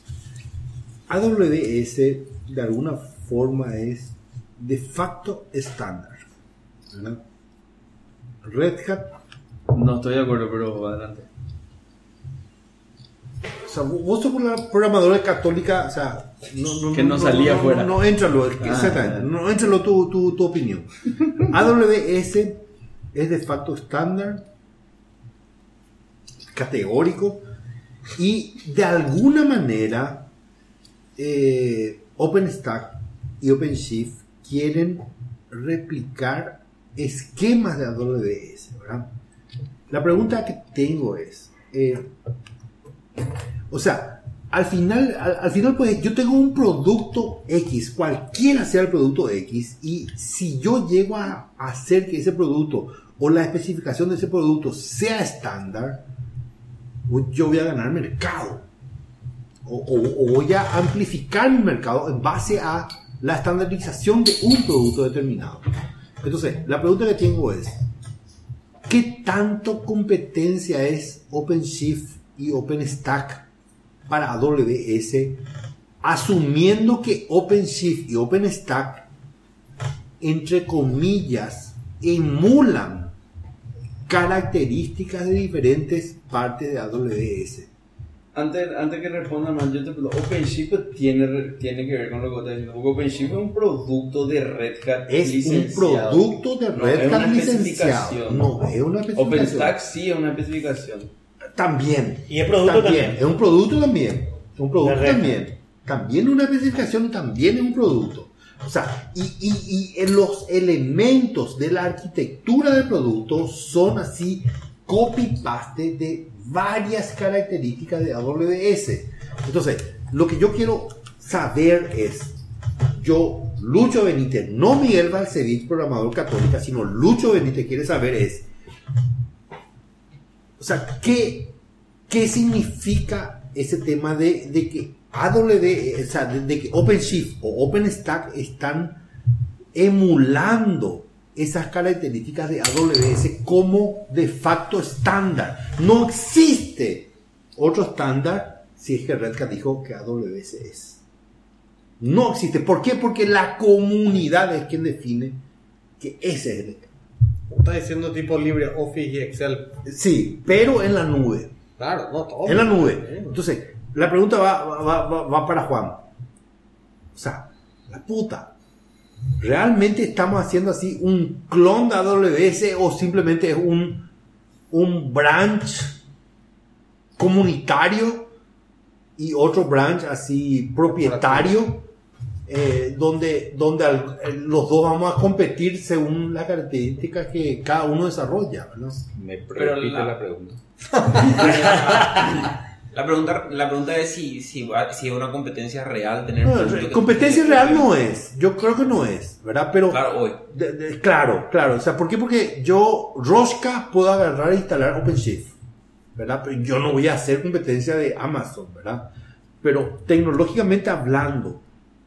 A W S de alguna forma es de facto estándar, ¿verdad? Red Hat, No estoy de acuerdo, pero adelante. o sea, vos sos una programadora católica, o sea, no, Que no salía no, fuera. No, no entra lo, Ah, exactamente, ya. no entra lo tu, tu, tu opinión. A W S es de facto estándar, categórico, y de alguna manera eh, OpenStack y OpenShift quieren replicar esquemas de A W S, ¿verdad? La pregunta que tengo es, eh, o sea, al final, al, al final pues yo tengo un producto X, cualquiera sea el producto X, y si yo llego a hacer que ese producto o la especificación de ese producto sea estándar, yo voy a ganar mercado. O, o- o voy a amplificar mi mercado en base a la estandarización de un producto determinado. Entonces, la pregunta que tengo es, ¿qué tanto competencia es OpenShift y OpenStack para A W S, asumiendo que OpenShift y OpenStack, entre comillas, emulan características de diferentes partes de A W S? Antes, antes que responda más, yo te pregunto, OpenShift tiene, tiene que ver con lo que vos estás diciendo, porque OpenShift es un producto de Red Hat Es licenciado. un producto de Red No, Hat es una licenciado. especificación. No, es una especificación. OpenStack sí es una especificación. También. Y es producto también. Es un producto también. Es un producto De Red Hat. también. También una especificación, también es un producto. O sea, y, y, y en los elementos de la arquitectura del producto son así copy-paste de varias características de A W S. Entonces, lo que yo quiero saber es, yo, Lucho Benítez, no Miguel Balcevich, programador católica, sino Lucho Benítez quiere saber es, o sea, ¿qué, qué significa ese tema de, de que A W S, o sea, de, de que OpenShift o OpenStack están emulando esas características de A W S como de facto estándar? No existe otro estándar si es que Red Hat dijo que A W S es. No existe. ¿Por qué? Porque la comunidad es quien define que ese es el estándar. Está diciendo tipo LibreOffice y Excel. Sí, pero en la nube. Claro, no todo. En la nube. Entonces, la pregunta va, va, va, va para Juan. O sea, la puta. ¿Realmente estamos haciendo así un clon de A W S o simplemente es un, un branch comunitario y otro branch así propietario? Eh, donde, donde al, los dos vamos a competir según las características que cada uno desarrolla, ¿no? Me Pero repite la- la pregunta. La pregunta, la pregunta es si, si, va- si es una competencia real tener... No, producto que- competencia real no es, yo creo que no es, ¿verdad? Pero Claro, hoy. de- de- claro, claro, o sea, ¿por qué? Porque yo, Rosca, puedo agarrar e instalar OpenShift, ¿verdad? Pero yo no voy a hacer competencia de Amazon, ¿verdad? Pero tecnológicamente hablando,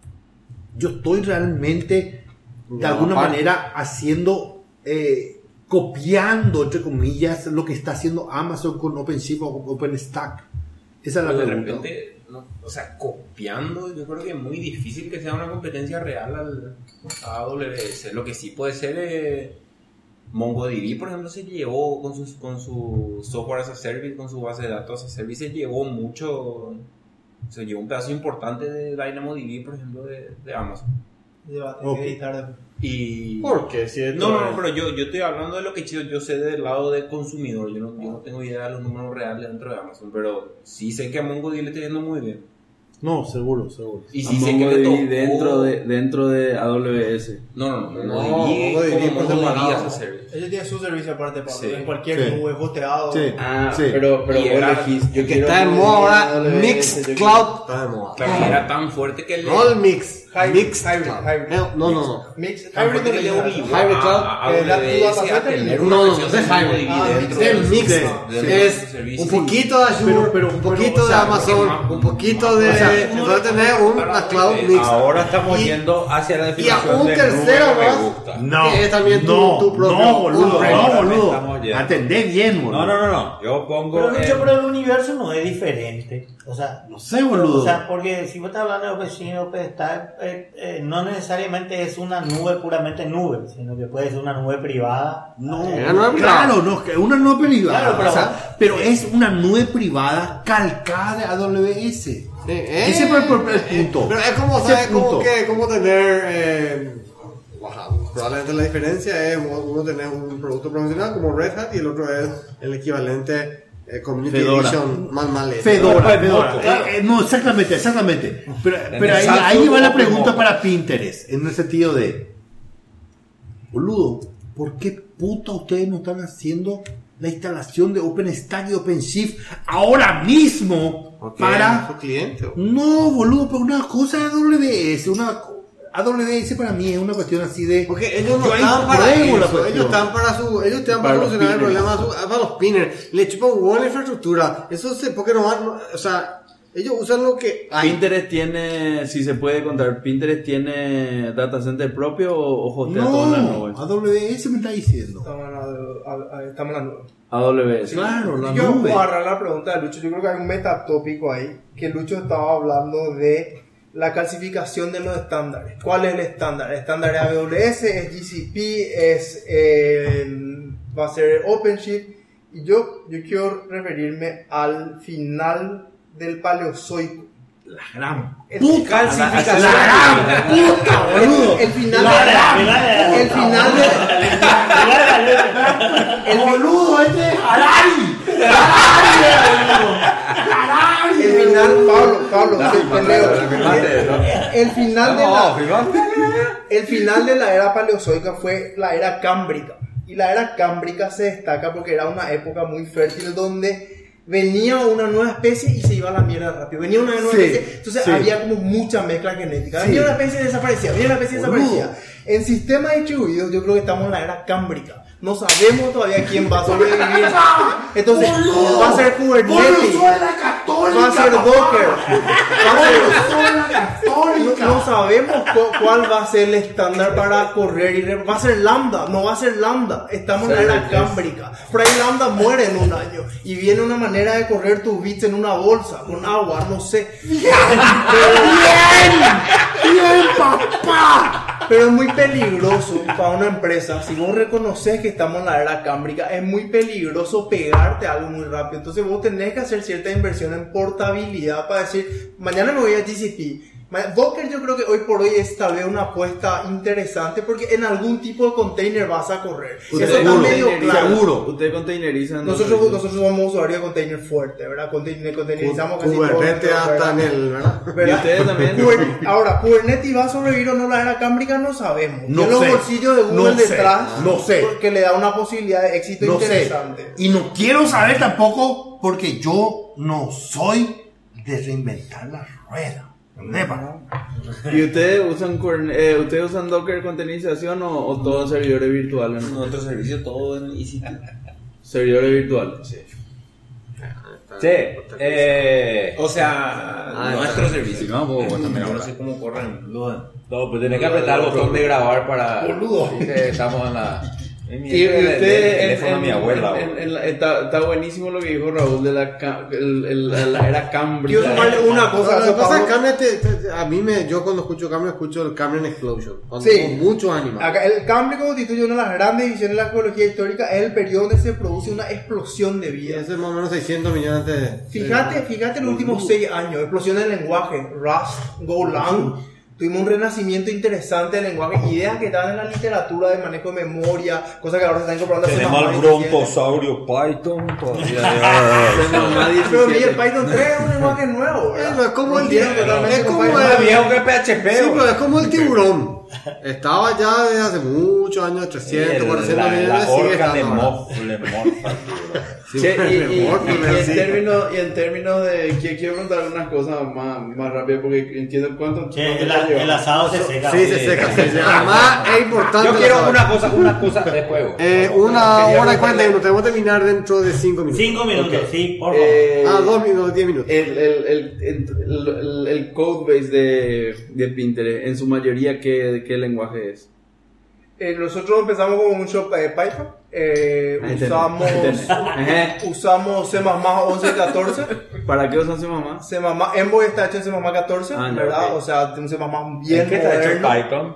yo estoy realmente de No, alguna aparte- manera haciendo, eh, copiando, entre comillas, lo que está haciendo Amazon con OpenShift o OpenStack. Esa es la Pero de pregunta. repente, no, o sea, copiando, yo creo que es muy difícil que sea una competencia real al, a A W S. Lo que sí puede ser, eh, MongoDB, por ejemplo, se llevó con, sus, con su software as a service, con su base de datos as a service, se llevó mucho, se llevó un pedazo importante de DynamoDB, por ejemplo, de, de Amazon. Se va a tener Ok. que editar después. Y... ¿Por qué? Si esto No, no, es- no, pero yo, yo estoy hablando de lo que yo, yo sé del lado del consumidor. Yo no, yo no tengo idea de los números reales dentro de Amazon, pero sí sé que a MongoDB le está yendo muy bien. No, seguro, seguro. Y A sí sé que le MongoDB tocó... dentro de, dentro de A W S. No, no, no, No, MongoDB MongoDB como por MongoDB separado. as a service. Ellos tienen su servicio aparte, Pablo. Sí. En cualquier Sí. nube, hosteado. Sí. Ah, Sí. pero, pero Y vos era- elegís, yo que quiero está de MongoDB moda ahora, A W S, yo Mixed quiero- Cloud. Está de moda. Claro, era tan fuerte que le... No el mix. Hybrid, Mixed hybrid, Cloud. hybrid. Eh, No, no, no. Mix, tan hybrid fuerte que le no obligó Hybrid Cloud, a, a que la- AWS tu a data tener center- una No, no, versión no es de hybrid. MongoDB Ah, dentro Es el del- mix. de- Sí. de- Es del servicio. un poquito de Azure, Pero- pero- un pero, poquito o sea, de Amazon, más- un poquito de... o sea, entonces tener una cloud eh, mix. Ahora estamos Y- yendo hacia la Y a definición un de tercero nube que más, me gusta. No, que es también tu, no, tu propio... no, boludo, on-prem. no, Ahora boludo. estamos yendo. Atendé bien, boludo. No, no, no, no. Yo pongo. Pero mucho en- por el universo no es diferente. O sea, No sé, boludo. o sea, porque si vos estás hablando de OpenShift, OpenStack, eh, eh, no necesariamente es una nube puramente nube, sino que puede ser una nube privada. No, Eh, Una nube claro, no, que una nube privada. Claro, pero- o sea, pero es una nube privada calcada de A W S. Sí, eh, Ese fue el, el punto. Pero es como, Ese ¿sabes? punto. Como, que, como tener... Eh, ajá, probablemente la diferencia es uno tener un producto profesional como Red Hat y el otro es el equivalente eh, Community Fedora. Edition más mal hecho. Fedora, Pues, Fedora. moco. Eh, eh, no, exactamente, exactamente. Pero, pero el ahí, Samsung ahí va la Open pregunta Moco. para Pinterest, en el sentido de, boludo, ¿por qué puta ustedes no están haciendo la instalación de OpenStack y OpenShift ahora mismo Ok, para... su cliente. No, boludo, pero una cosa es A W S, una A W S para mí es una cuestión así de... Porque ellos no Yo están para apruebo la eso, cuestión. ellos están para su, ellos están para, Para los solucionar el pinners. problema su- para los pinners. Le chupan huevo la infraestructura. Eso se, porque no van, no- o sea, Ellos usan lo que hay. Pinterest tiene, si se puede contar, Pinterest tiene data center propio o, o hostea todo en la No, nube. A W S me está diciendo. Estamos en la, a- a- estamos en la nube. A W S. Claro, la Yo nube. puedo agarrar la pregunta de Lucho. Yo creo que hay un metatópico ahí. Que Lucho estaba hablando de la calcificación de los estándares. ¿Cuál es el estándar? El estándar es A W S, es G C P, es, eh, va a ser OpenShift. Y yo, yo quiero referirme al final del Paleozoico. La gran El Puta, calcificación. la gran puta, boludo. El, el final de el final de el Boludo, este es Harari. el final Pablo Pablo te, te leo. el, el final de la el final de la era paleozoica fue la era cámbrica, y la era cámbrica se destaca porque era una época muy fértil donde venía una nueva especie y se iba a la mierda rápido. Venía una nueva Sí, especie, entonces sí. había como mucha mezcla genética. Venía Sí. una especie y desaparecía, venía una especie y Boludo. desaparecía. En sistemas distribuidos yo creo que estamos en la era cámbrica. No sabemos todavía quién va a sobrevivir. Entonces, va a ser Kubernetes, va a ser Docker, va a ser... No, no sabemos cu- cuál va a ser el estándar para correr y re- va a ser Lambda, no va a ser Lambda. Estamos en la era cámbrica. Por ahí Lambda muere en un año y viene una manera de correr tus bits en una bolsa con agua, no sé. Bien, papá. Pero es muy peligroso para una empresa. Si vos reconoces que estamos en la era cámbrica, es muy peligroso pegarte a algo muy rápido. Entonces vos tenés que hacer cierta inversión en portabilidad para decir, mañana me voy a G C P. Ma- Docker yo creo que hoy por hoy es tal vez una apuesta interesante porque en algún tipo de container vas a correr. Usted Eso está seguro, medio claro. seguro. Usted containerizan. Nosotros, nosotros somos usuarios de container fuerte, ¿verdad? Container, containerizamos casi todo. Kubernetes ¿verdad? hasta en el, ¿verdad? ¿verdad? Y ustedes también. Kuber- Ahora, ¿Kubernetes va a sobrevivir o no la era cámbrica? No sabemos. No Y en los sé. bolsillos de Google No sé. detrás, No sé. que le da una posibilidad de éxito No sé. interesante. Y no quiero saber tampoco porque yo no soy de reinventar la rueda. ¿Entendés, pa? ¿Y ustedes usan, Kuberne- eh, ustedes usan Docker containerización o, o todo en servidores virtuales? ¿no? Nuestro servicio todo en E C two. Servidores virtuales. Sí. Sí, eh, O sea, nuestro servicio. no, vos, vos también No ahora. sé cómo corren. No, pues tenés que apretar el botón de grabar para. Boludo. Sí, que estamos en la. En mi- Y, y el- el- el usted, teléfono en- de mi en- abuela. en- vos. en la- está, está buenísimo lo que dijo Raúl de la, ca- el- el- la era cámbrica. Quiero sumarle una cosa. Lo que eso, pasa es Pablo. que Cameron te- te- a mí me, yo cuando escucho Cameron escucho el Cameron Explosion, cuando Sí. con muchos animales. Acá, el cámbrico constituye una de las grandes divisiones de la geología histórica. Es el periodo donde se produce una explosión de Y vida. ese es más o menos seiscientos millones antes de... Fíjate, fíjate en los últimos seis años, explosión del lenguaje, Rust, Golang. Tuvimos un renacimiento interesante del lenguaje, ideas que estaban en la literatura de manejo de memoria, cosas que ahora se están incorporando. hace Tenemos más al de diecisiete. brontosaurio Python todavía. Pero Miguel, Python tres es un lenguaje nuevo, ¿verdad? Eh, no, es como el- Rompieron totalmente es con como Python. el- Más viejo que P H P. Sí, vos. pero es como el tiburón. Estaba ya desde hace muchos años, trescientos, El- cuatrocientos la, millones, la sigue orca estando de ahora. Moff le morfa. Che, y, y- y- Mejor, y pero en sí. términos, y en términos de que quiero preguntar algunas cosas más, más rápido porque entiendo cuánto Che, cuánto el, la lleva. el asado se seca. Sí, se seca. se seca. Además, es importante. Yo quiero saber. una cosa, una cosa de juego. Eh, una hora y cuarenta y uno. Tenemos que terminar dentro de cinco minutos. Cinco minutos, Ok. sí, por favor. Eh, Ah, dos minutos, diez minutos. El, el, el, el, el, el code base de, de Pinterest, en su mayoría, ¿qué, qué lenguaje es? Eh, nosotros empezamos con un shop de Python. Eh, Ahí tenés. usamos, Ahí tenés. Ajá. usamos C++ once y catorce. ¿Para qué usan su mamá? C++, Envoy está hecho en C++ catorce, Ah, ya, ¿verdad? ok. O sea, un C++ bien ¿En qué está hecho moderno. Python?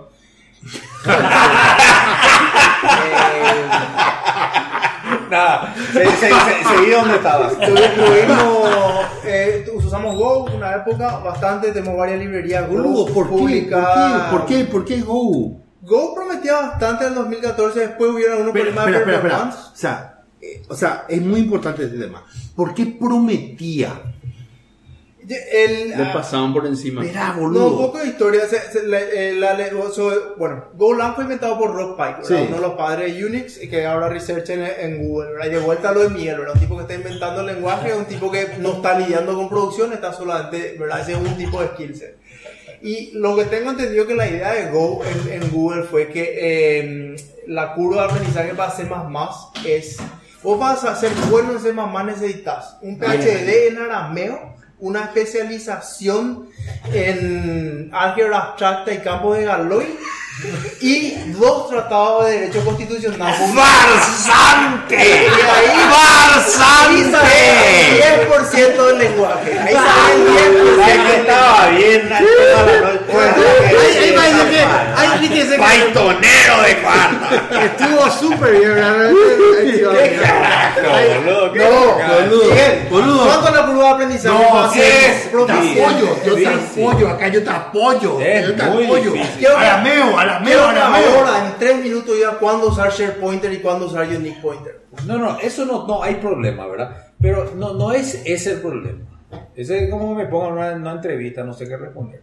Eh, Nada, se- se- se- seguí donde estabas. tuvimos, eh, usamos Go una época bastante, tenemos varias librerías Go Boludo, ¿por qué? ¿Por publicadas. qué? ¿Por qué? ¿Por qué Go? Go prometía bastante en el dos mil catorce, después hubieron algunos Espera, problemas espera, de espera, espera. performance. O sea, eh, o sea, es muy importante este tema. ¿Por qué prometía? El, Le ah, pasaban por encima. Verá, No, un boludo. poco de historia. Se, se- la, eh, la- le- so- bueno, Golang fue inventado por Rob Pike, ¿verdad? Sí. Uno de los padres de Unix y que ahora research en, en Google, ¿verdad? Y de vuelta a lo de Miguel, ¿verdad? Un tipo que está inventando el lenguaje, un tipo que no está lidiando con producción, está solamente, ¿verdad? Ese es un tipo de skill set. Y lo que tengo entendido que la idea de Go en, en Google fue que eh, la curva de aprendizaje para C++ es... Vos vas a ser bueno en C++, necesitas un PhD en arameo una especialización en álgebra abstracta y campos de Galois y dos tratados de derecho constitucional. ¡Farsante! Y ahí ¡Farsante! diez por ciento del lenguaje. Ahí sale el diez por ciento. Estaba bien. Ahí va a decir que. Ahí sí que se. ¡Paitonero de cuarta! Estuvo súper bien, realmente. ¡Qué carajo, boludo! ¡Qué No, carajo. Miguel, Boludo. ¿cuánto la curva de aprendizaje? No, fácil? es, te Proficiente. apoyo, yo te difícil. apoyo, acá yo te apoyo, Es yo te muy apoyo. difícil. Quiero que- Arameo, arameo, Quiero que arameo. ahora, en tres minutos, diga cuándo usar share pointer y cuándo usar unique pointer. No, no, eso no, no hay problema, ¿verdad? Pero no, no es ese el problema. Ese es como me pongo en una, en una entrevista, no sé qué responder.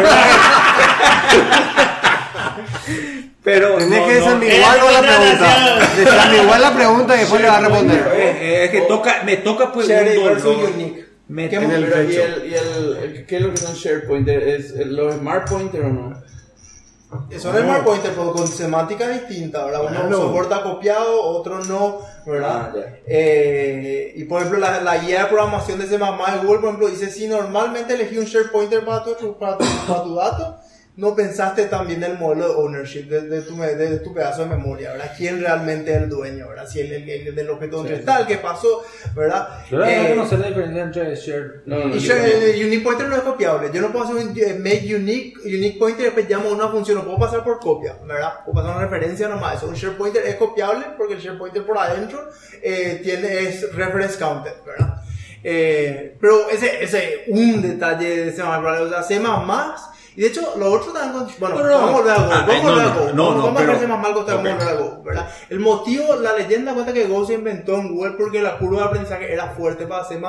Pero Tenés no, que no, desambiguar con la pregunta. Desambiguar la pregunta y después le vas a responder. eh, eh, es que toca, me toca pues Share un versus dolor. unique. Me- ¿Qué en el Pero, ¿y pecho. el, y el, el- qué es lo que son share pointer? ¿Es el- los smart pointer o no? Son el smart pointer, pero con semántica distinta, ¿verdad? Uno Claro. soporta copiado, otro no, ¿verdad? Ah, ya. Eh, y por ejemplo, la, la guía de programación de C++ de Google, por ejemplo, dice: si normalmente elegí un share pointer para tu, para tu, para tu dato, no pensaste también en el modelo de ownership de, de, tu, de, de tu pedazo de memoria, ¿verdad? ¿Quién realmente es el dueño, ¿verdad? Si el, el, el del objeto donde está, el que pasó, ¿verdad? Yo la verdad Eh, que no sé la diferencia entre share. No, no, Y yo- share- el unique pointer no es copiable. Yo no puedo hacer un eh, make unique, unique pointer y después llamo a una función. No puedo pasar por copia, ¿verdad? Puedo pasar una referencia nomás. Eso. Un share pointer es copiable porque el share pointer por adentro eh, tiene, es reference counted, ¿verdad? Eh, pero ese ese un detalle de C++, o sea, C++. Y de hecho, lo otro también, con- bueno, No, no, vamos a volver a Go, ah, vamos a no, volver a no, Go, no, no, vamos a pero- hacer más mal que vamos a ok. volver a Go, ¿verdad? El motivo, la leyenda cuenta que Go se inventó en Google porque la curva de aprendizaje era fuerte para C++.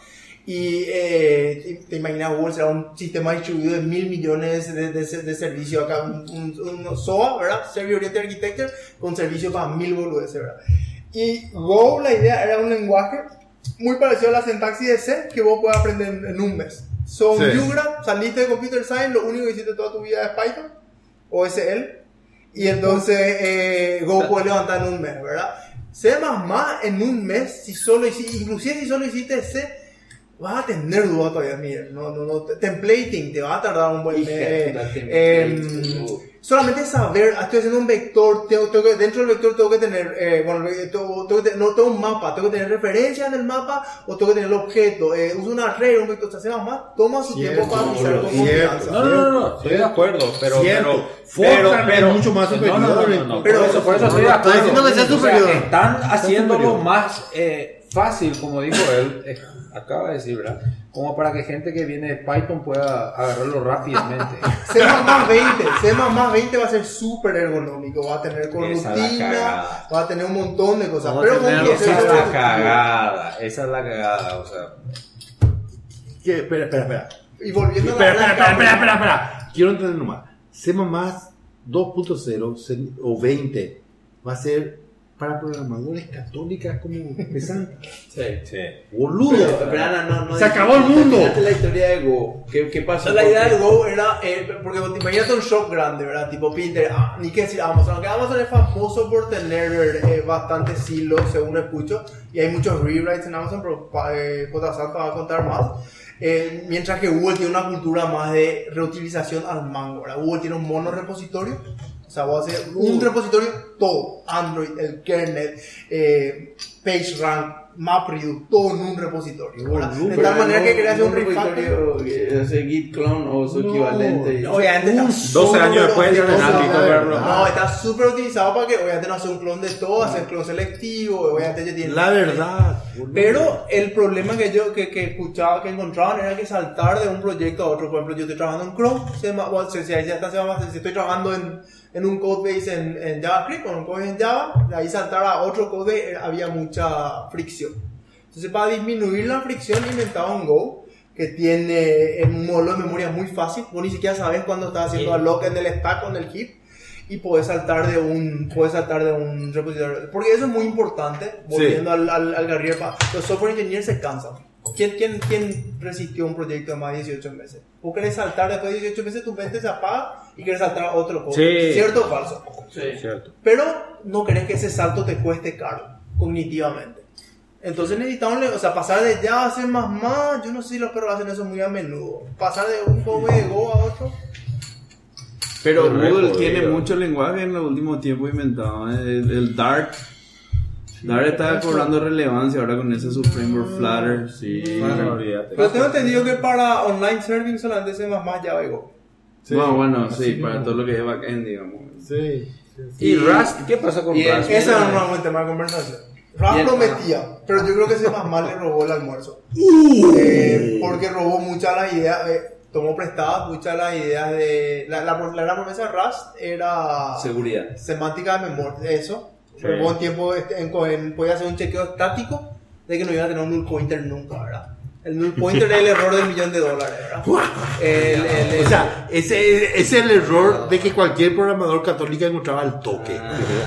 Y eh, te, te imaginas, Google será un sistema distribuido de mil millones de, de, de servicios acá, un, un, un S O A, ¿verdad? Service Oriented Architecture, con servicio para mil boludeces, ¿verdad? Y Go, la idea era un lenguaje muy parecido a la sintaxis de C, que vos puedes aprender en, en un mes. Son Sí. Yugra, saliste de Computer Science, lo único que hiciste toda tu vida es Python, o S L, y entonces eh, Go puedes levantar en un mes, ¿verdad? C++ en un mes, si solo hiciste, inclusive si solo hiciste C, vas a tener duda todavía, Miguel. No, no, no. Templating te va a tardar un buen Hija de mes. puta, Eh, templating. em, solamente saber, ah, estoy haciendo un vector, tengo, tengo que, dentro del vector tengo que tener, eh, bueno, eh, tengo, tengo que tener, no tengo un mapa, tengo que tener referencias en el mapa o tengo que tener el objeto. Eh, uso un array, un vector, se hace más, toma su Cierto, tiempo para avisar con cierto. confianza. No, no, no, no, estoy de acuerdo, pero. Cierto. pero, pero, Fortran pero es mucho más superior. No, no, no, no, no, Pero- por eso, por eso estoy de no, acuerdo. está diciendo que sea O sea, superior. están haciéndolo superior. más eh, fácil, como dijo él, eh, acaba de decir, ¿verdad? Como para que gente que viene de Python pueda agarrarlo rápidamente. C++ veinte, C++ veinte va a ser súper ergonómico, va a tener con Esa es la rutina, cagada. va a tener un montón de cosas, Va a pero con tener Esa procesos es la ejecutivos. cagada, esa es la cagada, o sea. ¿Qué? Espera, espera, espera. Y volviendo Espera, a la espera, espera, espera, espera, espera. Quiero entender nomás. C++ dos punto cero se- o veinte va a ser para programadores católicas como pesantes. Sí. Sí. Boludo. Pero, pero, Ana, no, no, Se acabó el mundo. Terminaste la historia de Go. ¿Qué, qué pasó? La idea del Porque- Go era, eh, porque imagínate un shop grande, ¿verdad? Tipo Peter, ah, ni qué decir Amazon, aunque Amazon es famoso por tener eh, bastantes silos, según escucho, y hay muchos rewrites en Amazon, pero eh, J. Santa va a contar más. Eh, mientras que Google tiene una cultura más de reutilización al mango, ¿verdad? Google tiene un mono repositorio, o sea, vos haces un repositorio, todo, Android, el kernel, eh, PageRank, MapReduce, todo en un repositorio, ¿verdad? De Pero tal manera no- que querías hacer un no refactor. repositorio, eh, hacer git clone o su equivalente. y- Obviamente está doce años después ya súper no es utilizado. verlo. No, está súper utilizado para que obviamente no hace un clon de todo, hacer clon selectivo, obviamente ya tiene. La verdad. boludo. Pero el problema que yo que, que escuchaba, que encontraban era que saltar de un proyecto a otro. Por ejemplo, yo estoy trabajando en Chrome, se llama, bueno, si, si, ya está, se llama, si estoy trabajando en, en un codebase en, en JavaScript o en un codebase en Java, de ahí saltar a otro codebase eh, había mucha fricción. Entonces, para disminuir la fricción, inventaba un Go que tiene un modelo de memoria muy fácil. Vos ni siquiera sabes cuándo estás haciendo alloc en el stack o en el heap. Y puedes saltar de un puedes saltar de un repositorio. Porque eso es muy importante. Volviendo al, al, al Garrier, los software engineers se cansan. ¿Quién, quién, ¿Quién resistió un proyecto de más de dieciocho meses? Vos querés saltar después de dieciocho meses, tu mente se apaga y querés saltar a otro código. Sí. ¿Cierto o falso? Sí. Cierto. Pero no querés que ese salto te cueste caro, cognitivamente. Entonces necesitamos, o sea, pasar de Java a C++, yo no sé si los perros hacen eso muy a menudo. Pasar de un juego de Go a otro. Pero Pero Google recuerdo. tiene mucho lenguaje en los últimos tiempos inventado. El, el Dart. Dart está cobrando relevancia ahora con ese su framework Flutter. Sí. No, olvídate. Pero tengo entendido que para online serving solamente C++, Java y Go. Sí, bueno, bueno, así sí, mismo. para todo lo que es backend, digamos. Sí. ¿Y Rust? ¿Qué pasa con y el- Rust? Ese era un tema de conversación. Rust Bien. prometía, pero yo creo que C++ le robó el almuerzo. Eh, porque robó muchas de las ideas, eh, tomó prestadas muchas de las ideas de... La, la, la gran promesa de Rust era Seguridad. semántica de memoria, eso. Sí. Pero hubo un tiempo, este, en, en, podía hacer un chequeo estático de que no iba a tener un null pointer nunca, ¿verdad? El null pointer es el error del millón de dólares, ¿verdad? El, el, el, O sea, ese es el error de que cualquier programador católico encontraba al toque.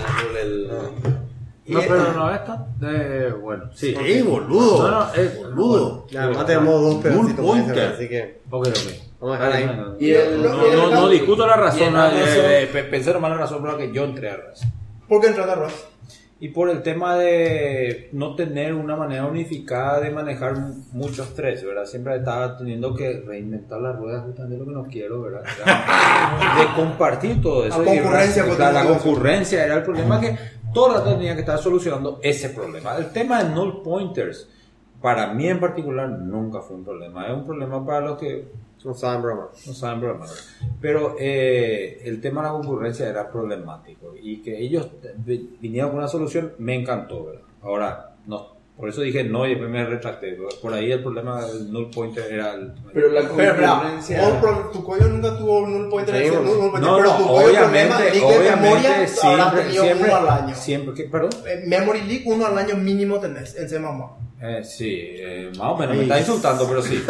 y- No, pero no es tan... Eh, bueno, sí. Sí, boludo. No, no, es... Boludo. Además tenemos dos pedacitos Null más, pointer. así que Ok, ok. vamos a dejar ahí. No, no, no. Y el- no, no, no discuto la razón, y el eh, Amazon- eh, pe- pensé nomás la razón por la que yo entré a Rust. ¿Por qué entraste a Rust? Y por el tema de no tener una manera unificada de manejar mu- muchos threads, ¿verdad? Siempre estaba teniendo que reinventar la rueda, justamente lo que no quiero, ¿verdad? Era de compartir todo eso. La Y concurrencia, Rust- pues, la, la todo eso. concurrencia era el problema que todo el rato tenía que estar solucionando ese problema. El tema de null pointers, para mí en particular, nunca fue un problema. Es un problema para los que No saben broma. no saben programar. Pero eh, el tema de la concurrencia era problemático y que ellos vi- vinieron con una solución me encantó, ¿verdad? Ahora, no, por eso dije no y después me retracté. Por ahí el problema del null pointer era el... Pero la Pero, espera, concurrencia. vos, pro- tu código nunca tuvo un null pointer, Sí, ese bueno. null pointer, No, pero no, tu código problema obviamente, leak de memoria obviamente habrás siempre, tenido siempre, uno al año. siempre, ¿qué? ¿Perdón? Eh, Memory leak uno al año mínimo tenés en C++. Eh, sí, eh, más o menos, me está insultando, pero sí.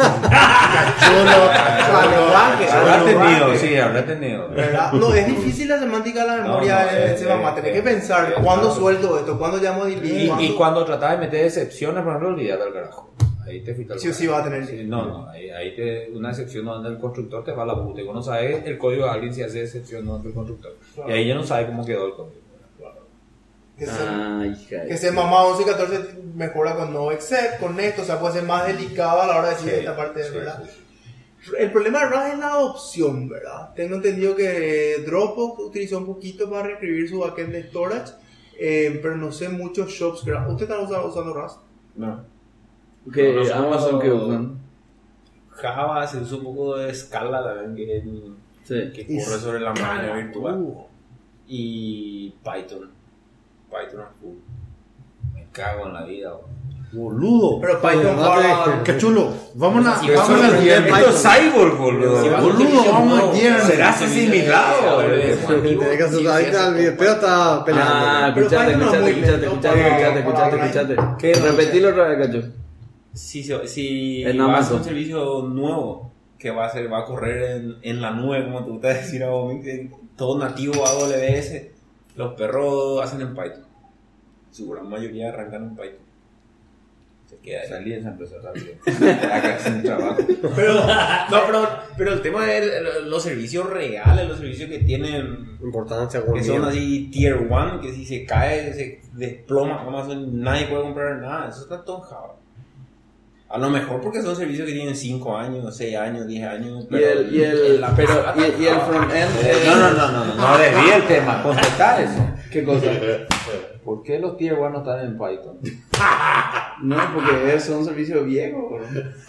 Habrá tenido, sí, habrá tenido. ¿Verdad? No, es difícil la semántica de la memoria No, no, en eh, C++. eh, Tenés eh, que pensar eh, cuándo no, suelto esto, cuándo llamo delete. Y, y cuándo- cuando trataba de meter excepciones, por ejemplo, olvídate al carajo. Ahí te fuiste al Sí o sí carajo. va a tener. Sí, no, no, ahí, ahí te, una excepción donde el constructor te va a la puta. Y cuando sabes el código de alguien si hace excepción donde el constructor. Y ahí ya no sabe cómo quedó el código. Que se- Ah, hija. Que C++ once y catorce mejora con no except, con esto, o sea, puede ser más delicado a la hora de decir Sí, esta parte, sí, ¿verdad? sí. El problema de Rust es la adopción, ¿verdad? Tengo entendido que Dropbox utilizó un poquito para reescribir su backend de storage, eh, pero no sé muchos shops. ¿Verdad? ¿Usted está usando, usando Rust? No. Que No, no, Amazon no. que usan. Java se usa un poco de Scala también, que, es el- Sí. que corre sobre la máquina virtual. Y Python. Python es full. Me cago en la vida, bro. Boludo. Pero Python para... Qué chulo. Vamos a Sí, vamos eso a es- aprender Esto es Python. cyborg, boludo. Sí, va- Boludo, vamos a Serás Serás asimilado, boludo. Tenés que hacer ahorita el video está peleando. Ah, Pero escuchate, Python no es escuchate, muy escuchate, lento escuchate, para- escuchate, para escuchate, online. escuchate. Repetilo otra vez, Cacho. Si, si, si En vas a Amazon. un servicio nuevo que va a, ser, va a correr en, en la nube, como te gusta decir, a vos, en todo nativo A W S, los perros hacen en Python. Su gran mayoría arrancan en Python. Se queda ahí. Salí de esa empresa rápido. Acá sin trabajo. Pero, no, pero, pero el tema de los servicios reales, los servicios que tienen, Importancia que son con así tier one, que si se cae, se desploma Amazon, nadie puede comprar nada. Eso está todo en Java. A lo mejor porque son servicios que tienen cinco años, seis años, diez años. Y el, y el, la pero, pata y, y el Java. front-end. No, no, no, no, no, no desvíe el tema. Contestar eso. ¿Qué cosa? ¿Por qué los tier one no están en Python? No, porque es un servicio viejo. bro.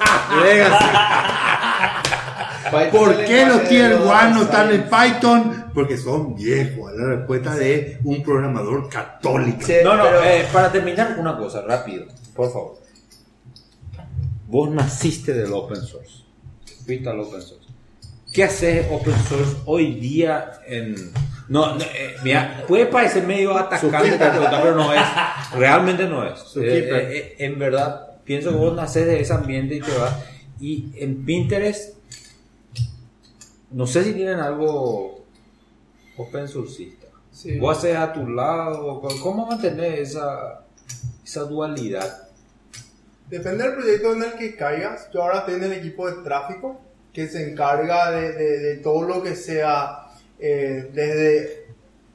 Python ¿Por es qué el los lenguaje tier de one no los están en Python? Porque son viejos. La respuesta de un programador católico. Che, No, no, pero- eh, para terminar, una cosa, rápido, por favor. Vos naciste del open source. Fuiste al open source. ¿Qué haces open source hoy día en... No, no, eh, mira, puede parecer medio atacante esta pregunta, pero no es. Realmente no es. Eh, eh, eh, en verdad, pienso que vos nacés de ese ambiente y te vas. Y en Pinterest, no sé si tienen algo open sourceista. Sí. Vos haces a tu lado, ¿cómo mantener esa, esa dualidad? Depende del proyecto en el que caigas. Yo ahora estoy en el equipo de tráfico que se encarga de, de, de todo lo que sea eh, desde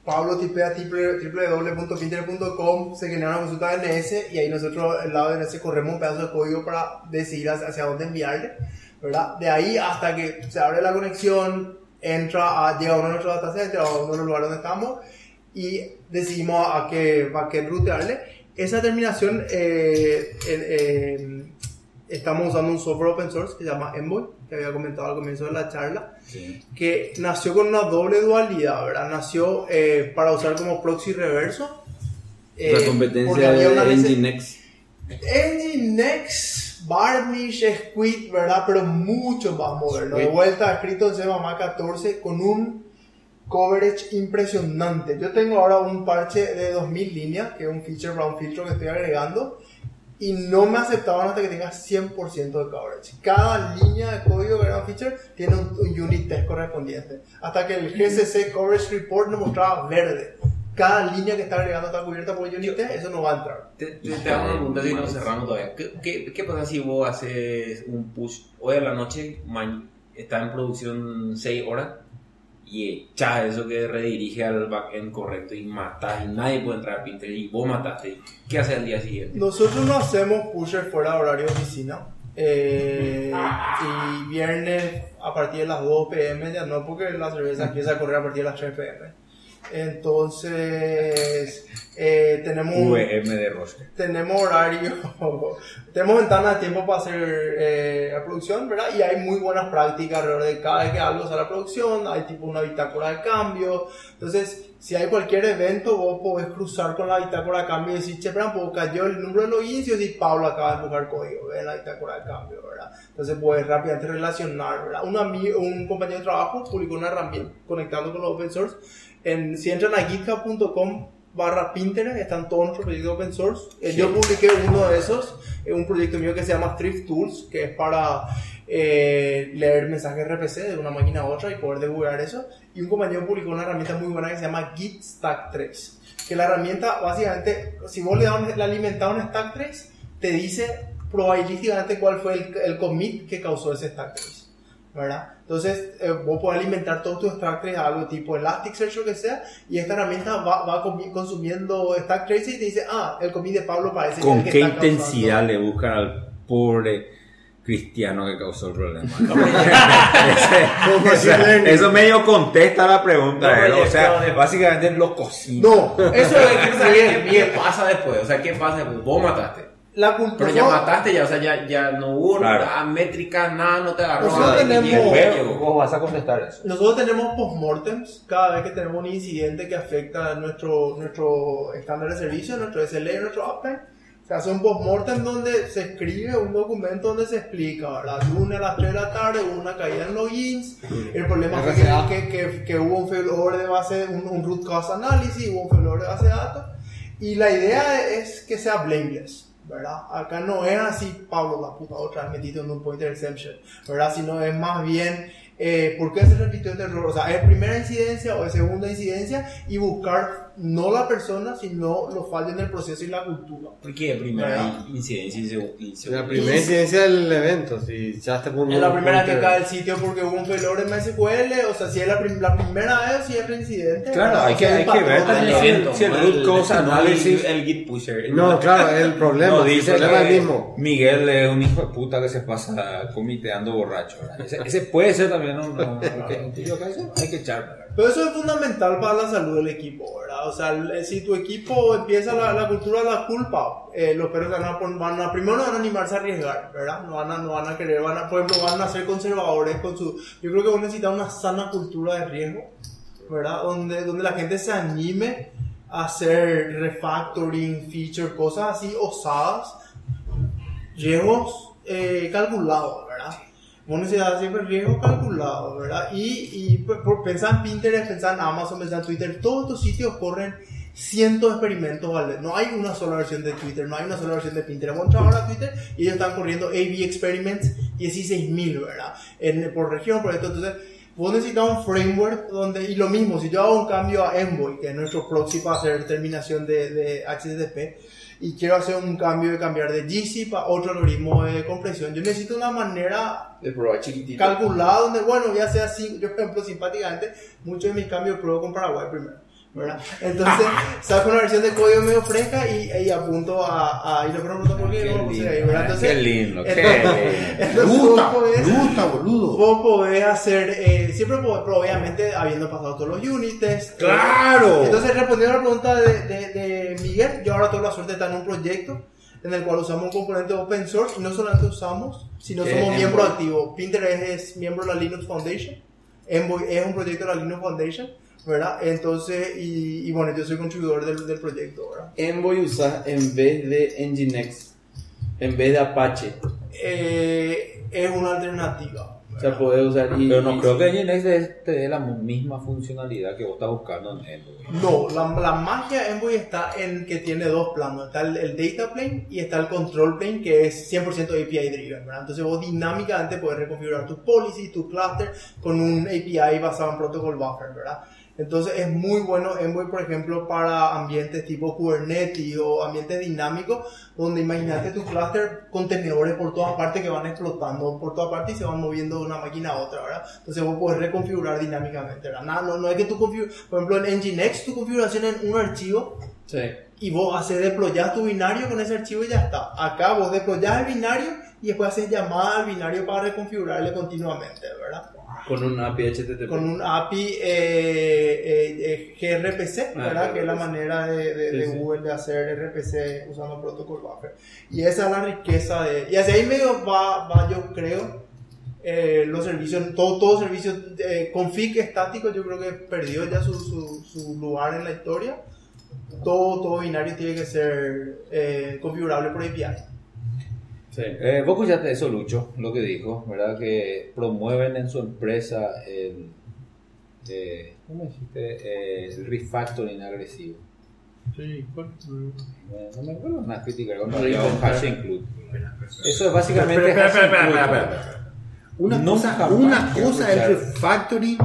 Pablo tipea w w w punto pinterest punto com, se genera una consulta D N S y ahí nosotros, el lado de D N S, corremos un pedazo de código para decidir hacia dónde enviarle, ¿verdad? De ahí hasta que se abre la conexión, entra a, llega a uno de nuestros datacenters, a uno de los lugares donde estamos y decidimos a qué, a qué rutearle. Esa terminación, eh, eh, eh, estamos usando un software open source que se llama Envoy, que había comentado al comienzo de la charla, sí. Que nació con una doble dualidad, ¿verdad? Nació eh, para usar como proxy reverso. Eh, la competencia de Nginx. Nginx, Varnish, Squid, ¿verdad? Pero mucho más moderno. De vuelta, escrito en C M A catorce con un coverage impresionante. Yo tengo ahora un parche de dos mil líneas, que es un feature para un filtro que estoy agregando, y no me aceptaban hasta que tenga cien por ciento de coverage. Cada línea de código que era un feature tiene un, un unit test correspondiente. Hasta que el G C C Coverage Report nos mostraba verde. Cada línea que está agregando está cubierta por el unit test, eso no va a entrar. Te, te, te hago una pregunta si no cerramos todavía. ¿Qué, qué, ¿Qué pasa si vos haces un push hoy a la noche, man, está en producción seis horas, y echas eso que redirige al backend correcto y matas y nadie puede entrar a Pinterest y vos mataste? ¿Qué haces al día siguiente? Nosotros no hacemos pusher fuera de horario de oficina. Eh, y viernes a partir de las dos pe eme, ya no, porque la cerveza empieza a correr a partir de las tres pe eme. Entonces eh, tenemos V M de Roche. Tenemos horario, tenemos ventana de tiempo para hacer eh, la producción, ¿verdad? Y hay muy buenas prácticas alrededor de cada vez que algo sale a la producción, hay tipo una bitácora de cambio. Entonces, si hay cualquier evento, vos podés cruzar con la bitácora de cambio y decir, che, pero pues cayó el número de logins y decir, Pablo acaba de buscar código en la bitácora de cambio, ¿verdad? Entonces puedes rápidamente relacionar, ¿verdad? Un, amigo, un compañero de trabajo publicó una herramienta conectando con los open source. En, si entran a github punto com barra Pinterest, están todos nuestros proyectos open source. Eh, sí. Yo publiqué uno de esos, eh, un proyecto mío que se llama Thrift Tools, que es para eh, leer mensajes R P C de una máquina a otra y poder debugar eso. Y un compañero publicó una herramienta muy buena que se llama Git Stack Trace, que la herramienta básicamente, si vos le, das, le alimentás un Stack Trace, te dice probabilísticamente cuál fue el, el commit que causó ese Stack Trace, ¿verdad? Entonces, eh, vos podés alimentar todos tus stack traces a algo tipo Elasticsearch o que sea, y esta herramienta va, va consumiendo stack traces y te dice, ah, el commit de Pablo parece ¿Con que qué está intensidad causando? Le buscan al pobre cristiano que causó el problema? ese, ese, eso medio contesta la pregunta, no, ¿eh? O sea, de, básicamente lo cocina. No, eso es bien. ¿Qué pasa después? O sea, ¿qué pasa después? Vos mataste. La cultura, pero ya mataste, ya, o sea, ya, ya no hubo claro. nada, métricas, nada, no te agarró. Nosotros nada, tenemos, vos vas a contestar eso. Nosotros tenemos postmortems cada vez que tenemos un incidente que afecta nuestro, nuestro estándar de servicio, nuestro S L A, nuestro uptime. Se hace un postmortem donde se escribe un documento donde se explica, ¿verdad? Lunes a las tres de la tarde hubo una caída en logins, el problema fue que, que, que, que hubo un failover de base, un, un root cause analysis, hubo un failover de base de datos, y la idea es que sea blameless, ¿verdad? Acá no es así, Pablo, la puta otra vez metido en un pointer exception, ¿verdad? Sino es más bien, eh, ¿por qué se repitió este error? O sea, ¿es primera incidencia o es segunda incidencia? Y buscar no la persona, sino los fallos en el proceso y la cultura. ¿Por qué primera ¿verdad? Incidencia y segunda? La primera incidencia del evento, si ya te pongo es la primera que cae el sitio porque hubo un failover en M S Q L, o sea, si es la, prim la primera vez, si es reincidente. Claro, hay que, hay que ver también si el root cause análisis, el git pusher. No, claro, es el problema, no, dice el problema es mismo. Miguel es un hijo de puta que se pasa comiteando borracho, ese, ese puede ser también un, un, un, un hay que echarlo. Pero eso es fundamental para la salud del equipo, ¿verdad? O sea, si tu equipo empieza la, la cultura de la culpa, eh, los perros van a, van a, primero no van a animarse a arriesgar, ¿verdad? No van a, no van a querer, van a, por ejemplo, van a ser conservadores con su... Yo creo que vos necesitas una sana cultura de riesgo, ¿verdad? Donde, donde la gente se anime a hacer refactoring, feature, cosas así osadas, riesgos eh, calculados, ¿verdad? Vos necesitas siempre riesgo calculado, ¿verdad? Y, y por pensar en Pinterest, pensar en Amazon, pensar en Twitter, todos estos sitios corren cientos de experimentos, ¿vale? No hay una sola versión de Twitter, no hay una sola versión de Pinterest. Vamos a ahora a Twitter y ellos están corriendo A B experiments dieciséis mil, ¿verdad? En, por región, por esto. Entonces, vos necesitas un framework donde, y lo mismo, si yo hago un cambio a Envoy, que es nuestro proxy para hacer terminación de, de H T T P, y quiero hacer un cambio de cambiar de G C P a otro algoritmo de compresión, yo necesito una manera de probar chiquitito calculada donde, bueno, ya sea así, yo por ejemplo simpáticamente muchos de mis cambios pruebo con Paraguay primero, ¿verdad? Entonces saco una versión de código medio fresca y, y apunto a, a y le pregunto por qué no lo puse ahí, ¿verdad? Entonces, Qué lindo, qué entonces, lindo. Me gusta, vos podés- me gusta, boludo. Vos podés hacer, eh, siempre po- pero obviamente habiendo pasado todos los unit tests. ¡Claro! Entonces, respondiendo a la pregunta de, de, de Miguel, yo ahora tengo la suerte de estar en un proyecto en el cual usamos un componente open source y no solamente usamos, sino ¿Qué somos es miembros Envoy? activos. Pinterest es miembro de la Linux Foundation. Envoy es un proyecto de la Linux Foundation, ¿verdad? Entonces, y, y bueno, yo soy contribuidor del, del proyecto, ¿verdad? Envoy usas en vez de Nginx, en vez de Apache. Eh, es una alternativa. O sea, podés usar y, Pero no y- creo que Nginx te dé la misma funcionalidad que vos estás buscando en Envoy. No, la, la magia de Envoy está en que tiene dos planos. Está el, el data plane y está el control plane, que es cien por ciento A P I driven, ¿verdad? Entonces vos dinámicamente puedes reconfigurar tus policies, tu cluster con un A P I basado en protocol buffer, ¿verdad? Entonces es muy bueno Envoy, por ejemplo, para ambientes tipo Kubernetes o ambientes dinámicos, donde imagínate tu cluster contenedores por todas partes que van explotando por todas partes y se van moviendo de una máquina a otra, ¿verdad? Entonces vos podés reconfigurar dinámicamente, ¿verdad? No, no, no es que tú configures, por ejemplo, en Nginx tu configuración en un archivo Sí. y vos haces deployar tu binario con ese archivo y ya está. Acá vos deployás el binario y después haces llamada al binario para reconfigurarle continuamente, ¿verdad? Con un A P I H T T P. Con un A P I eh, eh, eh, G R P C, Ah, ¿verdad? G R P C. Que es la manera de, de, Sí, de sí. Google de hacer R P C usando protocol buffer. Y esa es la riqueza de... Y hacia ahí medio va, va yo creo, eh, los servicios, todo, todo servicio eh, config estático, yo creo que perdió ya su, su, su lugar en la historia. Todo, todo binario tiene que ser eh, configurable por A P I. Sí. Eh, vos escuchaste eso, Lucho, lo que dijo, ¿verdad? Que promueven en su empresa el, eh, ¿cómo dijiste? Eh, el refactoring agresivo. Sí, ¿cuál? Eh, no me acuerdo una crítica con No, un no, hash include. Eso es básicamente Espera, espera, hash espera, include. espera, espera, espera. Una Nunca cosa, jamás una quiero cosa es escuchar. refactoring,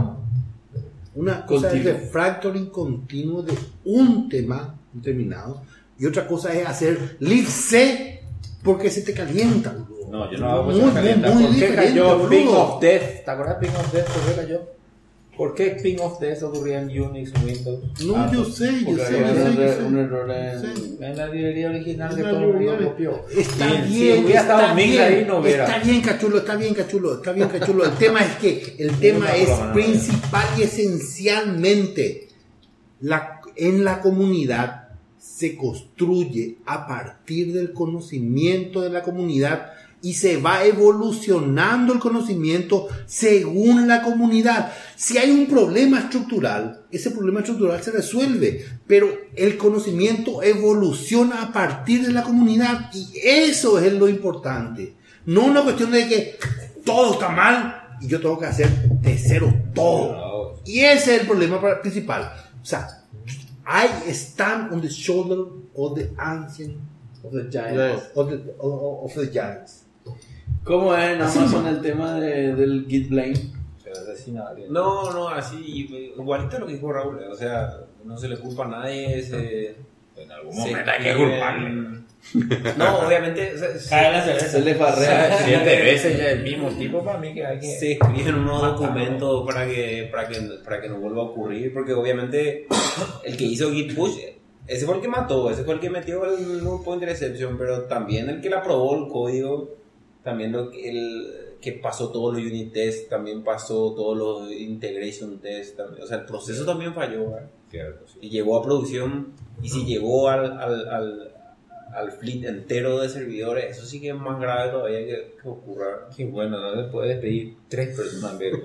una cosa es Continuo. refactoring continuo de un tema determinado y otra cosa es hacer libc porque se te calienta, boludo. No, yo no hago muy, cosa muy, caliente. muy ¿Por qué diferente, cayó boludo. Ping of Death? ¿Te acuerdas Ping of Death? ¿Por qué cayó? ¿Por qué Ping of Death ocurría en Unix, Windows? No, Ah, yo sé, yo Porque sé, había yo sé, un, yo error- sé. un error en... Sí. En la librería original En que la todo el mundo librería. copió. Está Bien, si bien, hubiera está estado Mix bien, ahí, no hubiera. está bien, cachulo, está bien, cachulo, está bien, cachulo. El tema es que el tema No, es no, no, no. principal y esencialmente la, en la comunidad se construye a partir del conocimiento de la comunidad y se va evolucionando el conocimiento según la comunidad. Si hay un problema estructural, ese problema estructural se resuelve, pero el conocimiento evoluciona a partir de la comunidad y eso es lo importante. No una cuestión de que todo está mal y yo tengo que hacer de cero todo. Y ese es el problema principal. O sea, I stand on the shoulder of the ancient Of the Giants. of the, of, of the giants. ¿Cómo es en Así Amazon no. el tema de, del Git blame? Se asesina a alguien. No, no, así, igualito lo que dijo Raúl, o sea, no se le culpa a nadie, se... En algún se momento hay que escriben- culparle. No, obviamente, o sea, se- Cae la cerveza. Se le farrea. Siete veces ya el mismo tipo para mí que hay que... se escriben unos documentos para que, para, que, para que no vuelva a ocurrir, porque obviamente el que hizo Git push, ese fue el que mató, ese fue el que metió el null pointer exception, pero también el que le aprobó el código, también lo que, el que pasó todos los unit tests, también pasó todos los integration tests, también, o sea, el proceso también falló, ¿verdad? Cierto, sí. Y llegó a producción, y si llegó al, al, al, al fleet entero de servidores, eso sí que es más grave todavía que, que ocurra. Qué bueno, no le puedes despedir tres personas de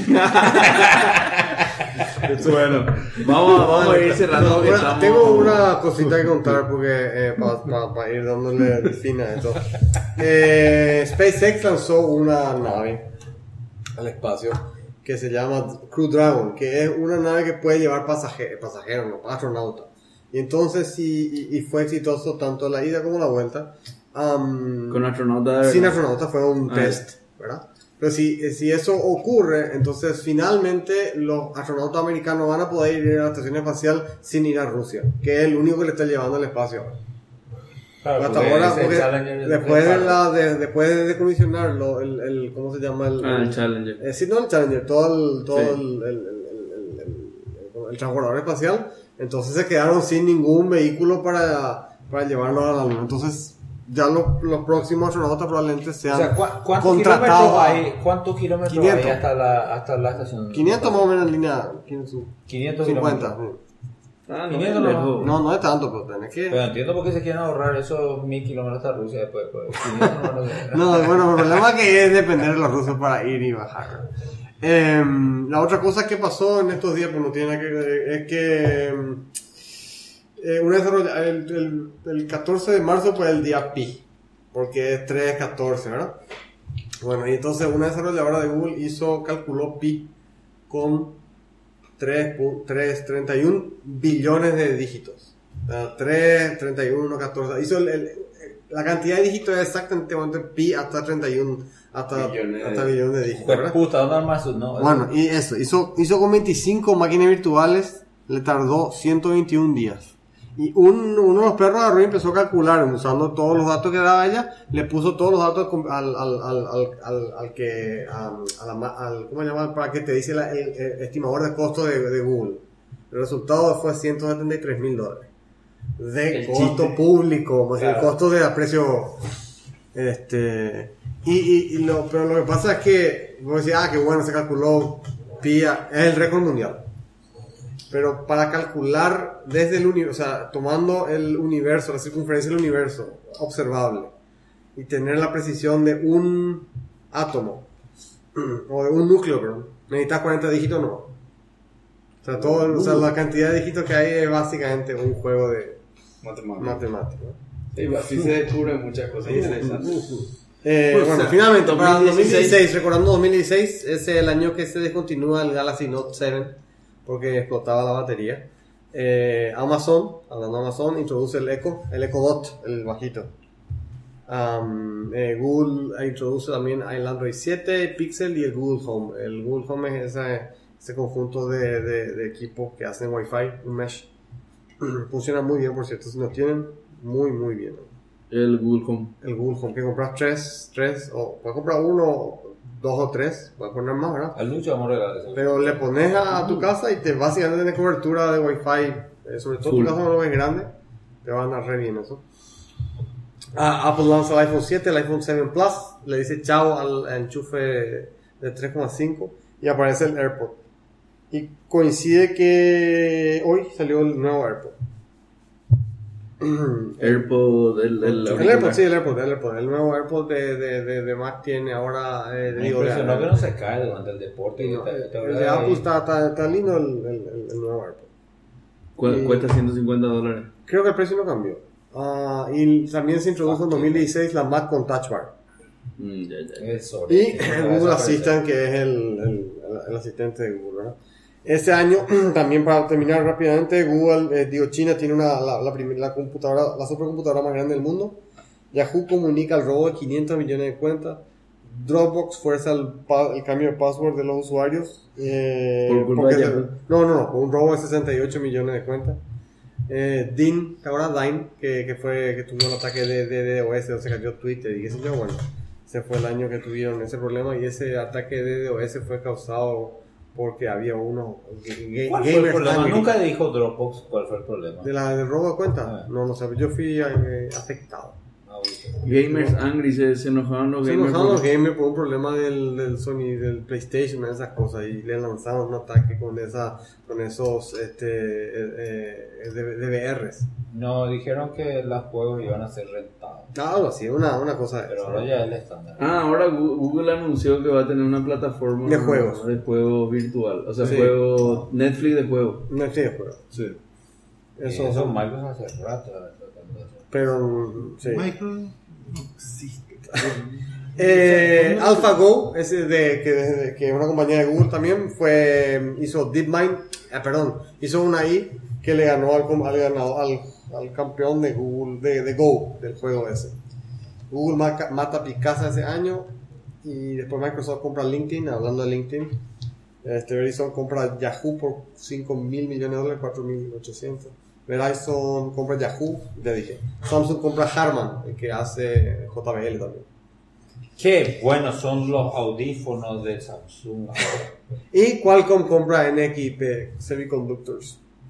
Bueno, vamos, vamos a ir cerrando porque Una- estamos... Tengo una cosita que contar porque eh, para ir dándole fin a esto. Eh, SpaceX lanzó una nave al espacio que se llama Crew Dragon, que es una nave que puede llevar pasaje- pasajeros, no, astronautas. Y entonces sí, y, y fue exitoso tanto la ida como la vuelta. Am, Con astronauta de sin verdad. astronautas fue un Ah, test, ¿verdad? Pero si, si eso ocurre, entonces finalmente los astronautas americanos van a poder ir a la estación espacial sin ir a Rusia, que es el único que le está llevando al espacio. Claro, Hasta porque ahora, ese porque Challenger después de, es la, de, después de decomisionarlo, el, el, ¿cómo se llama? El, Ah, el Challenger. eh, sí, no el Challenger, todo el, todo Sí. el, el, el, el, el- el- el transbordador espacial Entonces se quedaron sin ningún vehículo para, para llevarlo a la luna. Entonces ya lo, los próximos astronautas probablemente sean O sea, ¿cu- ¿cuántos contratados. kilómetros hay, ¿cuántos kilómetros quinientos. hay hasta la, hasta la estación? quinientos más o menos en línea. quinientos quinientos cincuenta. kilómetros. Ah, no, quinientos es no. lejos. No, no es tanto, pero tenés que... Pero entiendo por qué se quieren ahorrar esos mil kilómetros hasta Rusia después. Pues, quinientos no, no sé. No, bueno, el problema que es depender de los rusos para ir y bajar. Eh, la otra cosa que pasó en estos días, pues no tiene nada que ver, es que eh, una desarrolla- el, el, el catorce de marzo fue el día pi, porque es tres catorce, ¿verdad? Bueno, y entonces una desarrolladora de Google hizo, calculó pi con tres, treinta y uno billones de dígitos. O sea, tres, treinta y uno, catorce. Hizo el, el, la cantidad de dígitos es exactamente pi hasta treinta y uno, hasta Billones hasta de- billones de dígitos, Pues ¿verdad? puta, ¿dónde armas sus no? Bueno, y eso, hizo, hizo con veinticinco máquinas virtuales, le tardó ciento veintiún días. Y un, uno de los perros agarró y empezó a calcular, usando todos los datos que daba ella, le puso todos los datos al, al, al, al, al, al que, a, a la, ma- al, ¿cómo se llama? Para que te dice la- el, el estimador de costo de, de Google. El resultado fue ciento setenta y tres mil dólares. De El costo chiste. público, o sea, Claro. el costo de aprecio, este, y, y, y lo, pero lo que pasa es que, vos decís, ah, que bueno, se calculó pi, a- es el récord mundial. Pero para calcular desde el universo, o sea, tomando el universo, la circunferencia del universo observable y tener la precisión de un átomo o de un núcleo, perdón, necesitas cuarenta dígitos, no. O sea, todo, o sea, la cantidad de dígitos que hay es básicamente un juego de Matemática. matemáticas. ¿no? Sí, así se descubren muchas cosas interesantes. Eh, Pues, bueno, o sea, finalmente, para dos mil dieciséis. dos mil dieciséis, recordando dos mil dieciséis, es el año que se descontinúa el Galaxy Note siete porque explotaba la batería. Eh, Amazon, hablando de Amazon, introduce el Echo, el Echo Dot, el bajito. Um, eh, Google introduce también el Android siete, Pixel y el Google Home. El Google Home es ese, ese conjunto de, de, de equipos que hacen Wi-Fi, un mesh. Funciona muy bien, por cierto, si nos tienen muy, muy bien. El Google Home. El Google Home, que compras tres, tres, o puedes comprar uno, dos o tres, puedes poner más, ¿verdad? Al Lucho vamos a regalar eso. Pero le pones a tu casa y te básicamente tienes cobertura de Wi-Fi, eh, sobre todo Full. tu casa no es grande, te va a andar re bien eso. Ah, Apple lanza el iPhone siete, el iPhone siete Plus, le dice chao al enchufe de tres coma cinco y aparece el AirPod. Y coincide que hoy salió el nuevo AirPod. AirPod, el, el, El AirPod, sí, el AirPod, el AirPod. El nuevo AirPod de, de, de, de Mac tiene ahora, eh, Me digo, impresionó de- que no se cae durante el deporte. y no, te- te el habrá de Apple ahí- está, está, está lindo el, el, el, el nuevo AirPod. Cu- y- Cuesta ciento cincuenta dólares. Creo que el precio no cambió. Ah, y también se introdujo en dos mil dieciséis la Mac con Touch Bar. Mm, ya, ya. Es sobre- Y que el va a Google desaparecer. Assistant, que es el, el, el asistente de Google, ¿verdad? Este año, también para terminar rápidamente, Google, eh, digo, China tiene una, la, la, primer- la computadora, la supercomputadora más grande del mundo. Yahoo comunica el robo de quinientos millones de cuentas. Dropbox fuerza el, pa- el cambio de password de los usuarios. Eh, Por culpa porque de se- Yahoo. no, no, no, un robo de sesenta y ocho millones de cuentas. Eh, Dean, ahora Dine, que, que fue que tuvo un ataque de, de, de DOS, donde se cayó Twitter y qué sé yo, bueno, ese fue el año que tuvieron ese problema y ese ataque de DOS fue causado porque había unos ga- ¿Cuál fue el gamers problema? angry. Nunca dijo Dropbox cuál fue el problema. de la del robo de cuenta. Ah. No, no sé, yo fui eh, afectado. Ah, ok. Gamers angry, se, se enojaron los Se gamers. enojaron los porque- gamers por un problema del, del Sony, del PlayStation, de esas cosas, y le lanzaron un ataque con esa, con esos este, eh, eh, D V Rs. No, dijeron que los juegos iban a ser rentados. Algo así, una, una cosa de Pero eso. ahora ya es el estándar. Ah, ahora Gu- Google anunció que va a tener una plataforma De juegos. de juegos virtual. O sea, Sí. juegos Netflix de juegos. No es de juego. Sí. Eso, Eso, eso Microsoft hace rato. está tratando de hacer. pero sí. Michael no existe. Eh, AlphaGo, ese de que, de- que es una compañía de Google también, fue hizo DeepMind, eh, perdón, hizo una I que le ganó al, com- al, ganado- al, al campeón de Google de, de Go del juego ese. Google mata, mata Picasa ese año y después Microsoft compra LinkedIn, hablando de LinkedIn. Este Verizon compra Yahoo por cinco mil millones de dólares, cuatro mil ochocientos. Verizon compra Yahoo, ya dije. Samsung compra Harman, el que hace J B L también. Qué buenos son los audífonos de Samsung. Y Qualcomm compra N X P Semiconductors.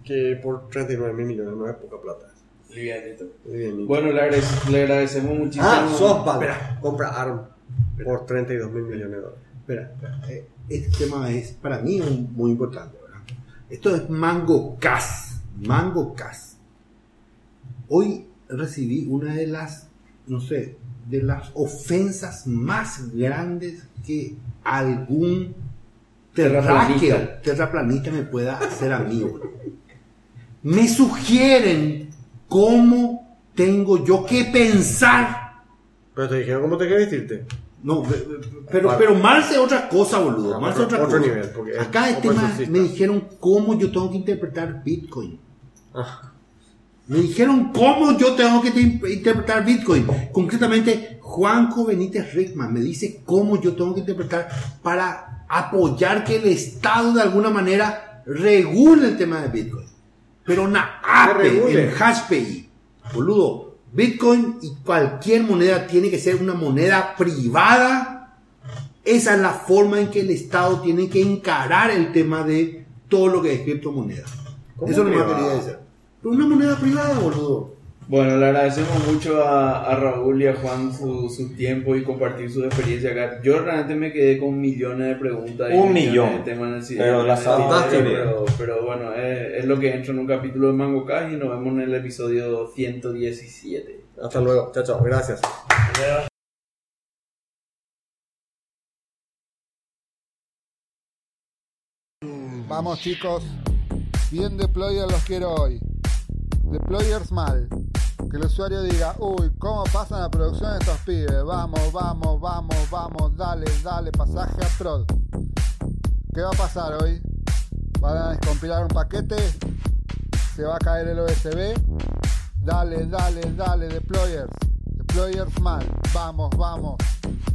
Que por treinta y nueve mil millones no es poca plata. Livianito. Livianito. Bueno, le, agrade- le agradecemos muchísimo. Ah, SoftBank compra A R M por treinta y dos mil millones de dólares. Espera, espera, eh, este tema es para mí un- muy importante, ¿verdad? Esto es Mango Cas, Mango Cas. Hoy recibí una de las, no sé, de las ofensas más grandes que algún terráqueo, terraplanista me pueda hacer a mí, boludo. Me sugieren cómo tengo yo que pensar. Pero te dijeron cómo te quieres vestirte. No, pe- pe- pero, pero Marce es otra cosa, boludo. Ah, Marce es otro- otra otro cosa. nivel, porque es Acá el un tema progresista. me dijeron cómo yo tengo que interpretar Bitcoin. Ah. Me dijeron cómo yo tengo que te- interpretar Bitcoin. Concretamente, Juanco Benítez Rickman me dice cómo yo tengo que interpretar para apoyar que el Estado de alguna manera regule el tema de Bitcoin. Pero una A P E, regule. el HashPay, boludo, Bitcoin y cualquier moneda tiene que ser una moneda privada. Esa es la forma en que el Estado tiene que encarar el tema de todo lo que es criptomoneda. Eso no me privada? quería decir. Pero una moneda privada, boludo. Bueno, le agradecemos mucho a, a Raúl y a Juan su, su tiempo y compartir su experiencia acá. Yo realmente me quedé con millones de preguntas. y Un millones millón. de temas en el cine. Pero las Fantástico. Pero, pero bueno, es, es lo que entra en un capítulo de Mango Cast y nos vemos en el episodio ciento diecisiete. Hasta luego. Chao, chao. Gracias. Vamos chicos, bien deployer los quiero hoy. Deployers mal. Que el usuario diga, uy, ¿cómo pasan la producción de estos pibes? Vamos, vamos, vamos, vamos, dale, dale, pasaje a prod. ¿Qué va a pasar hoy? Van a descompilar un paquete, se va a caer el U S B. Dale, dale, dale, deployers. Deployers mal. Vamos, vamos.